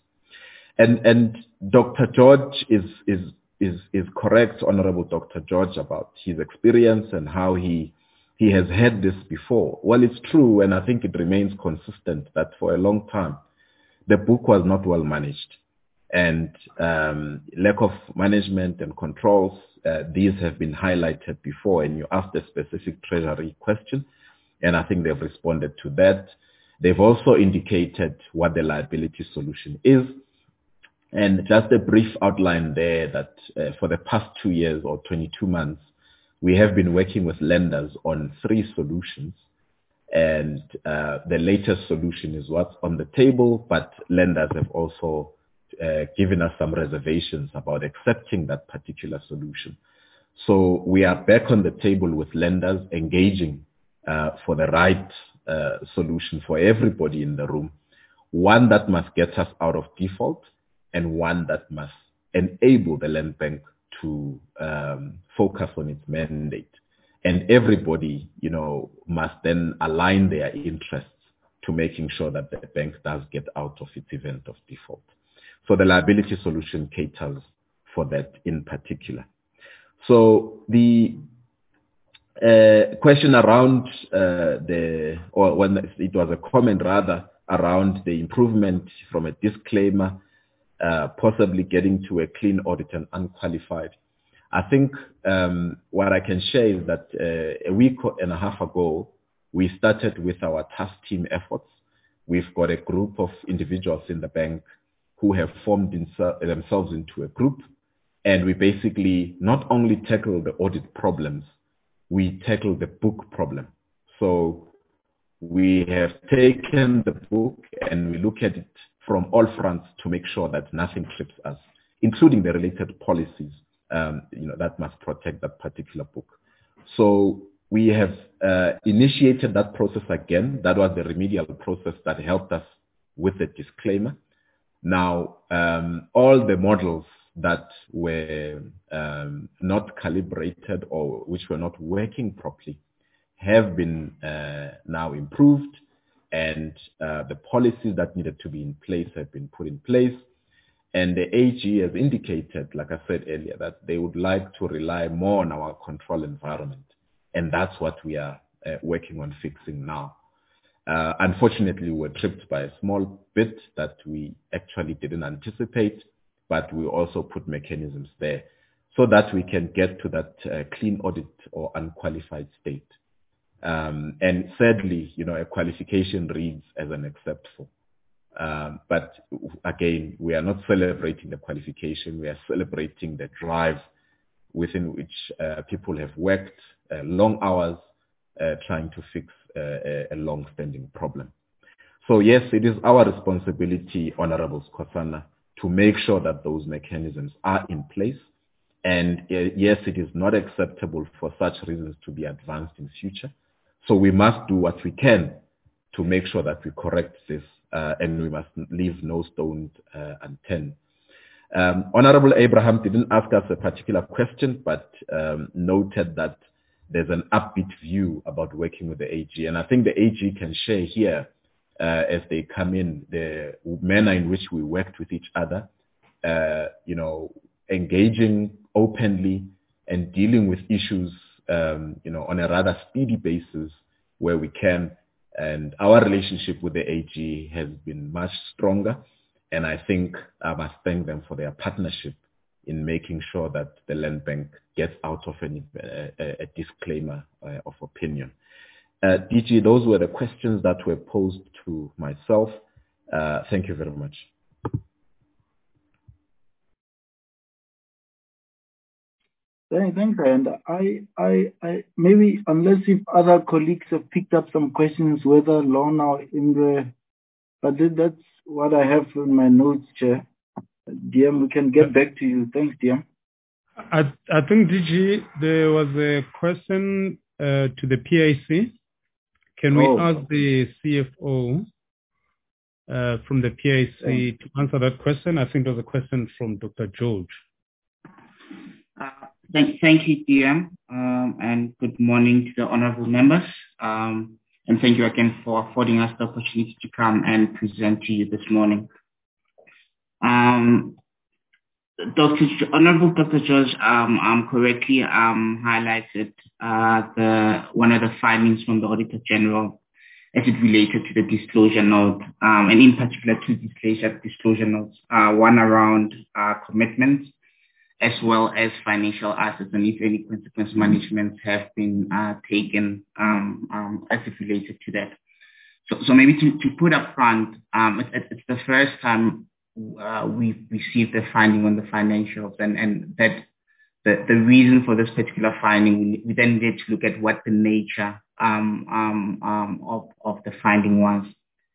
And and Doctor George is is is is correct, Honorable Doctor George, about his experience and how he he has had this before. Well, it's true, and I think it remains consistent that for a long time the book was not well managed, and um, lack of management and controls. Uh, these have been highlighted before, and you asked a specific Treasury question, and I think they've responded to that. They've also indicated what the liability solution is. And just a brief outline there that uh, for the past two years or twenty-two months, we have been working with lenders on three solutions. And uh, the latest solution is what's on the table, but lenders have also uh, given us some reservations about accepting that particular solution. So we are back on the table with lenders, engaging uh, for the right uh, solution for everybody in the room, one that must get us out of default, and one that must enable the Land Bank to um, focus on its mandate. And everybody, you know, must then align their interests to making sure that the bank does get out of its event of default. So the liability solution caters for that in particular. So the uh, question around uh, the, or when it was a comment rather, around the improvement from a disclaimer, Uh, possibly getting to a clean audit and unqualified. I think um, what I can share is that uh, a week and a half ago, we started with our task team efforts. We've got a group of individuals in the bank who have formed in, themselves into a group, and we basically not only tackle the audit problems, we tackle the book problem. So we have taken the book and we look at it from all fronts to make sure that nothing trips us, including the related policies, um, you know, that must protect that particular book. So we have uh, initiated that process again. That was the remedial process that helped us with the disclaimer. Now, um, all the models that were um, not calibrated or which were not working properly have been uh, now improved, and uh, the policies that needed to be in place have been put in place. And the A G has indicated, like I said earlier, that they would like to rely more on our control environment. And that's what we are uh, working on fixing now. Uh, unfortunately, we were tripped by a small bit that we actually didn't anticipate, but we also put mechanisms there so that we can get to that uh, clean audit or unqualified state. Um, and sadly, you know, a qualification reads as an accept for. Um, but again, we are not celebrating the qualification. We are celebrating the drive within which uh, people have worked uh, long hours uh, trying to fix uh, a, a long-standing problem. So yes, it is our responsibility, Honorable Skhosana, to make sure that those mechanisms are in place. And uh, yes, it is not acceptable for such reasons to be advanced in future. So we must do what we can to make sure that we correct this, uh, and we must leave no stone uh, unturned. Um, Honorable Abraham didn't ask us a particular question, but um, noted that there's an upbeat view about working with the A G. And I think the A G can share here, uh, as they come in, the manner in which we worked with each other, uh, you know, engaging openly and dealing with issues, um, you know, on a rather speedy basis where we can. And our relationship with the A G has been much stronger. And I think I must thank them for their partnership in making sure that the Land Bank gets out of any, uh, a disclaimer uh, of opinion. Uh, D G, those were the questions that were posed to myself. Uh, thank you very much. Thanks, and I, I, I, maybe unless if other colleagues have picked up some questions, whether Lorna or Imre, but that's what I have in my notes, Chair. D M, we can get back to you. Thanks, D M. I, I think, D G, there was a question uh, to the P I C. Can we oh. ask the C F O uh, from the P I C yeah. to answer that question? I think there was a question from Doctor George. Uh, thank, thank you, D M, um, and good morning to the honorable members. Um, and thank you again for affording us the opportunity to come and present to you this morning. Um, Doctor Honorable Doctor George um, um, correctly um, highlighted uh, the one of the findings from the Auditor General as it related to the disclosure note, um, and in particular two disclosure disclosure notes, uh, one around uh, commitments as well as financial assets, and if any consequence management have been uh, taken um, um, as it related to that. So, so maybe to, to put up front, um, it, it's the first time uh, we've received a finding on the financials, and, and that the, the reason for this particular finding, we, we then need to look at what the nature um, um, um, of, of the finding was.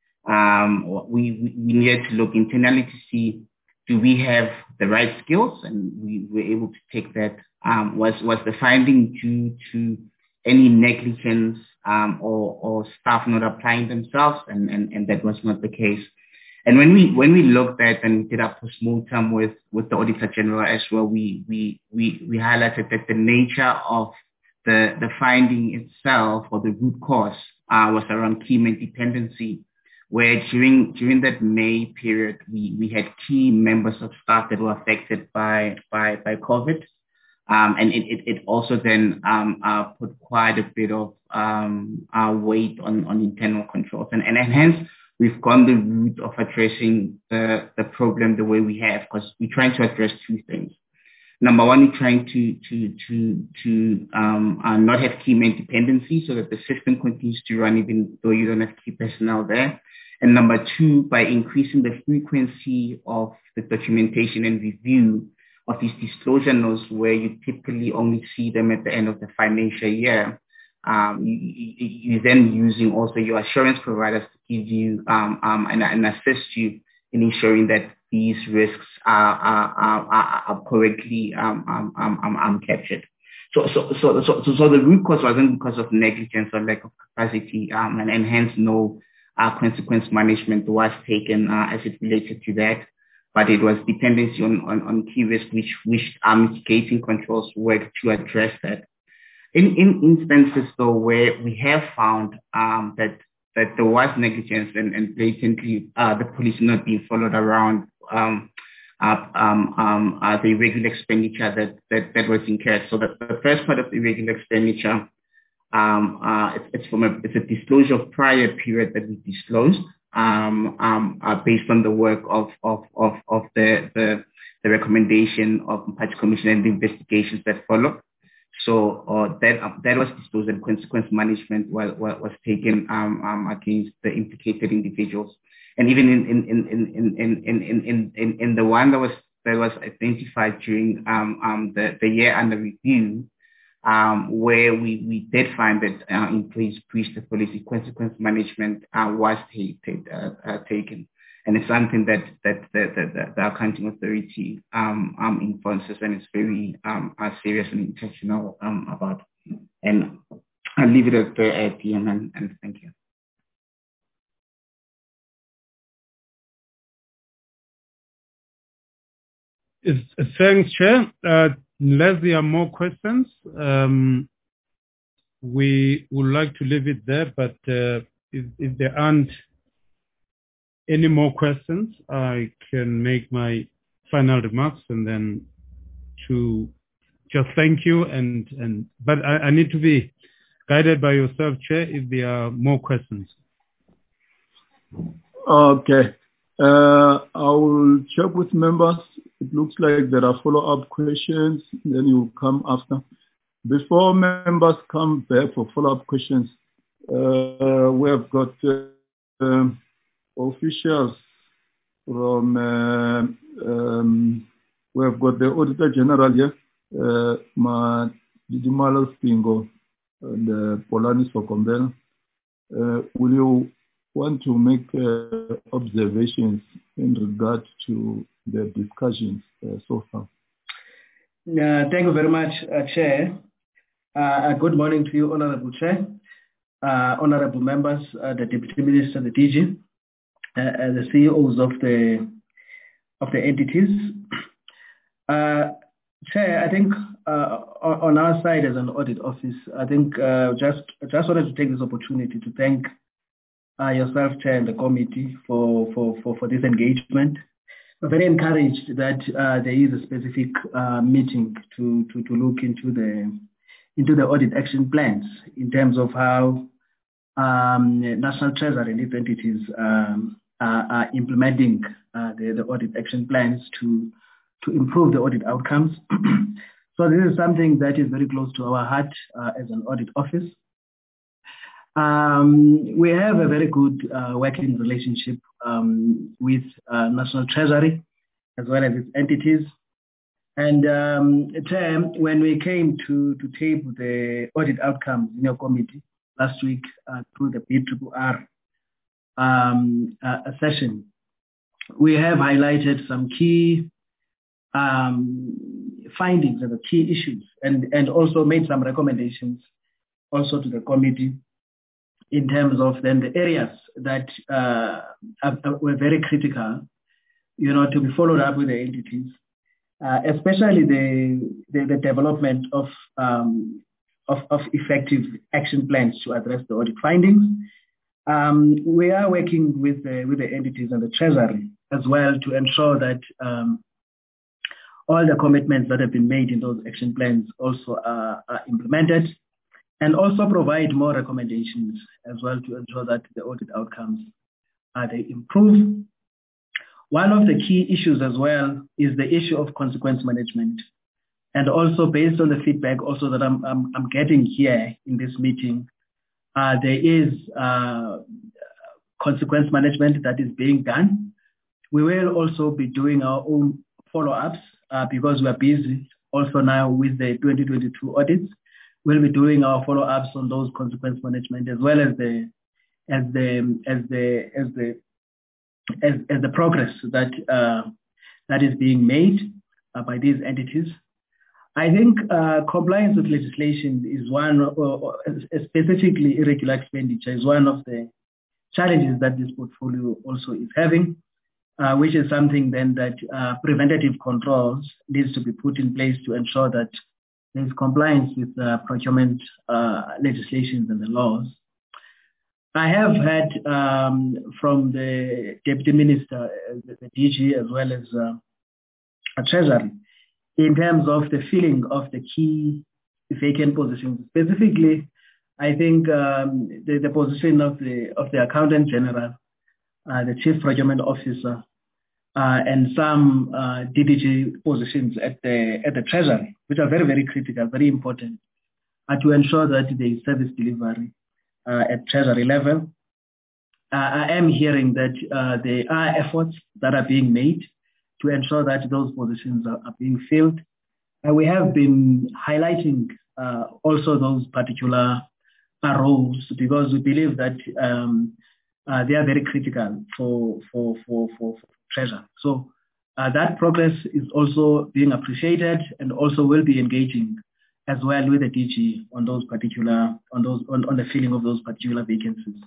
Um, we, we needed to look internally to see, do we have the right skills? And we were able to take that. Um, was, was the finding due to any negligence um, or, or staff not applying themselves? And, and, and that was not the case. And when we when we looked at and we did our post-mortem with, with the Auditor General as well, we, we, we, we highlighted that the nature of the, the finding itself, or the root cause, uh, was around key man dependency, where during during that May period, we, we had key members of staff that were affected by by, by COVID. Um, and it, it, it also then um, uh, put quite a bit of um, uh, weight on, on internal controls. And, and, and hence, we've gone the route of addressing the, the problem the way we have, because we're trying to address two things. Number one, we're trying to to to to um, uh, not have key man dependency, so that the system continues to run even though you don't have key personnel there. And number two, by increasing the frequency of the documentation and review of these disclosure notes, where you typically only see them at the end of the financial year, um, you, you, you're then using also your assurance providers to give you um, um, and, and assist you in ensuring that these risks are, are, are, are correctly um, um, um, um, captured. So, so, so, so, so the root cause wasn't because of negligence or lack of capacity, um, and, and hence no uh, consequence management was taken uh, as it related to that. But it was dependency on, on, on key risks, which, which are mitigating controls work to address that. In, in instances, though, where we have found um, that that there was negligence and, and blatantly uh, the police not being followed around um, uh, um, um, uh, the irregular expenditure that, that, that was incurred. So the, the first part of the irregular expenditure, um, uh, it's, it's from a, it's a disclosure of prior period that we disclosed um, um, uh, based on the work of of of, of the, the the recommendation of the Mphathi Commission and the investigations that followed. So uh, that uh, that was disclosed, and consequence management was, was taken um, um, against the implicated individuals. and even in in in in in in in in, in, in the one that was that was identified during um, um, the, the year under review, um, where we, we did find that uh, employees breached the policy, consequence management uh, was t- t- uh, uh, taken. And it's something that, that, that, that, that the accounting authority um, um, enforces, and it's very um, uh, serious and intentional um, about. And I'll leave it at there at the end, and, and thank you. Thanks, Chair. Uh, unless there are more questions, um, we would like to leave it there, but uh, if, if there aren't any more questions, I can make my final remarks and then to just thank you. And, and but I, I need to be guided by yourself, Chair, if there are more questions. Okay. Uh, I will check with members. It looks like there are follow-up questions, then you come after. Before members come back for follow-up questions, uh, we have got uh, um, officials from, uh, um, we have got the Auditor General here, uh, Ma Didimalo Stingo and uh, Polani Sokombela. Uh, will you want to make uh, observations in regard to the discussions uh, so far? Uh, thank you very much, uh, Chair. Uh, good morning to you, Honorable Chair, uh, Honorable members, uh, the Deputy Minister, the D G, uh, and the C E Os of the of the entities. Uh, Chair, I think uh, on our side as an audit office, I think uh, just just wanted to take this opportunity to thank Uh, yourself, Chair, and the committee for, for, for, for this engagement. We're very encouraged that uh, there is a specific uh, meeting to, to, to look into the into the audit action plans in terms of how um, National Treasury and its entities um, are, are implementing uh, the, the audit action plans to to improve the audit outcomes. So this is something that is very close to our heart uh, as an audit office. Um, we have a very good uh, working relationship um, with uh, National Treasury as well as its entities. And um, Chair, when we came to, to table the audit outcomes in your committee last week uh, through the B R R R um, uh, session, we have highlighted some key um, findings and the key issues, and, and also made some recommendations also to the committee in terms of then the areas that uh, are, were very critical, you know, to be followed up with the entities, uh, especially the, the the development of um, of of effective action plans to address the audit findings. Um, we are working with the with the entities and the Treasury as well to ensure that um, all the commitments that have been made in those action plans also are, are implemented, and also provide more recommendations as well to ensure that the audit outcomes uh, they improve. One of the key issues as well is the issue of consequence management. And also based on the feedback also that I'm, I'm, I'm getting here in this meeting, uh, there is uh, consequence management that is being done. We will also be doing our own follow-ups uh, because we are busy also now with the twenty twenty-two audits. We'll be doing our follow-ups on those consequence management as well as the as the as the as the as, as the progress that uh, that is being made uh, by these entities. I think uh, compliance with legislation is one, or, or specifically irregular expenditure is one of the challenges that this portfolio also is having, uh, which is something then that uh, preventative controls needs to be put in place to ensure that there is compliance with uh, procurement uh, legislations and the laws. I have had um, from the Deputy Minister, uh, the, the D G, as well as uh, Treasury, in terms of the filling of the key vacant positions. Specifically, I think um, the, the position of the of the Accountant General, uh, the Chief Procurement Officer, uh, and some uh, D D G positions at the at the Treasury, which are very, very critical, very important, uh, to ensure that there is service delivery uh, at Treasury level. I am hearing that uh, there are efforts that are being made to ensure that those positions are, are being filled. And we have been highlighting uh, also those particular uh, roles because we believe that um, uh, they are very critical for, for, for, for, for Treasure. So uh, that progress is also being appreciated and also will be engaging as well with the D G on those particular, on those, on, on the filling of those particular vacancies.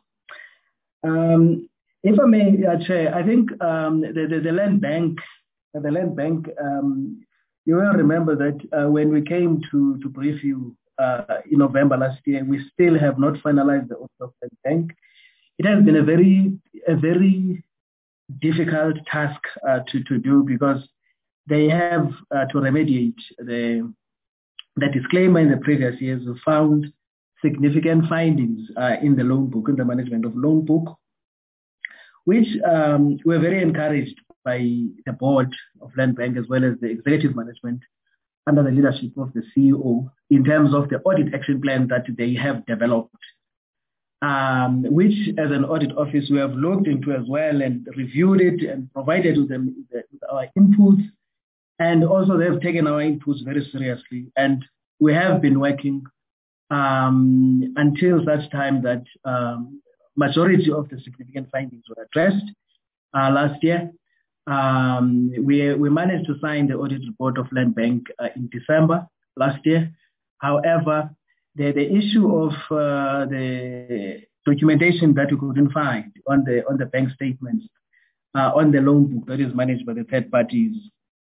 Um, if I may, uh, Chair, I think um, the, the, the land bank, uh, the land bank, um, you will remember that uh, when we came to, to brief you uh, in November last year, we still have not finalized the audit of the bank. It has been a very, a very difficult task uh, to, to do because they have uh, to remediate the, the disclaimer in the previous years. We found significant findings uh, in the loan book, in the management of loan book, which um, were very encouraged by the board of Land Bank as well as the executive management under the leadership of the C E O in terms of the audit action plan that they have developed, um, which as an audit office we have looked into as well and reviewed it and provided with them with our inputs. And also they've taken our inputs very seriously. And we have been working Um, until such time that um, majority of the significant findings were addressed uh, last year. Um, we, we managed to sign the audit report of Land Bank uh, in December last year. However, the, the issue of uh, the documentation that we couldn't find on the, on the bank statements, uh, on the loan book that is managed by the third parties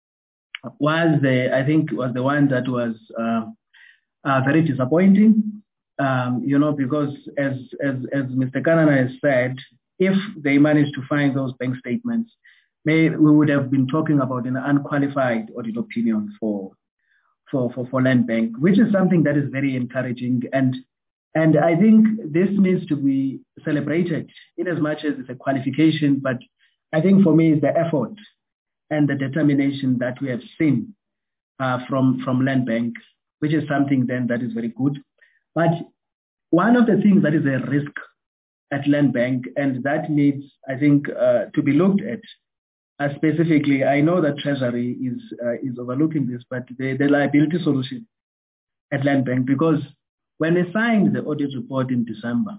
was the, I think was the one that was uh, Uh, very disappointing, um, you know, because as, as, as Mister Kanana has said, if they managed to find those bank statements, may, we would have been talking about an unqualified audit opinion for, for, for, for Land Bank, which is something that is very encouraging. And, and I think this needs to be celebrated in as much as it's a qualification, but I think for me it's the effort and the determination that we have seen uh, from, from Land Bank, which is something then that is very good. But one of the things that is a risk at Land Bank, and that needs, I think, uh, to be looked at uh, specifically, I know that Treasury is uh, is overlooking this, but the, the liability solution at Land Bank, because when they signed the audit report in December,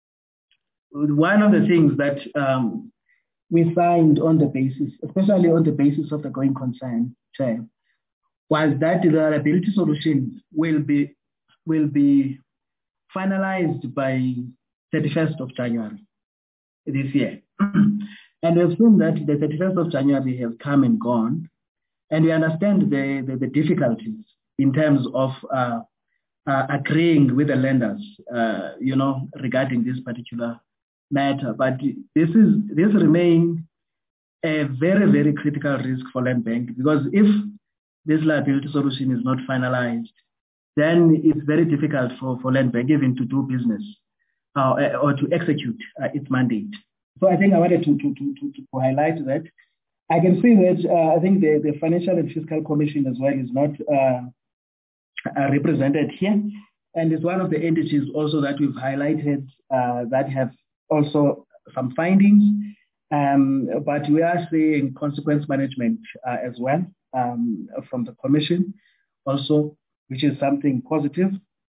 one of the things that um, we signed on the basis, especially on the basis of the going concern, Chair, was that the liability solution will be will be finalized by thirty-first of January this year. And we've seen that the thirty-first of January has come and gone, and we understand the, the, the difficulties in terms of uh, uh, agreeing with the lenders, uh, you know, regarding this particular matter. But this is this remains a very, very critical risk for Land Bank, because if this liability solution is not finalized, then it's very difficult for, for Land Bank even to do business uh, or to execute uh, its mandate. So I think I wanted to, to, to, to, to highlight that. I can see that uh, I think the, the Financial and Fiscal Commission as well is not uh, uh, represented here. And it's one of the entities also that we've highlighted uh, that have also some findings. Um, but we are seeing consequence management uh, as well. Um, from the Commission also, which is something positive.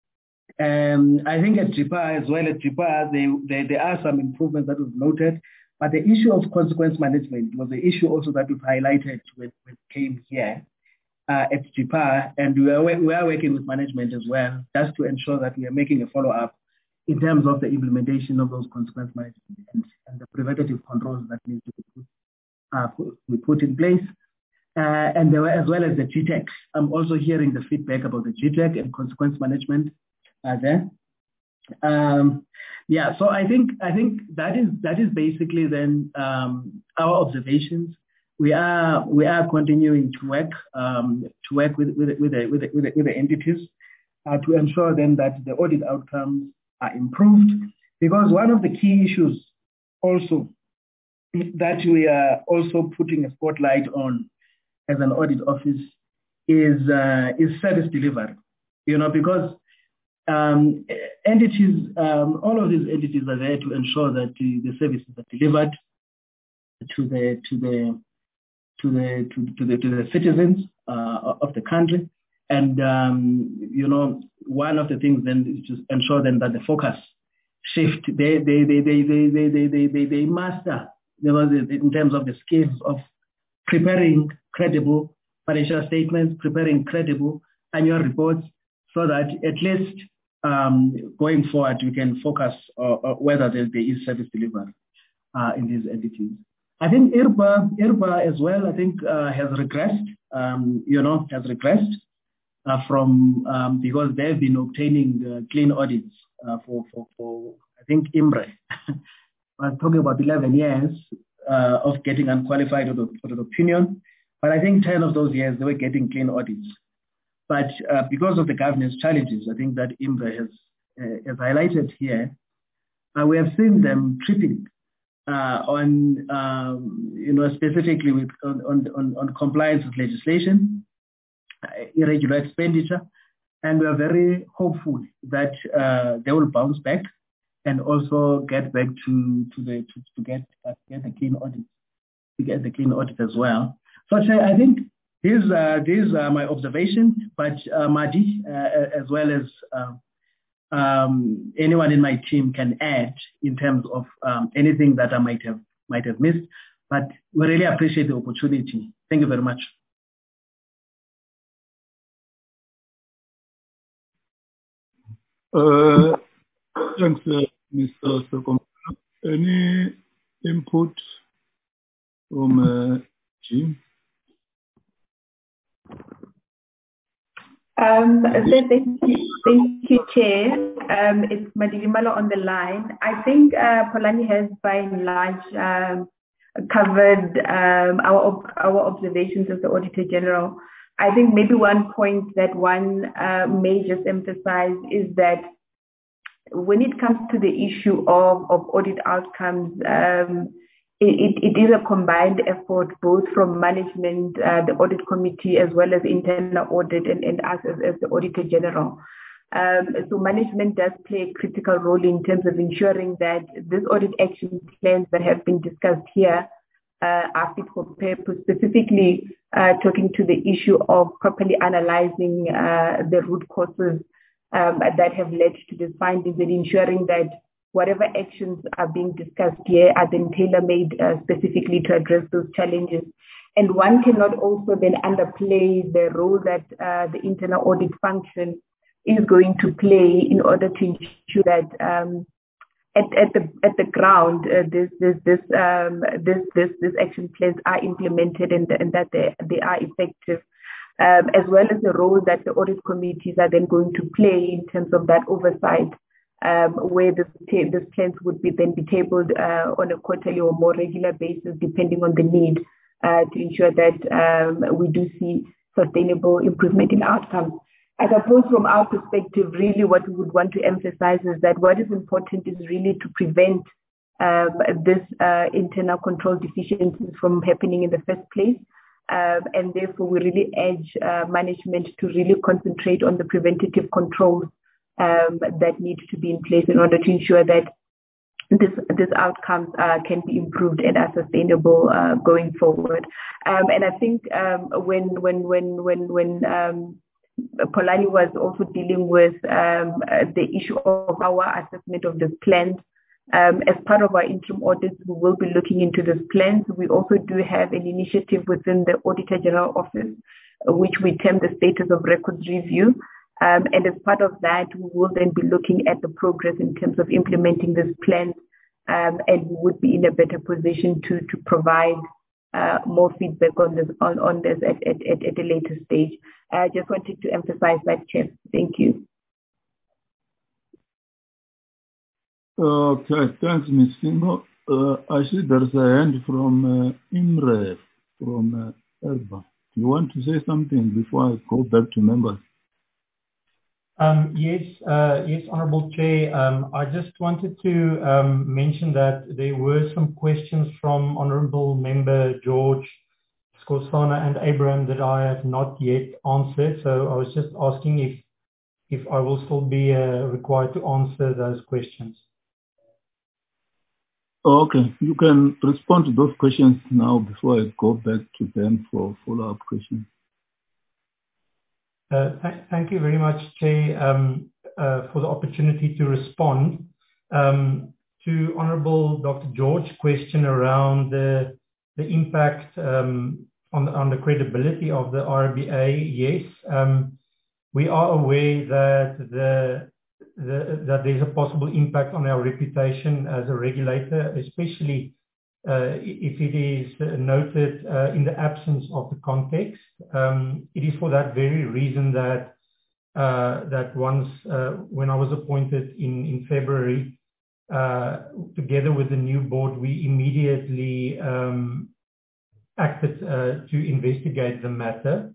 Um, I think at J I P A as well, at J I P A, they, they, there are some improvements that we've noted, but the issue of consequence management was the issue also that we've highlighted when we came here uh, at J I P A, and we are, we are working with management as well, just to ensure that we are making a follow-up in terms of the implementation of those consequence management and, and the preventative controls that need to be put, uh, put, be put in place. Uh, and there were, as well as the G TEC. I'm also hearing the feedback about the G TEC and consequence management uh, there. Um, yeah, so I think I think that is that is basically then um, our observations. We are we are continuing to work um, to work with with with the, with the, with the, with the entities uh, to ensure then that the audit outcomes are improved, because one of the key issues also that we are also putting a spotlight on as an audit office is uh, is service delivery, you know, because um, entities, um, all of these entities are there to ensure that the, the services are delivered to the to the to the to, to the to the citizens uh, of the country. And um, you know, one of the things then is to ensure then that the focus shift. They they they they they they they they, they, they master, you know, in terms of the skills of preparing credible financial statements, preparing credible annual reports, so that at least um, going forward we can focus uh, uh, whether there, there is service delivery uh, in these entities. I think I R B A, I R B A as well, I think uh, has regressed, um, you know, has regressed uh, from, um, because they've been obtaining uh, clean audits uh, for, for, for, I think, IMRE. I'm talking about eleven years uh, of getting unqualified audit, audit opinion, but I think ten of those years they were getting clean audits. But uh, because of the governance challenges, I think that IMRE has, uh, has highlighted here, uh, we have seen them tripping uh, on, um, you know, specifically with on, on, on compliance with legislation, uh, irregular expenditure, and we are very hopeful that uh, they will bounce back and also get back to to the to, to get uh, get the clean audit, to get the clean audit as well. So I think these are these are my observations, but uh, Madi, uh, as well as uh, um, anyone in my team can add in terms of um, anything that I might have might have missed. But we really appreciate the opportunity. Thank you very much. Uh, thanks, uh, Mister Sokom. Any input from uh, Jim? Um, so thank you, thank you, Chair. Um, it's Madilimalo on the line. I think uh, Polani has by and large um, covered um, our our observations as the Auditor General. I think maybe one point that one uh, may just emphasize is that when it comes to the issue of, of audit outcomes, um, it, it is a combined effort both from management, uh, the audit committee, as well as internal audit and, and us as, as the Auditor General. Um, so management does play a critical role in terms of ensuring that these audit action plans that have been discussed here uh, are fit for purpose, specifically uh, talking to the issue of properly analyzing uh, the root causes um, that have led to these findings and ensuring that whatever actions are being discussed here are then tailor-made uh, specifically to address those challenges. And one cannot also then underplay the role that uh, the internal audit function is going to play in order to ensure that um, at, at the at the ground uh, this this this um, this this this action plans are implemented and, and that they they are effective, um, as well as the role that the audit committees are then going to play in terms of that oversight. Um, where this, this plans would be then be tabled uh, on a quarterly or more regular basis, depending on the need, uh, to ensure that um, we do see sustainable improvement in outcomes. I suppose from our perspective, really what we would want to emphasize is that what is important is really to prevent um, this uh, internal control deficiencies from happening in the first place. Um, and therefore, we really urge uh, management to really concentrate on the preventative controls Um, that need to be in place in order to ensure that this this outcomes uh, can be improved and are sustainable uh, going forward. Um, and I think um, when when when when when um, Polani was also dealing with um, uh, the issue of our assessment of this plans, um, as part of our interim audits, we will be looking into this plans. We also do have an initiative within the Auditor General Office, which we term the Status of Records Review. Um, and as part of that, we will then be looking at the progress in terms of implementing this plan, um, and we would be in a better position to to provide uh, more feedback on this on, on this at, at, at, at a later stage. I just wanted to emphasize that, Chair. Thank you. Okay, thanks, Miz Singo. Uh, I see there's a hand from uh, Imre from uh, I R B A. Do you want to say something before I go back to members? Um, yes, uh, yes, Honourable Chair. Um, I just wanted to um, mention that there were some questions from Honourable Member George, Skhosana and Abraham that I have not yet answered. So I was just asking if if I will still be uh, required to answer those questions. Okay, you can respond to those questions now before I go back to them for follow-up questions. Uh, th thank you very much, Chair, um, uh, for the opportunity to respond. Um, to Honourable Doctor George's question around the, the impact um, on, the, on the credibility of the R B A, yes, um, we are aware that, the, the, that there's a possible impact on our reputation as a regulator, especially uh, if it is noted uh, in the absence of the context. Um, it is for that very reason that uh, that once, uh, when I was appointed in, in February, uh, together with the new board, we immediately um, acted uh, to investigate the matter.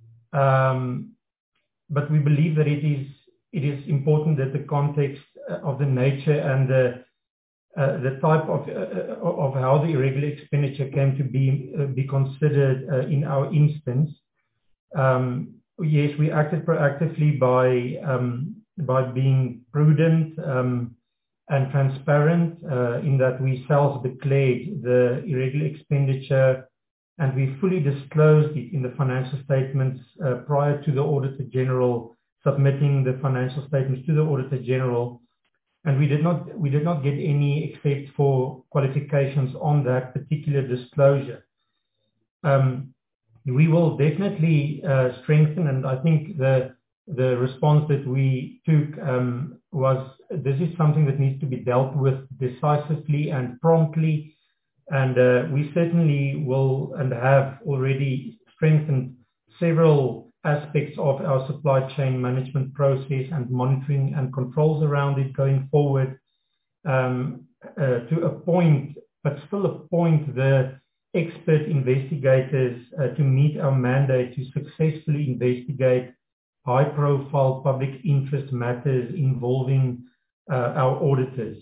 Um, but we believe that it is it is important that the context of the nature and the uh, the type of uh, of how the irregular expenditure came to be uh, be considered uh, in our instance. Um, yes, we acted proactively by um, by being prudent um, and transparent uh, in that we self-declared the irregular expenditure, and we fully disclosed it in the financial statements uh, prior to the Auditor General submitting the financial statements to the Auditor General. And we did not we did not get any except for qualifications on that particular disclosure. Um, we will definitely uh, strengthen, and I think the the response that we took um, was this is something that needs to be dealt with decisively and promptly. And uh, we certainly will and have already strengthened several aspects of our supply chain management process and monitoring and controls around it going forward um, uh, to appoint, but still appoint the expert investigators uh, to meet our mandate to successfully investigate high-profile public interest matters involving uh, our auditors.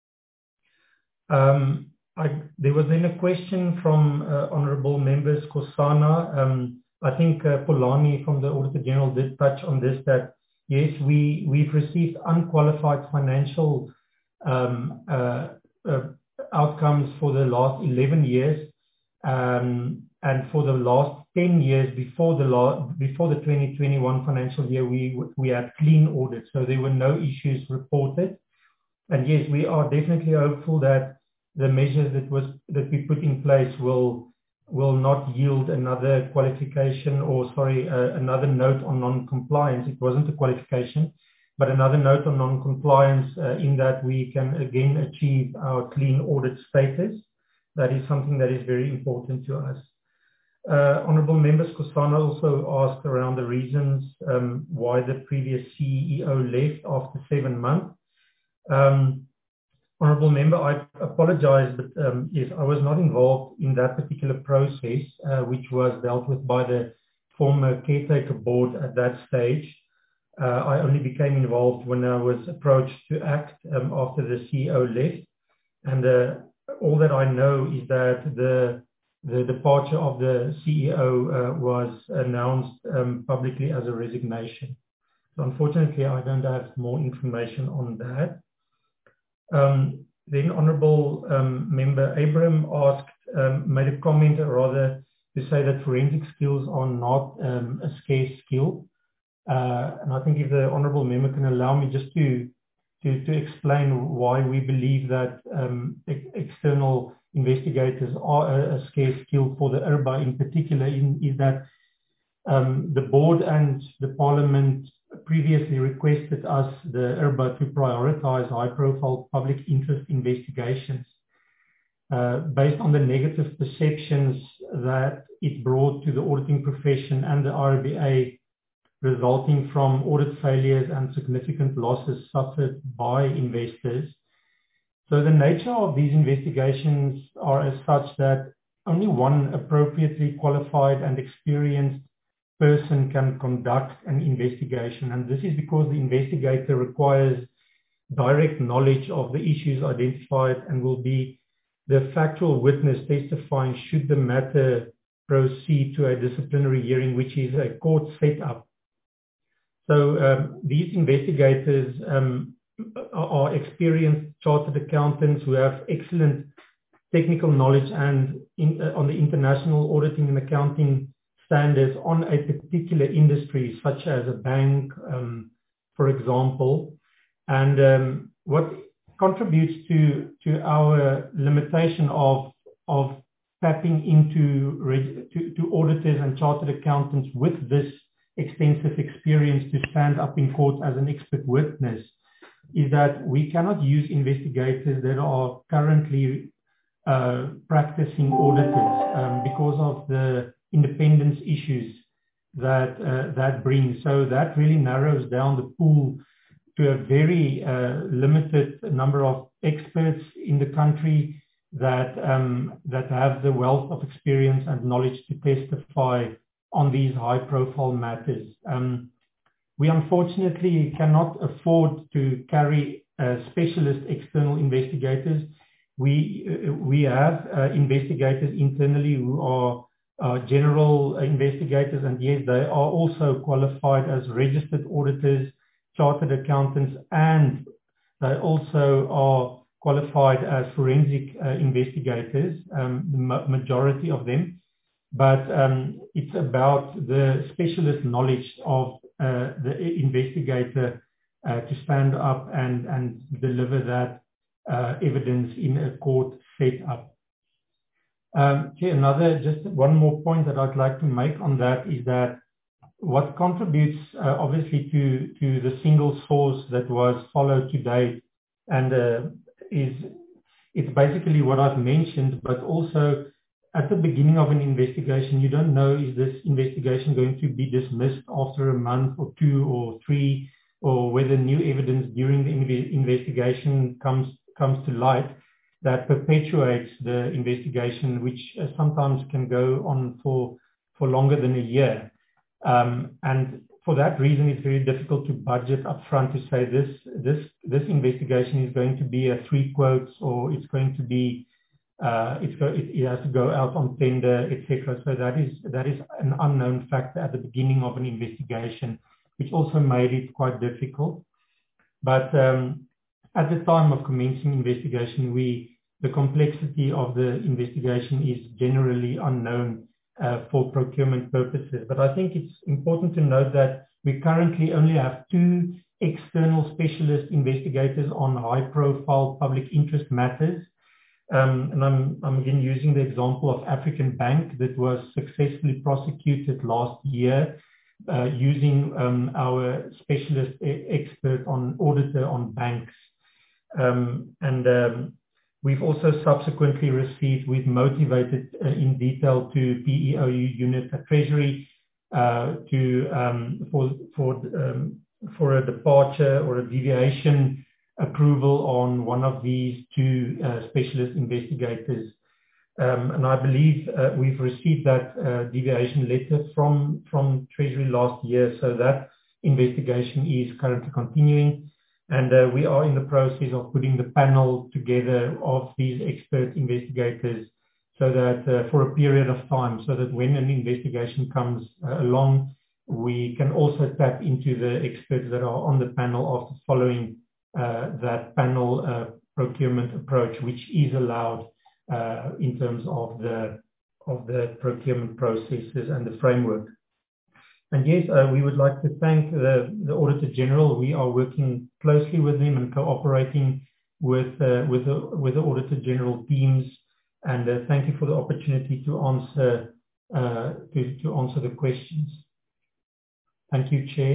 Um, I, there was then a question from uh, Honourable Members Kosana. Um, I think uh, Polani from the Auditor General did touch on this, that yes, we, we've received unqualified financial um, uh, uh, outcomes for the last eleven years, um, and for the last ten years before the law, before the twenty twenty-one financial year, we, we had clean audits, so there were no issues reported. And yes, we are definitely hopeful that the measures that was that we put in place will will not yield another qualification or sorry uh, another note on non-compliance. It wasn't a qualification, but another note on non-compliance uh, in that we can again achieve our clean audit status. That is something that is very important to us. Uh, Honourable Members Kosana also asked around the reasons um, why the previous C E O left after seven months. Um, Honourable Member, I apologize, but um, yes, I was not involved in that particular process, uh, which was dealt with by the former caretaker board at that stage. Uh, I only became involved when I was approached to act um, after the C E O left. And uh, all that I know is that the, the departure of the C E O uh, was announced um, publicly as a resignation. So unfortunately, I don't have more information on that. Um, then Honourable um, Member Abram asked, um, made a comment or rather to say that forensic skills are not um, a scarce skill. Uh, and I think if the Honourable Member can allow me just to, to, to explain why we believe that um, ex external investigators are a, a scarce skill for the I R B A in particular, in, is that um, the board and the Parliament previously requested us, the I R B A, to prioritise high-profile public interest investigations uh, based on the negative perceptions that it brought to the auditing profession and the R B A, resulting from audit failures and significant losses suffered by investors. So the nature of these investigations are as such that only one appropriately qualified and experienced person can conduct an investigation, and this is because the investigator requires direct knowledge of the issues identified and will be the factual witness testifying should the matter proceed to a disciplinary hearing, which is a court setup. So um, these investigators um, are experienced chartered accountants who have excellent technical knowledge and in, uh, on the international auditing and accounting standards on a particular industry, such as a bank, um, for example. And um, what contributes to to our limitation of of tapping into to, to auditors and chartered accountants with this extensive experience to stand up in court as an expert witness is that we cannot use investigators that are currently uh, practicing auditors um, because of the independence issues that uh, that brings. So that really narrows down the pool to a very uh, limited number of experts in the country that um, that have the wealth of experience and knowledge to testify on these high-profile matters. Um, we unfortunately cannot afford to carry uh, specialist external investigators. We uh, we have uh, investigators internally who are uh, general investigators, and yes, they are also qualified as registered auditors, chartered accountants, and they also are qualified as forensic uh, investigators, um, the ma- majority of them. But um, it's about the specialist knowledge of uh, the investigator uh, to stand up and, and deliver that uh, evidence in a court setup. Um, okay, another, just one more point that I'd like to make on that is that what contributes uh, obviously to, to the single source that was followed to date and uh, is it's basically what I've mentioned, but also at the beginning of an investigation, you don't know, is this investigation going to be dismissed after a month or two or three, or whether new evidence during the inv- investigation comes comes to light that perpetuates the investigation, which uh, sometimes can go on for, for longer than a year. Um, and for that reason, it's very difficult to budget upfront to say this this this investigation is going to be a three quotes, or it's going to be uh, it's go, it, it has to go out on tender, et cetera. So that is that is an unknown factor at the beginning of an investigation, which also made it quite difficult. But um, at the time of commencing investigation, we the complexity of the investigation is generally unknown Uh, for procurement purposes. But I think it's important to note that we currently only have two external specialist investigators on high-profile public interest matters. Um, and I'm, I'm again using the example of African Bank that was successfully prosecuted last year uh, using um, our specialist e- expert on auditor on banks. Um, and um, We've also subsequently received, we've motivated uh, in detail to P E O U unit at Treasury uh, to um, for for um, for a departure or a deviation approval on one of these two uh, specialist investigators. Um, and I believe uh, we've received that uh, deviation letter from from Treasury last year, so that investigation is currently continuing. And uh, we are in the process of putting the panel together of these expert investigators so that uh, for a period of time, so that when an investigation comes uh, along, we can also tap into the experts that are on the panel after following uh, that panel uh, procurement approach, which is allowed uh, in terms of the, of the procurement processes and the framework. And yes, uh, we would like to thank the, the Auditor General. We are working closely with them and cooperating with uh, with the with the Auditor General teams. And uh, thank you for the opportunity to answer uh, to, to answer the questions. Thank you, Chair.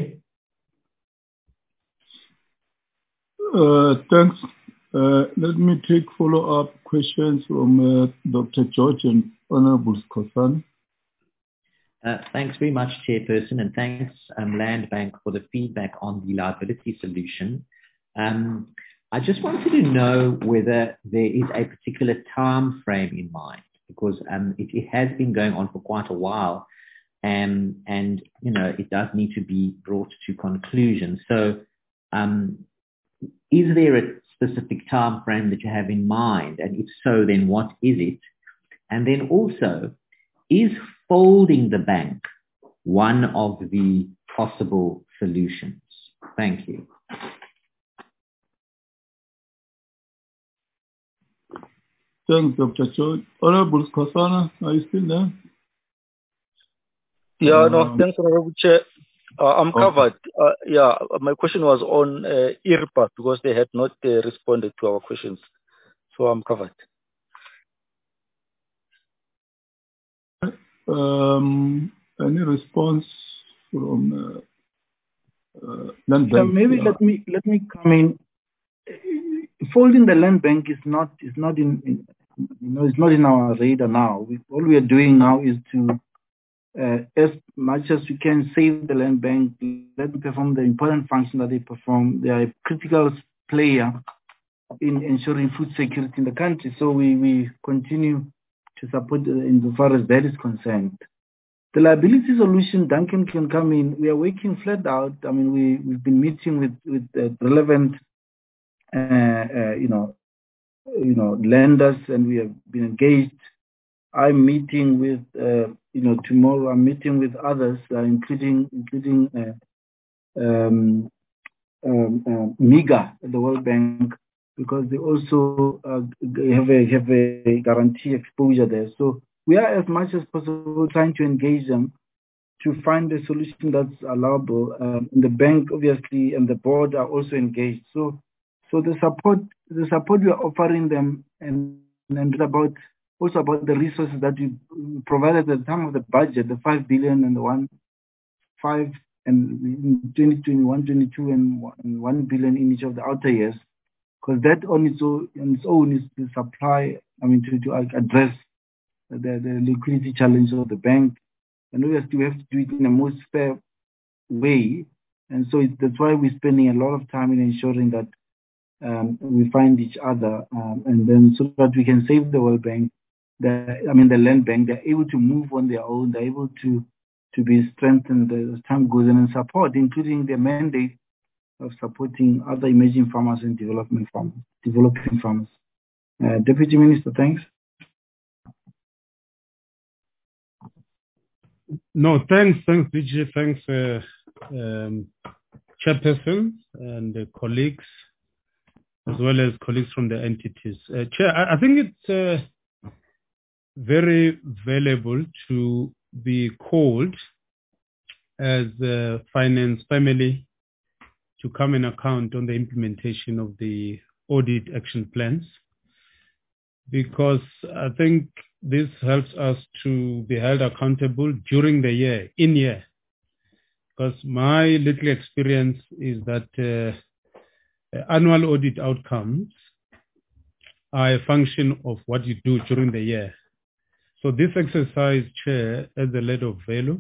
Uh, thanks. Uh, let me take follow-up questions from uh, Doctor George and Honorable Skhosana. Uh, thanks very much, Chairperson, and thanks, um, Land Bank, for the feedback on the liability solution. Um, I just wanted to know whether there is a particular time frame in mind, because um, it, it has been going on for quite a while, um, and you know it does need to be brought to conclusion. So, um, is there a specific time frame that you have in mind, and if so, then what is it? And then also, is folding the bank one of the possible solutions. Thank you. Thanks, Doctor George. Honorable Skosana, are you still there? Yeah, Um, no, thanks, Honorable Chair. Uh, I'm Okay. covered. Uh, yeah, my question was on uh, I R P A because they had not uh, responded to our questions. So I'm covered. Um, any response from uh, uh, land So bank? maybe Yeah. let me let me come in. Folding the land bank is not is not in, in you know it's not in our radar now. We, all we are doing now is to uh, as much as we can save the land bank, let them perform the important function that they perform. They are a critical player in ensuring food security in the country. So we, we continue to support uh, insofar as that is concerned. The liability solution, Duncan can come in. We are working flat out. I mean, we, we've been meeting with, with uh, relevant, uh, uh, you know, you know, lenders, and we have been engaged. I'm meeting with, uh, you know, tomorrow I'm meeting with others, uh, including, including uh, um, um, uh, MIGA, the World Bank, because they also uh, have a have a guarantee exposure there. So we are as much as possible trying to engage them to find a solution that's allowable. Um, and the bank, obviously, and the board are also engaged. So, so the support the support we are offering them, and and about also about the resources that we provided at the time of the budget, the five billion and the one five and in twenty twenty-one, twenty-two, and one billion in each of the outer years, because that on its own, on its own is to supply, I mean, to, to address the, the liquidity challenge of the bank. And obviously we have to do it in a most fair way. And so it, that's why we're spending a lot of time in ensuring that um, we find each other, um, and then so that we can save the World Bank, the, I mean, the land bank, they're able to move on their own, they're able to to be strengthened as time goes on, and support, including the mandate of supporting other emerging farmers and development farmers, developing farmers. Uh, Deputy Minister, thanks. No, thanks, thanks, D J, thanks, uh, um, Chairperson and uh, colleagues, as well as colleagues from the entities. Uh, Chair, I, I think it's uh, very valuable to be called as a finance family to come and account on the implementation of the audit action plans, because I think this helps us to be held accountable during the year, in year. Because my little experience is that uh, annual audit outcomes are a function of what you do during the year. So this exercise, Chair, adds a lot of value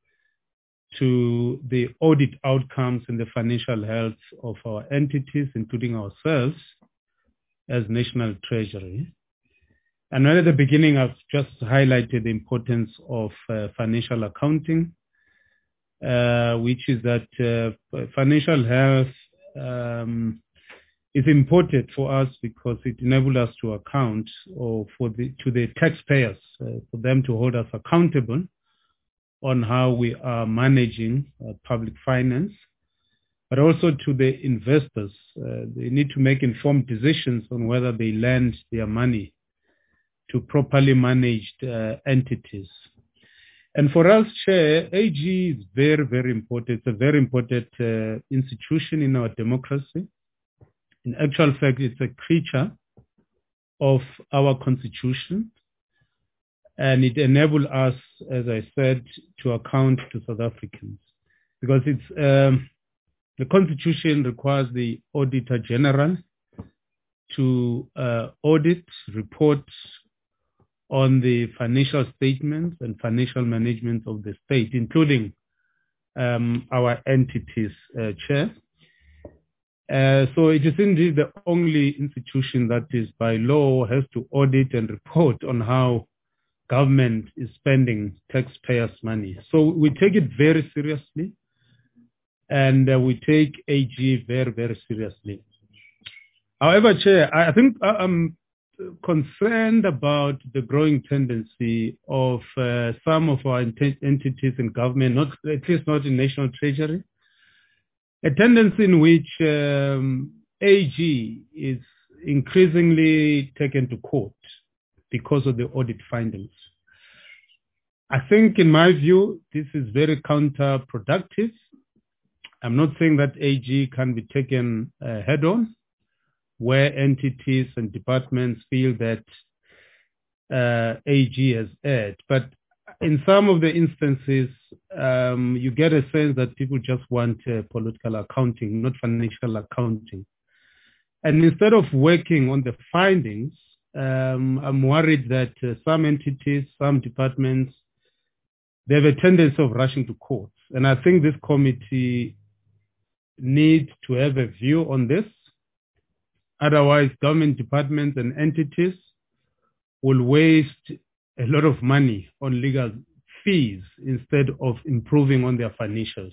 to the audit outcomes and the financial health of our entities, including ourselves as National Treasury. And right at the beginning, I've just highlighted the importance of uh, financial accounting, uh, which is that uh, financial health um, is important for us because it enables us to account or for the to the taxpayers, uh, for them to hold us accountable on how we are managing uh, public finance, but also to the investors. Uh, they need to make informed decisions on whether they lend their money to properly managed uh, entities. And for us, Chair, A G is very, very important. It's a very important uh, institution in our democracy. In actual fact, it's a creature of our constitution, and it enables us, as I said, to account to South Africans. Because it's um, the constitution requires the Auditor General to uh, audit, report on the financial statements and financial management of the state, including um, our entities, uh, Chair. Uh, so it is indeed the only institution that is by law has to audit and report on how government is spending taxpayers' money. So we take it very seriously, and uh, we take A G very, very seriously. However, Chair, I think I'm concerned about the growing tendency of uh, some of our ent- entities in government, not at least not in National Treasury, a tendency in which um, A G is increasingly taken to court because of the audit findings. I think, in my view, this is very counterproductive. I'm not saying that A G can be taken uh, head on, where entities and departments feel that uh, A G has erred. But in some of the instances, um, you get a sense that people just want uh, political accounting, not financial accounting. And instead of working on the findings, um, I'm worried that uh, some entities, some departments, they have a tendency of rushing to courts. And I think this committee needs to have a view on this. Otherwise, government departments and entities will waste a lot of money on legal fees instead of improving on their financials.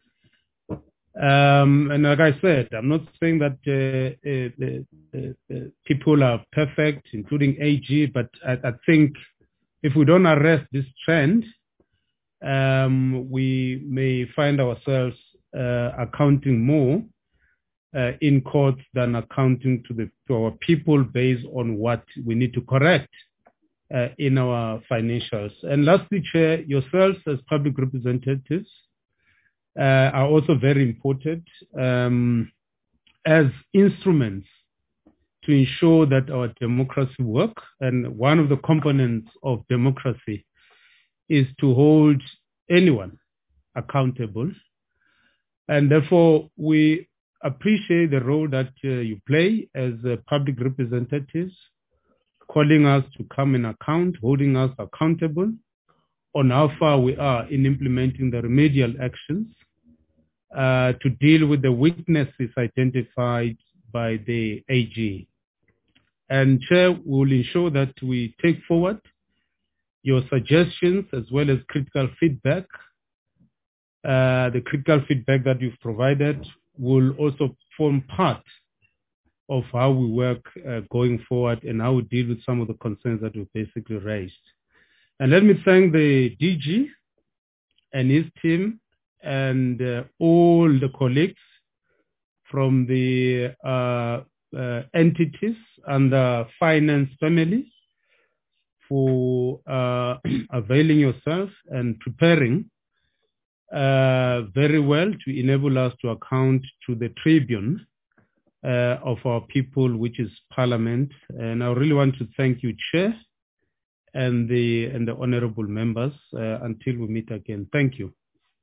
Um, and like I said, I'm not saying that uh, uh, uh, uh, people are perfect, including A G, but I, I think if we don't arrest this trend, um, we may find ourselves uh, accounting more uh, in court than accounting to, the, to our people based on what we need to correct uh, in our financials. And lastly, Chair, yourselves as public representatives Uh, are also very important um, as instruments to ensure that our democracy work. And one of the components of democracy is to hold anyone accountable. And therefore, we appreciate the role that uh, you play as uh, public representatives, calling us to come and account, holding us accountable on how far we are in implementing the remedial actions uh, to deal with the weaknesses identified by the A G. And Chair, we will ensure that we take forward your suggestions as well as critical feedback. Uh, the critical feedback that you've provided will also form part of how we work uh, going forward and how we deal with some of the concerns that we basically raised. And let me thank the D G and his team and uh, all the colleagues from the uh, uh, entities and the finance family for uh, availing yourself and preparing uh, very well to enable us to account to the tribune uh, of our people, which is Parliament. And I really want to thank you, Chair, and the and the honorable members uh, until we meet again. Thank you.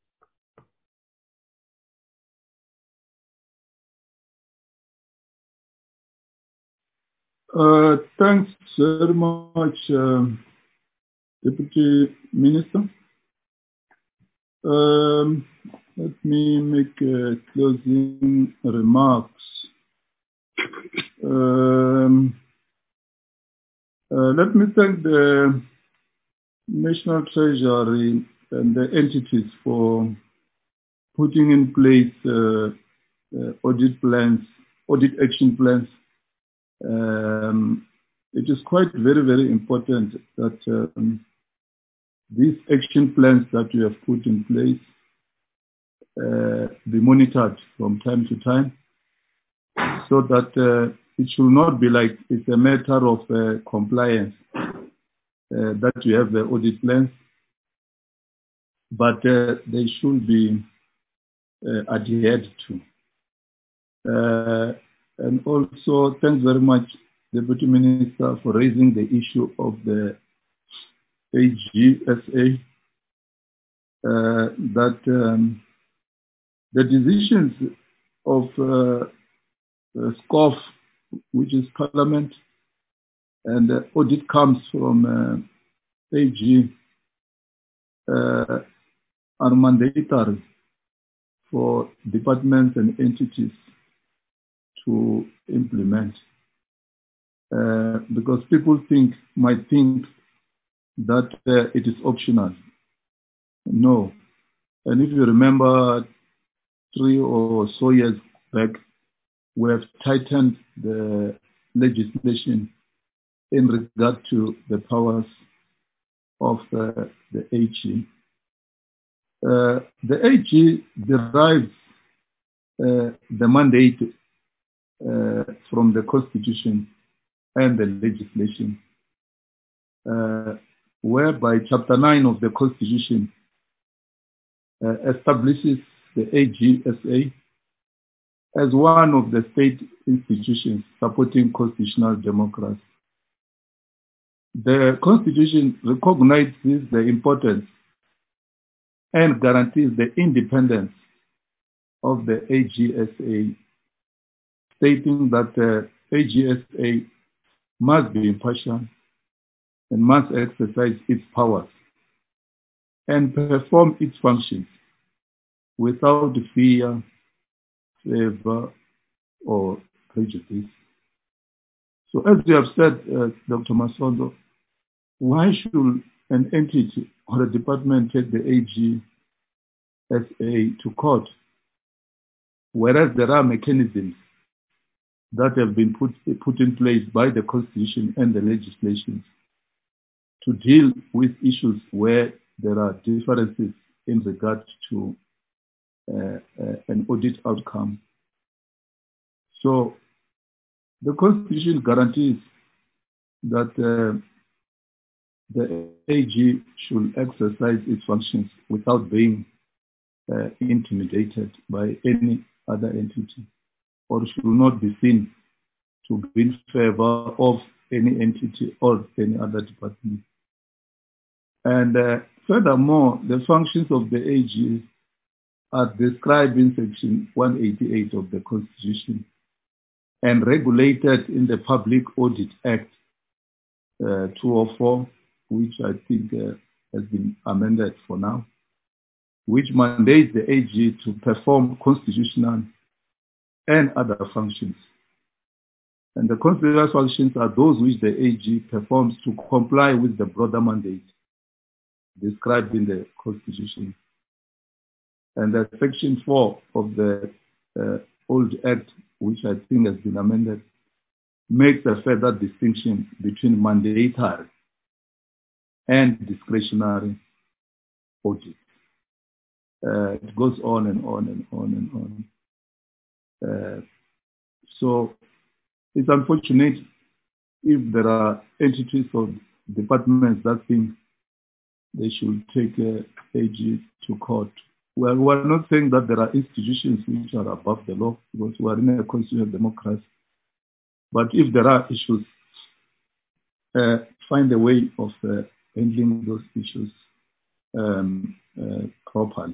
Uh, thanks very much, uh, Deputy Minister. Um, let me make uh, closing remarks. Um, uh, let me thank the National Treasury and the entities for putting in place uh, uh, audit plans, audit action plans. Um, it is quite very, very important that um, these action plans that we have put in place uh, be monitored from time to time, so that uh, it should not be like it's a matter of uh, compliance uh, that we have the audit plans, but uh, they should be uh, adhered to. Uh, and also, thanks very much, Deputy Minister, for raising the issue of the A G S A, uh, that um, the decisions of uh, uh, SCOF, which is Parliament, and the audit comes from uh, A G, uh, are mandatory for departments and entities to implement. Uh, because people think, might think that uh, it is optional. No. And if you remember three or so years back, we have tightened the legislation in regard to the powers of uh, the A G. Uh, the A G derives uh, the mandate uh, from the Constitution and the legislation, uh, whereby Chapter nine of the Constitution uh, establishes the A G S A as one of the state institutions supporting constitutional democracy. The Constitution recognizes the importance and guarantees the independence of the A G S A, stating that the A G S A must be impartial and must exercise its powers and perform its functions without fear, favor, or prejudice. So as you have said, uh, Doctor Masondo, why should an entity or a department take the A G S A to court, whereas there are mechanisms that have been put, put in place by the Constitution and the legislation to deal with issues where there are differences in regard to uh, uh, an audit outcome. So the Constitution guarantees that uh, the A G should exercise its functions without being uh, intimidated by any other entity, or should not be seen to be in favor of any entity or any other department. And uh, furthermore, the functions of the A G are described in Section one eighty-eight of the Constitution and regulated in the Public Audit Act uh, two oh four, which I think uh, has been amended for now, which mandates the A G to perform constitutional and other functions. And the constitutional functions are those which the A G performs to comply with the broader mandate described in the Constitution. And that Section four of the uh, old Act, which I think has been amended, makes a further distinction between mandatory and discretionary audit. Uh, it goes on and on and on and on. Uh, so it's unfortunate if there are entities or departments that think they should take uh, A G to court. Well, we're not saying that there are institutions which are above the law, because we are in a constitutional democracy. But if there are issues, uh, find a way of uh, handling those issues um, uh, properly.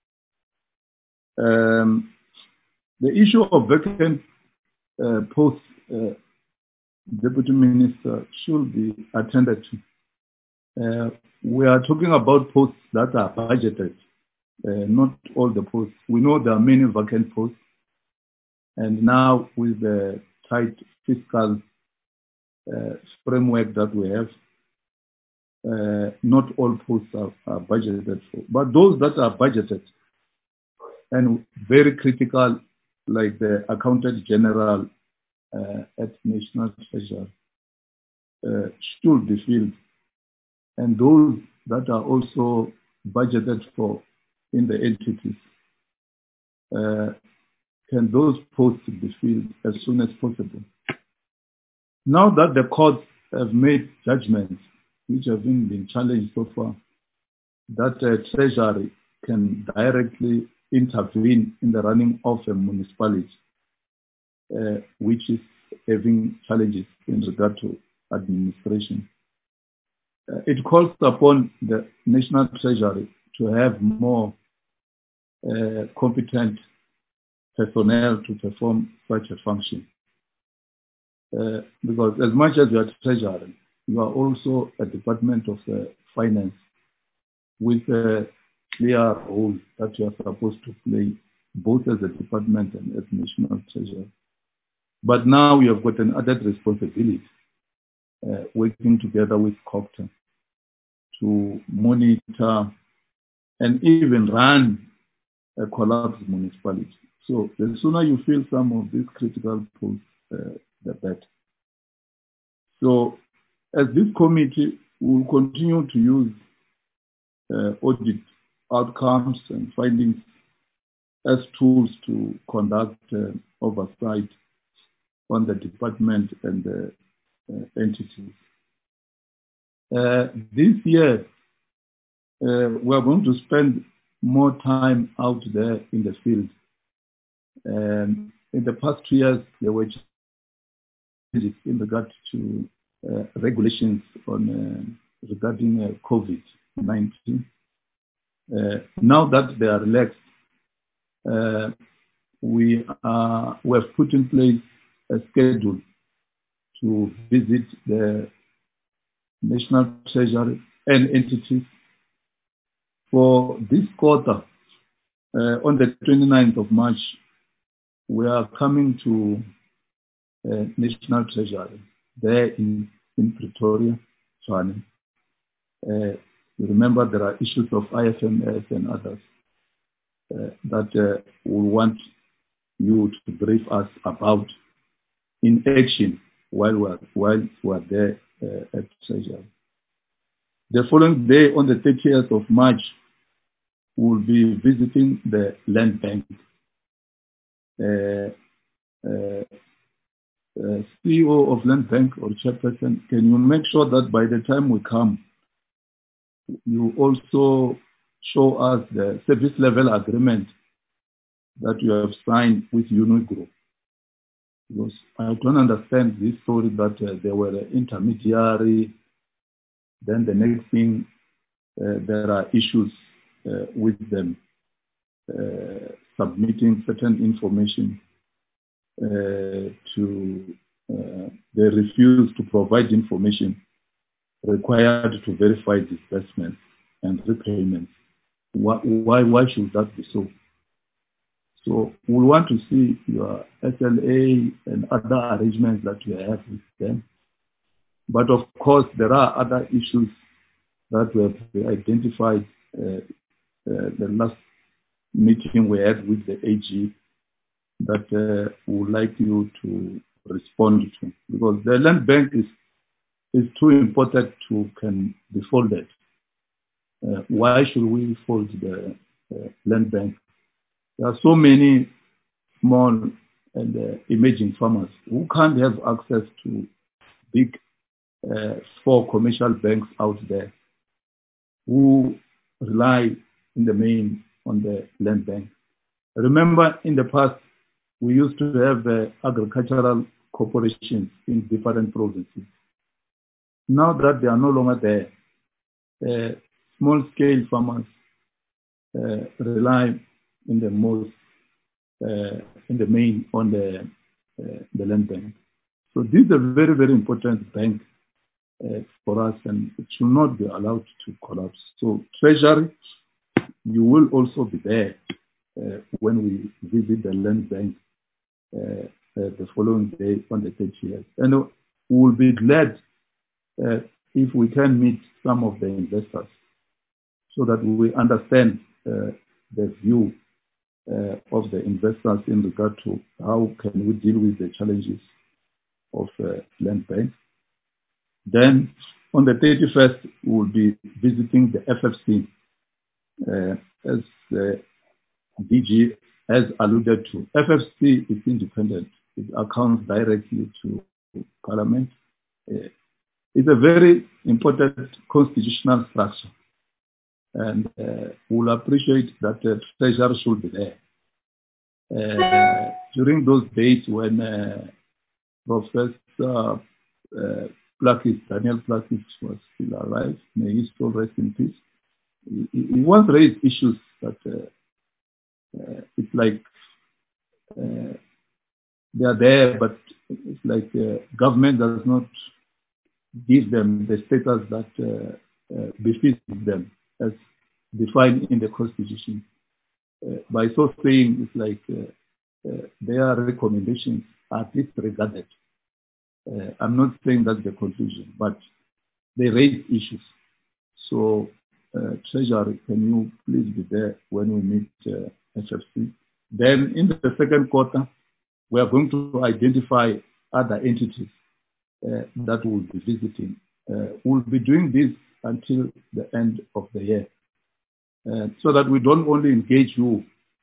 Um, the issue of vacant uh, posts, uh, Deputy Minister, should be attended to. Uh, we are talking about posts that are budgeted, uh, not all the posts. We know there are many vacant posts, and now with the tight fiscal uh, framework that we have, uh, not all posts are, are budgeted for. But those that are budgeted and very critical, like the Accountant General uh, at National Treasury, uh, should be filled. And those that are also budgeted for in the entities, uh, can those posts be filled as soon as possible? Now that the courts have made judgments which have been, been challenged so far, that uh, Treasury can directly intervene in the running of a municipality, uh, which is having challenges in regard to administration. Uh, it calls upon the National Treasury to have more uh, competent personnel to perform such a function. Uh, because as much as you are Treasury, you are also a Department of uh, Finance with a clear role that you are supposed to play both as a department and as National Treasury. But now you have got an added responsibility, uh, working together with COGTA to monitor and even run a collapsed municipality. So the sooner you fill some of these critical posts, uh, the better. So as this committee will continue to use uh, audit outcomes and findings as tools to conduct uh, oversight on the department and the uh, entities. Uh, this year, uh, we are going to spend more time out there in the field. Um, in the past two years, there were changes in regard to uh, regulations on uh, regarding uh, COVID nineteen. Uh, now that they are relaxed, uh, we are we have put in place a schedule to visit the National Treasury and entities. For this quarter, uh, on the twenty-ninth of March, we are coming to uh, National Treasury there in, in Pretoria, Tshwane. Uh, you remember there are issues of I F M S and others uh, that uh, we want you to brief us about in action while we are, while we are there uh, at Treasury. The following day, on the thirtieth of March, we will be visiting the Land Bank. Uh, uh, uh, C E O of Land Bank or chairperson, can you make sure that by the time we come, you also show us the service level agreement that you have signed with Uni Group? Because I don't understand this story that uh, they were an intermediary, then the next thing, uh, there are issues uh, with them uh, submitting certain information uh, to, uh, they refuse to provide information required to verify disbursements and repayments. Why, why, why should that be so? So we want to see your S L A and other arrangements that you have with them. But of course, there are other issues that we have identified uh, uh, the last meeting we had with the A G that uh, we would like you to respond to. Because the Land Bank is, is too important to can be folded. Uh, why should we fold the uh, Land Bank? There are so many small and uh, emerging farmers who can't have access to big uh, four commercial banks out there who rely in the main on the Land Bank. Remember, in the past, we used to have uh, agricultural corporations in different provinces. Now that they are no longer there, uh, small-scale farmers uh, rely in the most, uh, in the main on the uh, the Land Bank. So this is a very, very important bank uh, for us, and it should not be allowed to collapse. So Treasury, you will also be there uh, when we visit the Land Bank uh, uh, the following day on the thirtieth. And uh, we will be glad uh, if we can meet some of the investors so that we understand uh, the view uh, of the investors in regard to how can we deal with the challenges of uh, Land Bank. Then on the thirty-first, we will be visiting the F F C. Uh, as the D G has alluded to, F F C is independent. It accounts directly to Parliament. Uh, it's a very important constitutional structure. And uh, we'll appreciate that the Treasury should be there. Uh, during those days when uh, Professor uh, Plakis, Daniel Plakis was still alive, may he still rest in peace, he, he once raised issues that uh, uh, it's like uh, they are there, but it's like uh, government does not give them the status that uh, uh, befits them as defined in the Constitution. Uh, by so saying, it's like uh, uh, their recommendations are disregarded. Uh, I'm not saying that's the conclusion, but they raise issues. So, uh, Treasury, can you please be there when we meet uh, F F C? Then, in the second quarter, we are going to identify other entities uh, that we'll be visiting. Uh, we'll be doing this until the end of the year, uh, so that we don't only engage you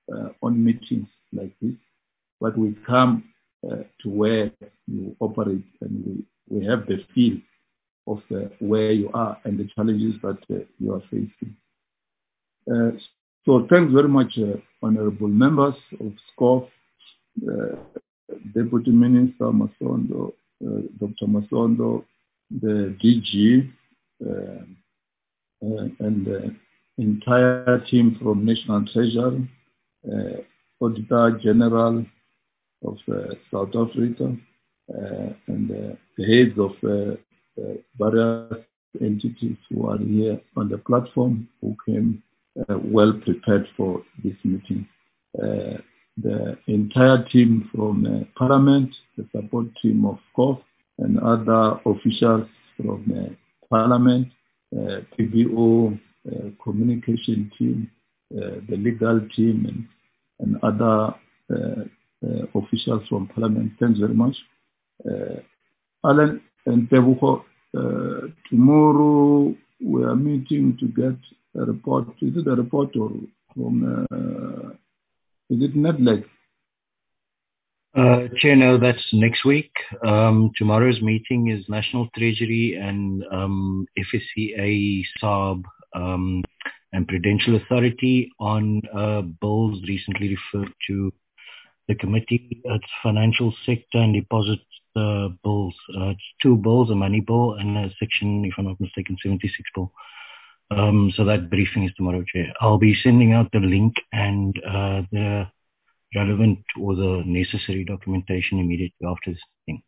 uh, on meetings like this, but we come uh, to where you operate and we, we have the feel of uh, where you are and the challenges that uh, you are facing. Uh, so thanks very much, uh, honorable members of SCOF, uh, Deputy Minister Masondo, uh, Doctor Masondo, the D G, uh, uh, and the entire team from National Treasury, uh, Auditor General of uh, South Africa, uh, and uh, the heads of uh, uh, various entities who are here on the platform who came uh, well prepared for this meeting. Uh, the entire team from uh, Parliament, the support team of SCOF, and other officials from uh, Parliament, uh, P B O, uh, communication team, uh, the legal team, and, and other uh, uh, officials from Parliament. Thanks very much. Uh, Alan and Tebuko, uh, tomorrow we are meeting to get a report. Is it a report or from, uh, is it NetLeg? Uh, Chair, no, that's next week. Um, tomorrow's meeting is National Treasury and um, F S C A, S A B, um, and Prudential Authority on uh, bills recently referred to the committee. It's financial sector and deposit uh, bills. Uh, it's two bills, a money bill and a section, if I'm not mistaken, seventy-six bill. Um, so that briefing is tomorrow, Chair. I'll be sending out the link and uh, the relevant or the necessary documentation immediately after this thing.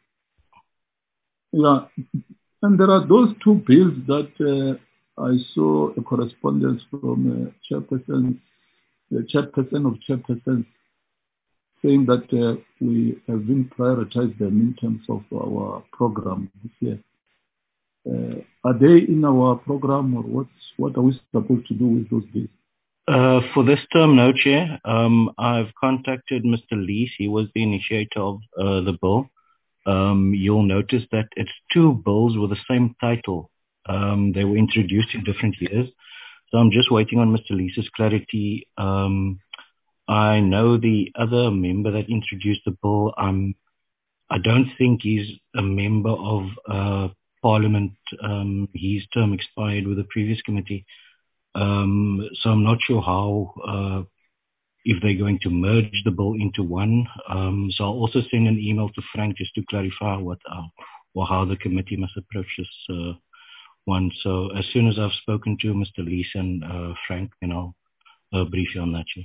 Yeah, and there are those two bills that uh, I saw a correspondence from uh, chairperson, the chairperson of chairpersons, saying that uh, we have been prioritized them in terms of our program this year. Uh, are they in our program, or what's, what are we supposed to do with those bills? Uh, for this term, no, Chair. Um, I've contacted Mister Lees. He was the initiator of uh, the bill. Um, you'll notice that it's two bills with the same title. Um, they were introduced in different years. So I'm just waiting on Mister Lees's clarity. Um, I know the other member that introduced the bill. Um, I don't think he's a member of uh, Parliament. Um, his term expired with the previous committee. Um, so I'm not sure how, uh, if they're going to merge the bill into one. Um, so I'll also send an email to Frank just to clarify what, uh, or how the committee must approach this uh, one. So as soon as I've spoken to Mister Lees and uh, Frank, then I'll uh, brief you on that. Too.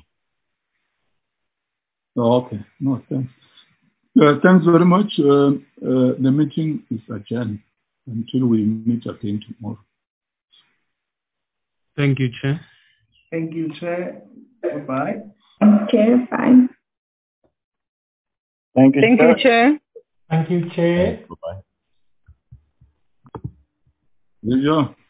Oh, okay. No, thanks. Uh, thanks very much. Uh, uh, the meeting is adjourned until we meet again tomorrow. Thank you, Chair. Thank you, Chair. Goodbye. Chair, fine. Thank you, Thank Chair. you, Chair. Thank you, Chair. There you are.